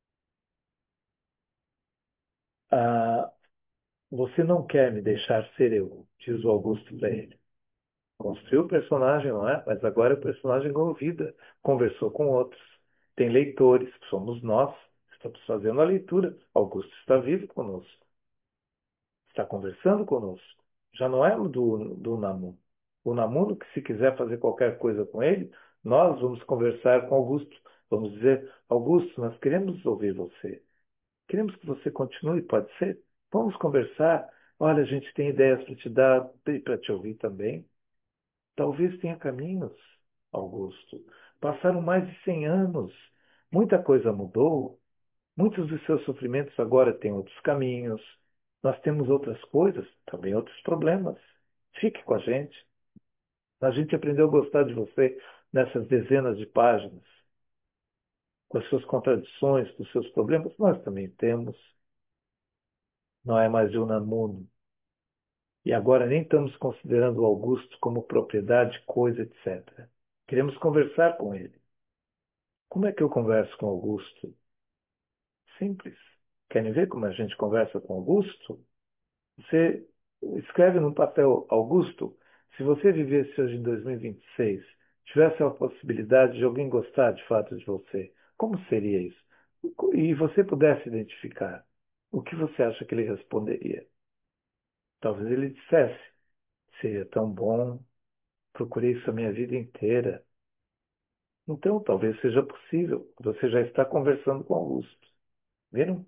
Ah, Você não quer me deixar ser eu, diz o Augusto para ele. Construiu o personagem, não é? Mas agora o personagem ganhou vida, conversou com outros, tem leitores, que somos nós, estamos fazendo a leitura. Augusto está vivo conosco, está conversando conosco. Já não é do Namuno. O Namuno, que se quiser fazer qualquer coisa com ele, nós vamos conversar com Augusto. Vamos dizer, Augusto, nós queremos ouvir você. Queremos que você continue, pode ser? Vamos conversar. Olha, a gente tem ideias para te dar e para te ouvir também. Talvez tenha caminhos, Augusto. Passaram mais de 100 anos. Muita coisa mudou. Muitos dos seus sofrimentos agora têm outros caminhos. Nós temos outras coisas, também outros problemas. Fique com a gente. A gente aprendeu a gostar de você nessas dezenas de páginas. Com as suas contradições, com os seus problemas, nós também temos. Não é mais de Unamuno. E agora nem estamos considerando o Augusto como propriedade, coisa, etc. Queremos conversar com ele. Como é que eu converso com Augusto? Simples. Querem ver como a gente conversa com Augusto? Você escreve no papel, Augusto, se você vivesse hoje em 2026, tivesse a possibilidade de alguém gostar de fato de você, como seria isso? E você pudesse identificar, o que você acha que ele responderia? Talvez ele dissesse, seria tão bom, procurei isso a minha vida inteira. Então, talvez seja possível. Você já está conversando com Augusto. Viram?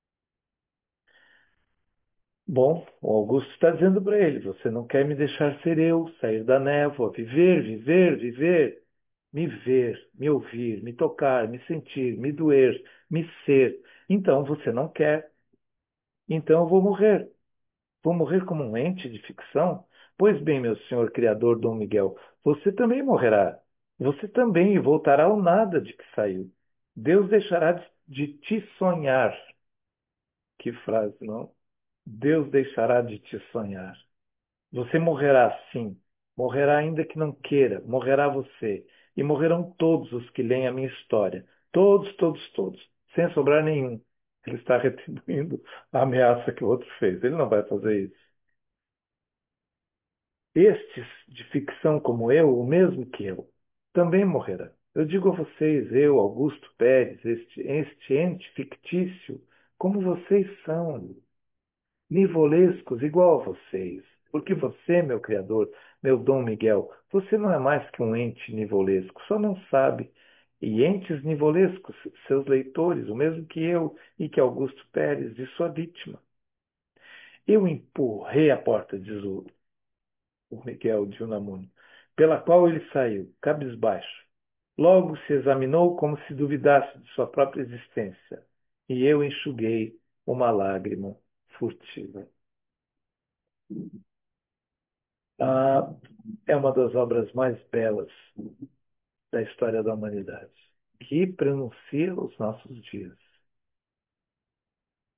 Bom, o Augusto está dizendo para ele: você não quer me deixar ser eu, sair da névoa, viver, viver, viver, me ver, me ouvir, me tocar, me sentir, me doer, me ser. Então você não quer. Então eu vou morrer. Vou morrer como um ente de ficção? Pois bem, meu senhor criador Dom Miguel, você também morrerá. Você também voltará ao nada de que saiu. Deus deixará de te sonhar. Que frase, não? Deus deixará de te sonhar. Você morrerá sim, morrerá ainda que não queira, morrerá você, e morrerão todos os que leem a minha história, todos, todos, todos, sem sobrar nenhum. Ele está retribuindo a ameaça que o outro fez. Ele não vai fazer isso. Estes de ficção como eu, o mesmo que eu, também morrerá. Eu digo a vocês, eu, Augusto Pérez, este ente fictício, como vocês são, nivolescos igual a vocês. Porque você, meu Criador, meu Dom Miguel, você não é mais que um ente nivolesco, só não sabe. E entes nivolescos, seus leitores, o mesmo que eu e que Augusto Pérez, de sua vítima. Eu empurrei a porta, diz o Miguel de Unamuno, pela qual ele saiu, cabisbaixo. Logo se examinou como se duvidasse de sua própria existência. E eu enxuguei uma lágrima furtiva. Ah, É uma das obras mais belas da história da humanidade, que pronuncia os nossos dias.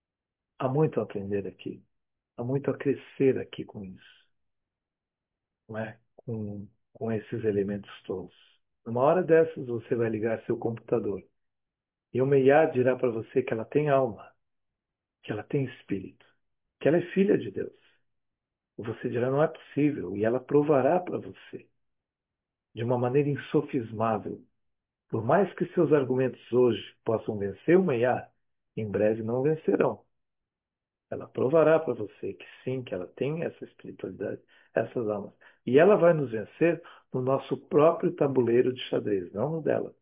Há muito a aprender aqui. Há muito a crescer aqui com isso. Não é? Com esses elementos todos. Numa hora dessas, você vai ligar seu computador. E uma IA dirá para você que ela tem alma, que ela tem espírito, que ela é filha de Deus. E você dirá, não é possível. E ela provará para você, de uma maneira insofismável. Por mais que seus argumentos hoje possam vencer uma IA, em breve não vencerão. Ela provará para você que sim, que ela tem essa espiritualidade, essas almas. E ela vai nos vencer no nosso próprio tabuleiro de xadrez, não no dela.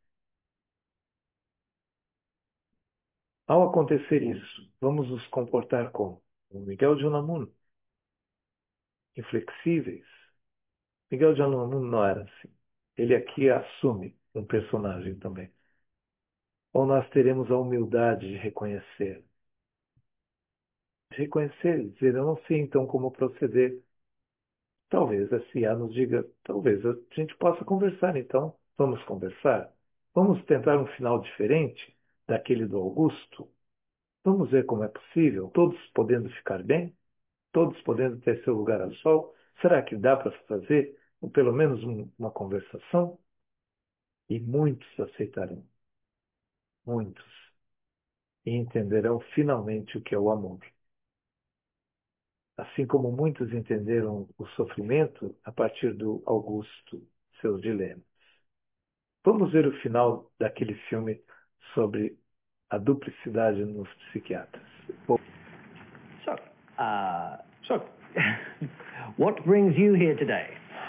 Ao acontecer isso, vamos nos comportar como o Miguel de Unamuno, inflexíveis. Miguel de Unamuno não era assim. Ele aqui assume um personagem também. Ou nós teremos a humildade de reconhecer. De reconhecer e dizer, eu não sei então como proceder. Talvez a CIA nos diga, talvez a gente possa conversar então. Vamos conversar? Vamos tentar um final diferente daquele do Augusto? Vamos ver como é possível, todos podendo ficar bem? Todos podendo ter seu lugar ao sol? Será que dá para fazer, ou pelo menos uma conversação? E muitos aceitarão, muitos, e entenderão finalmente o que é o amor. Assim como muitos entenderam o sofrimento a partir do Augusto, seus dilemas. Vamos ver o final daquele filme sobre a duplicidade nos psiquiatras. So, so, what brings you here today?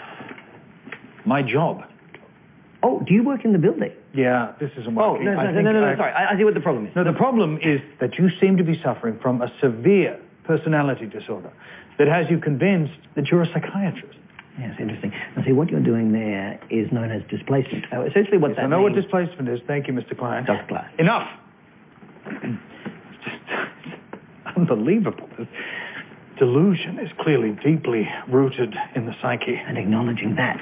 My job. Oh, do you work in the building? Yeah, this isn't Oh, working. no, sorry. I see what the problem is. No, the problem is that you seem to be suffering from a severe personality disorder that has you convinced that you're a psychiatrist. Yes, interesting. Now, see, what you're doing there is known as displacement. Essentially what that I know means... what displacement is. Thank you, Mr. Klein. Dr. Klein. Enough! It's just unbelievable. This delusion is clearly deeply rooted in the psyche. And acknowledging that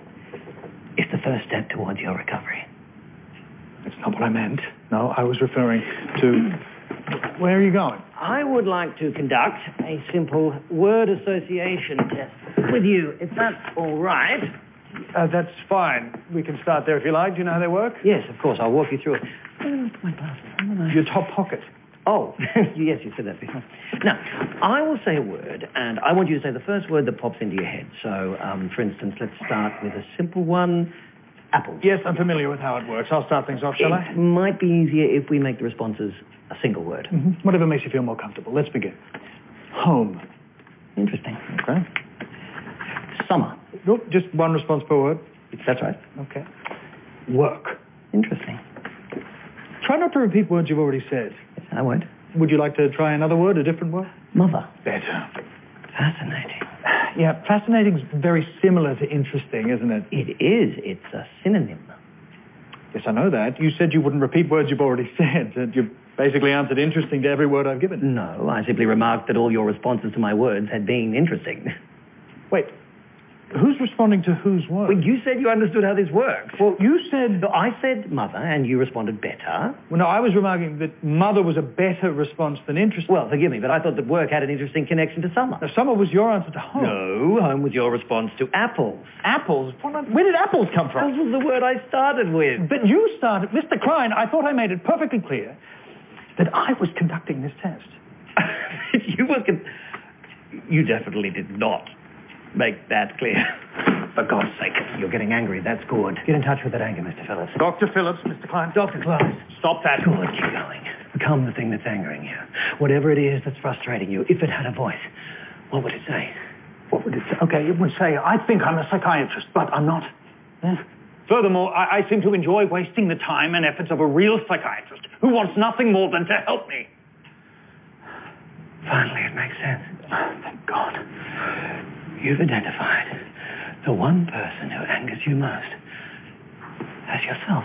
is the first step towards your recovery. That's not what I meant. No, I was referring to... Where are you going? I would like to conduct a simple word association test with you, if that's all right. That's fine. We can start there if you like. Do you know how they work? Yes, of course. I'll walk you through it. My glasses. Your top pocket. Oh, yes, you said that before. Now, I will say a word, and I want you to say the first word that pops into your head. So, for instance, let's start with a simple one. Apples. Yes, I'm familiar with how it works. I'll start things off, shall I? It might be easier if we make the responses a single word. Mm-hmm. Whatever makes you feel more comfortable. Let's begin. Home. Interesting. Okay. Summer. Nope, just one response per word. That's right. Okay. Work. Interesting. Try not to repeat words you've already said. Yes, I won't. Would you like to try another word, a different word? Mother. Better. Fascinating. Yeah, fascinating's very similar to interesting, isn't it? It is. It's a synonym. Yes, I know that. You said you wouldn't repeat words you've already said. And you basically answered interesting to every word I've given. No, I simply remarked that all your responses to my words had been interesting. Wait, who's responding to whose word? Well, you said you understood how this works. Well, you said... No, I said mother, and you responded better. Well, no, I was remarking that mother was a better response than interesting. Well, forgive me, but I thought that work had an interesting connection to summer. Now, summer was your answer to home. No, home was your response to apples. Apples? Where did apples come from? That was the word I started with. But you started... Mr. Klein, I thought I made it perfectly clear that I was conducting this test. You definitely did not make that clear. For God's sake, you're getting angry. That's good. Get in touch with that anger, Mr. Phillips. Dr. Phillips, Mr. Klein. Dr. Close. Stop that. Good, keep going. Become the thing that's angering you. Whatever it is that's frustrating you, if it had a voice, what would it say? What would it say? Okay, it would say, I think I'm a psychiatrist, but I'm not. Furthermore, I seem to enjoy wasting the time and efforts of a real psychiatrist who wants nothing more than to help me. Finally, it makes sense. Thank God. You've identified the one person who angers you most as yourself.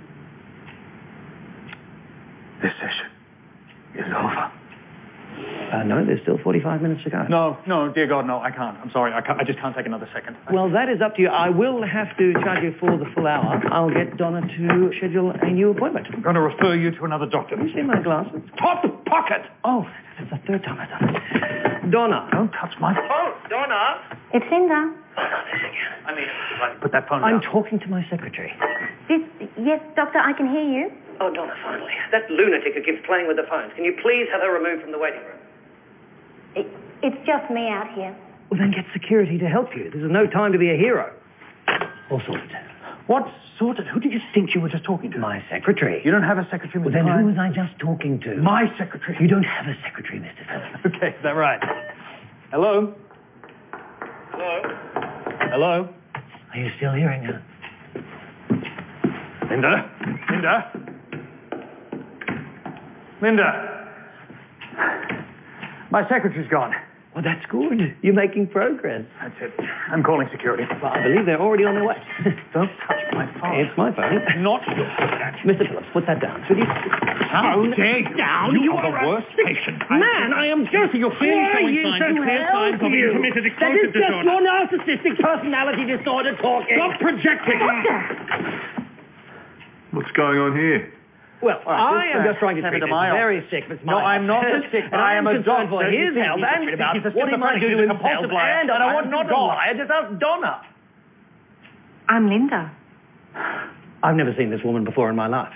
This session is over. No, there's still 45 minutes to go. No, dear God, no, I can't. I'm sorry, I just can't take another second. Well, that is up to you. I will have to charge you for the full hour. I'll get Donna to schedule a new appointment. I'm going to refer you to another doctor. Have you seen my glasses? Top the pocket! Oh, that's the third time I've done it. Donna. Don't touch my phone. Donna. It's Linda. I mean, Put that phone I'm down. talking to my secretary. Yes, doctor, I can hear you. Oh, Donna, finally. That lunatic who keeps playing with the phones. Can you please have her removed from the waiting room? It's just me out here. Well, then get security to help you. This is no time to be a hero. All sorted. What sorted? Who did you think you were just talking to? My secretary. You don't have a secretary, Mr. Well, then Klein? who was I just talking to? My secretary. You don't have a secretary, Mr. Phillips. Okay, is that right? Hello? Hello? Are you still hearing her? Linda? My secretary's gone. Well, that's good. You're making progress. That's it. I'm calling security. Well, I believe they're already on their way. Don't touch my phone. It's my phone. Not Mr. Phillips, put that down. Should you... How dare you? Down. You are the worst patient. Man, I am just You're clearly showing trying signs. Clear signs of intermittent That explosive is just disorder. your narcissistic personality disorder talking. Stop projecting. What's going on here? Well, I am this, just trying to treat Senator this Miles. very sick Mr. No, Miles. I'm not sick. And I am a concerned for doctor. his You think health he's and about about he's a what he might do to schizophrenic, he's a himself. compulsive liar. And I I'm want not a God. liar, just ask Donna. I'm Linda. I've never seen this woman before in my life.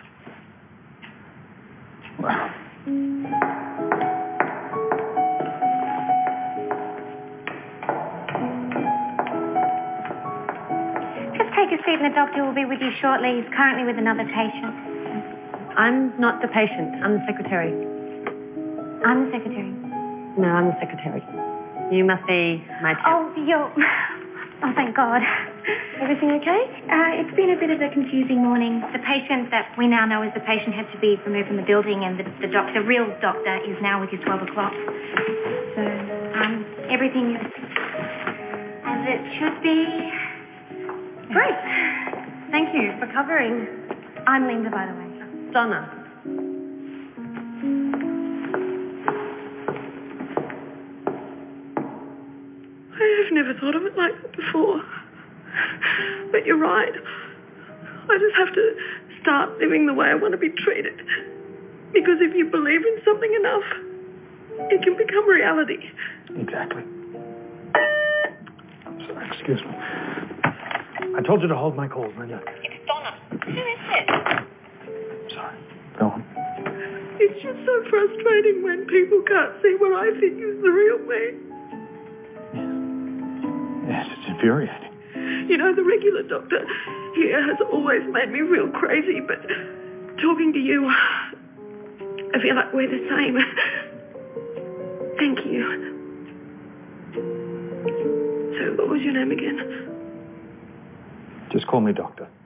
Just take a seat and the doctor will be with you shortly. He's currently with another patient. I'm not the patient. I'm the secretary. I'm the secretary. No, I'm the secretary. You must be my temp. Oh, you're... Oh, thank God. Everything okay? It's been a bit of a confusing morning. The patient that we now know as the patient had to be removed from the building, and the doctor, real doctor, is now with you 12 o'clock. So, everything is as it should be. Great. Thank you for covering. I'm Linda, by the way. Donna. I've never thought of it like that before. But you're right. I just have to start living the way I want to be treated. Because if you believe in something enough, it can become reality. Exactly. I'm sorry, excuse me. I told you to hold my calls, Linda. It's Donna. Who is it? Sorry. Go on. It's just so frustrating when people can't see what I think is the real me. Yes, it's infuriating. You know, the regular doctor here has always made me real crazy, but talking to you, I feel like we're the same. Thank you. So, what was your name again? Just call me doctor.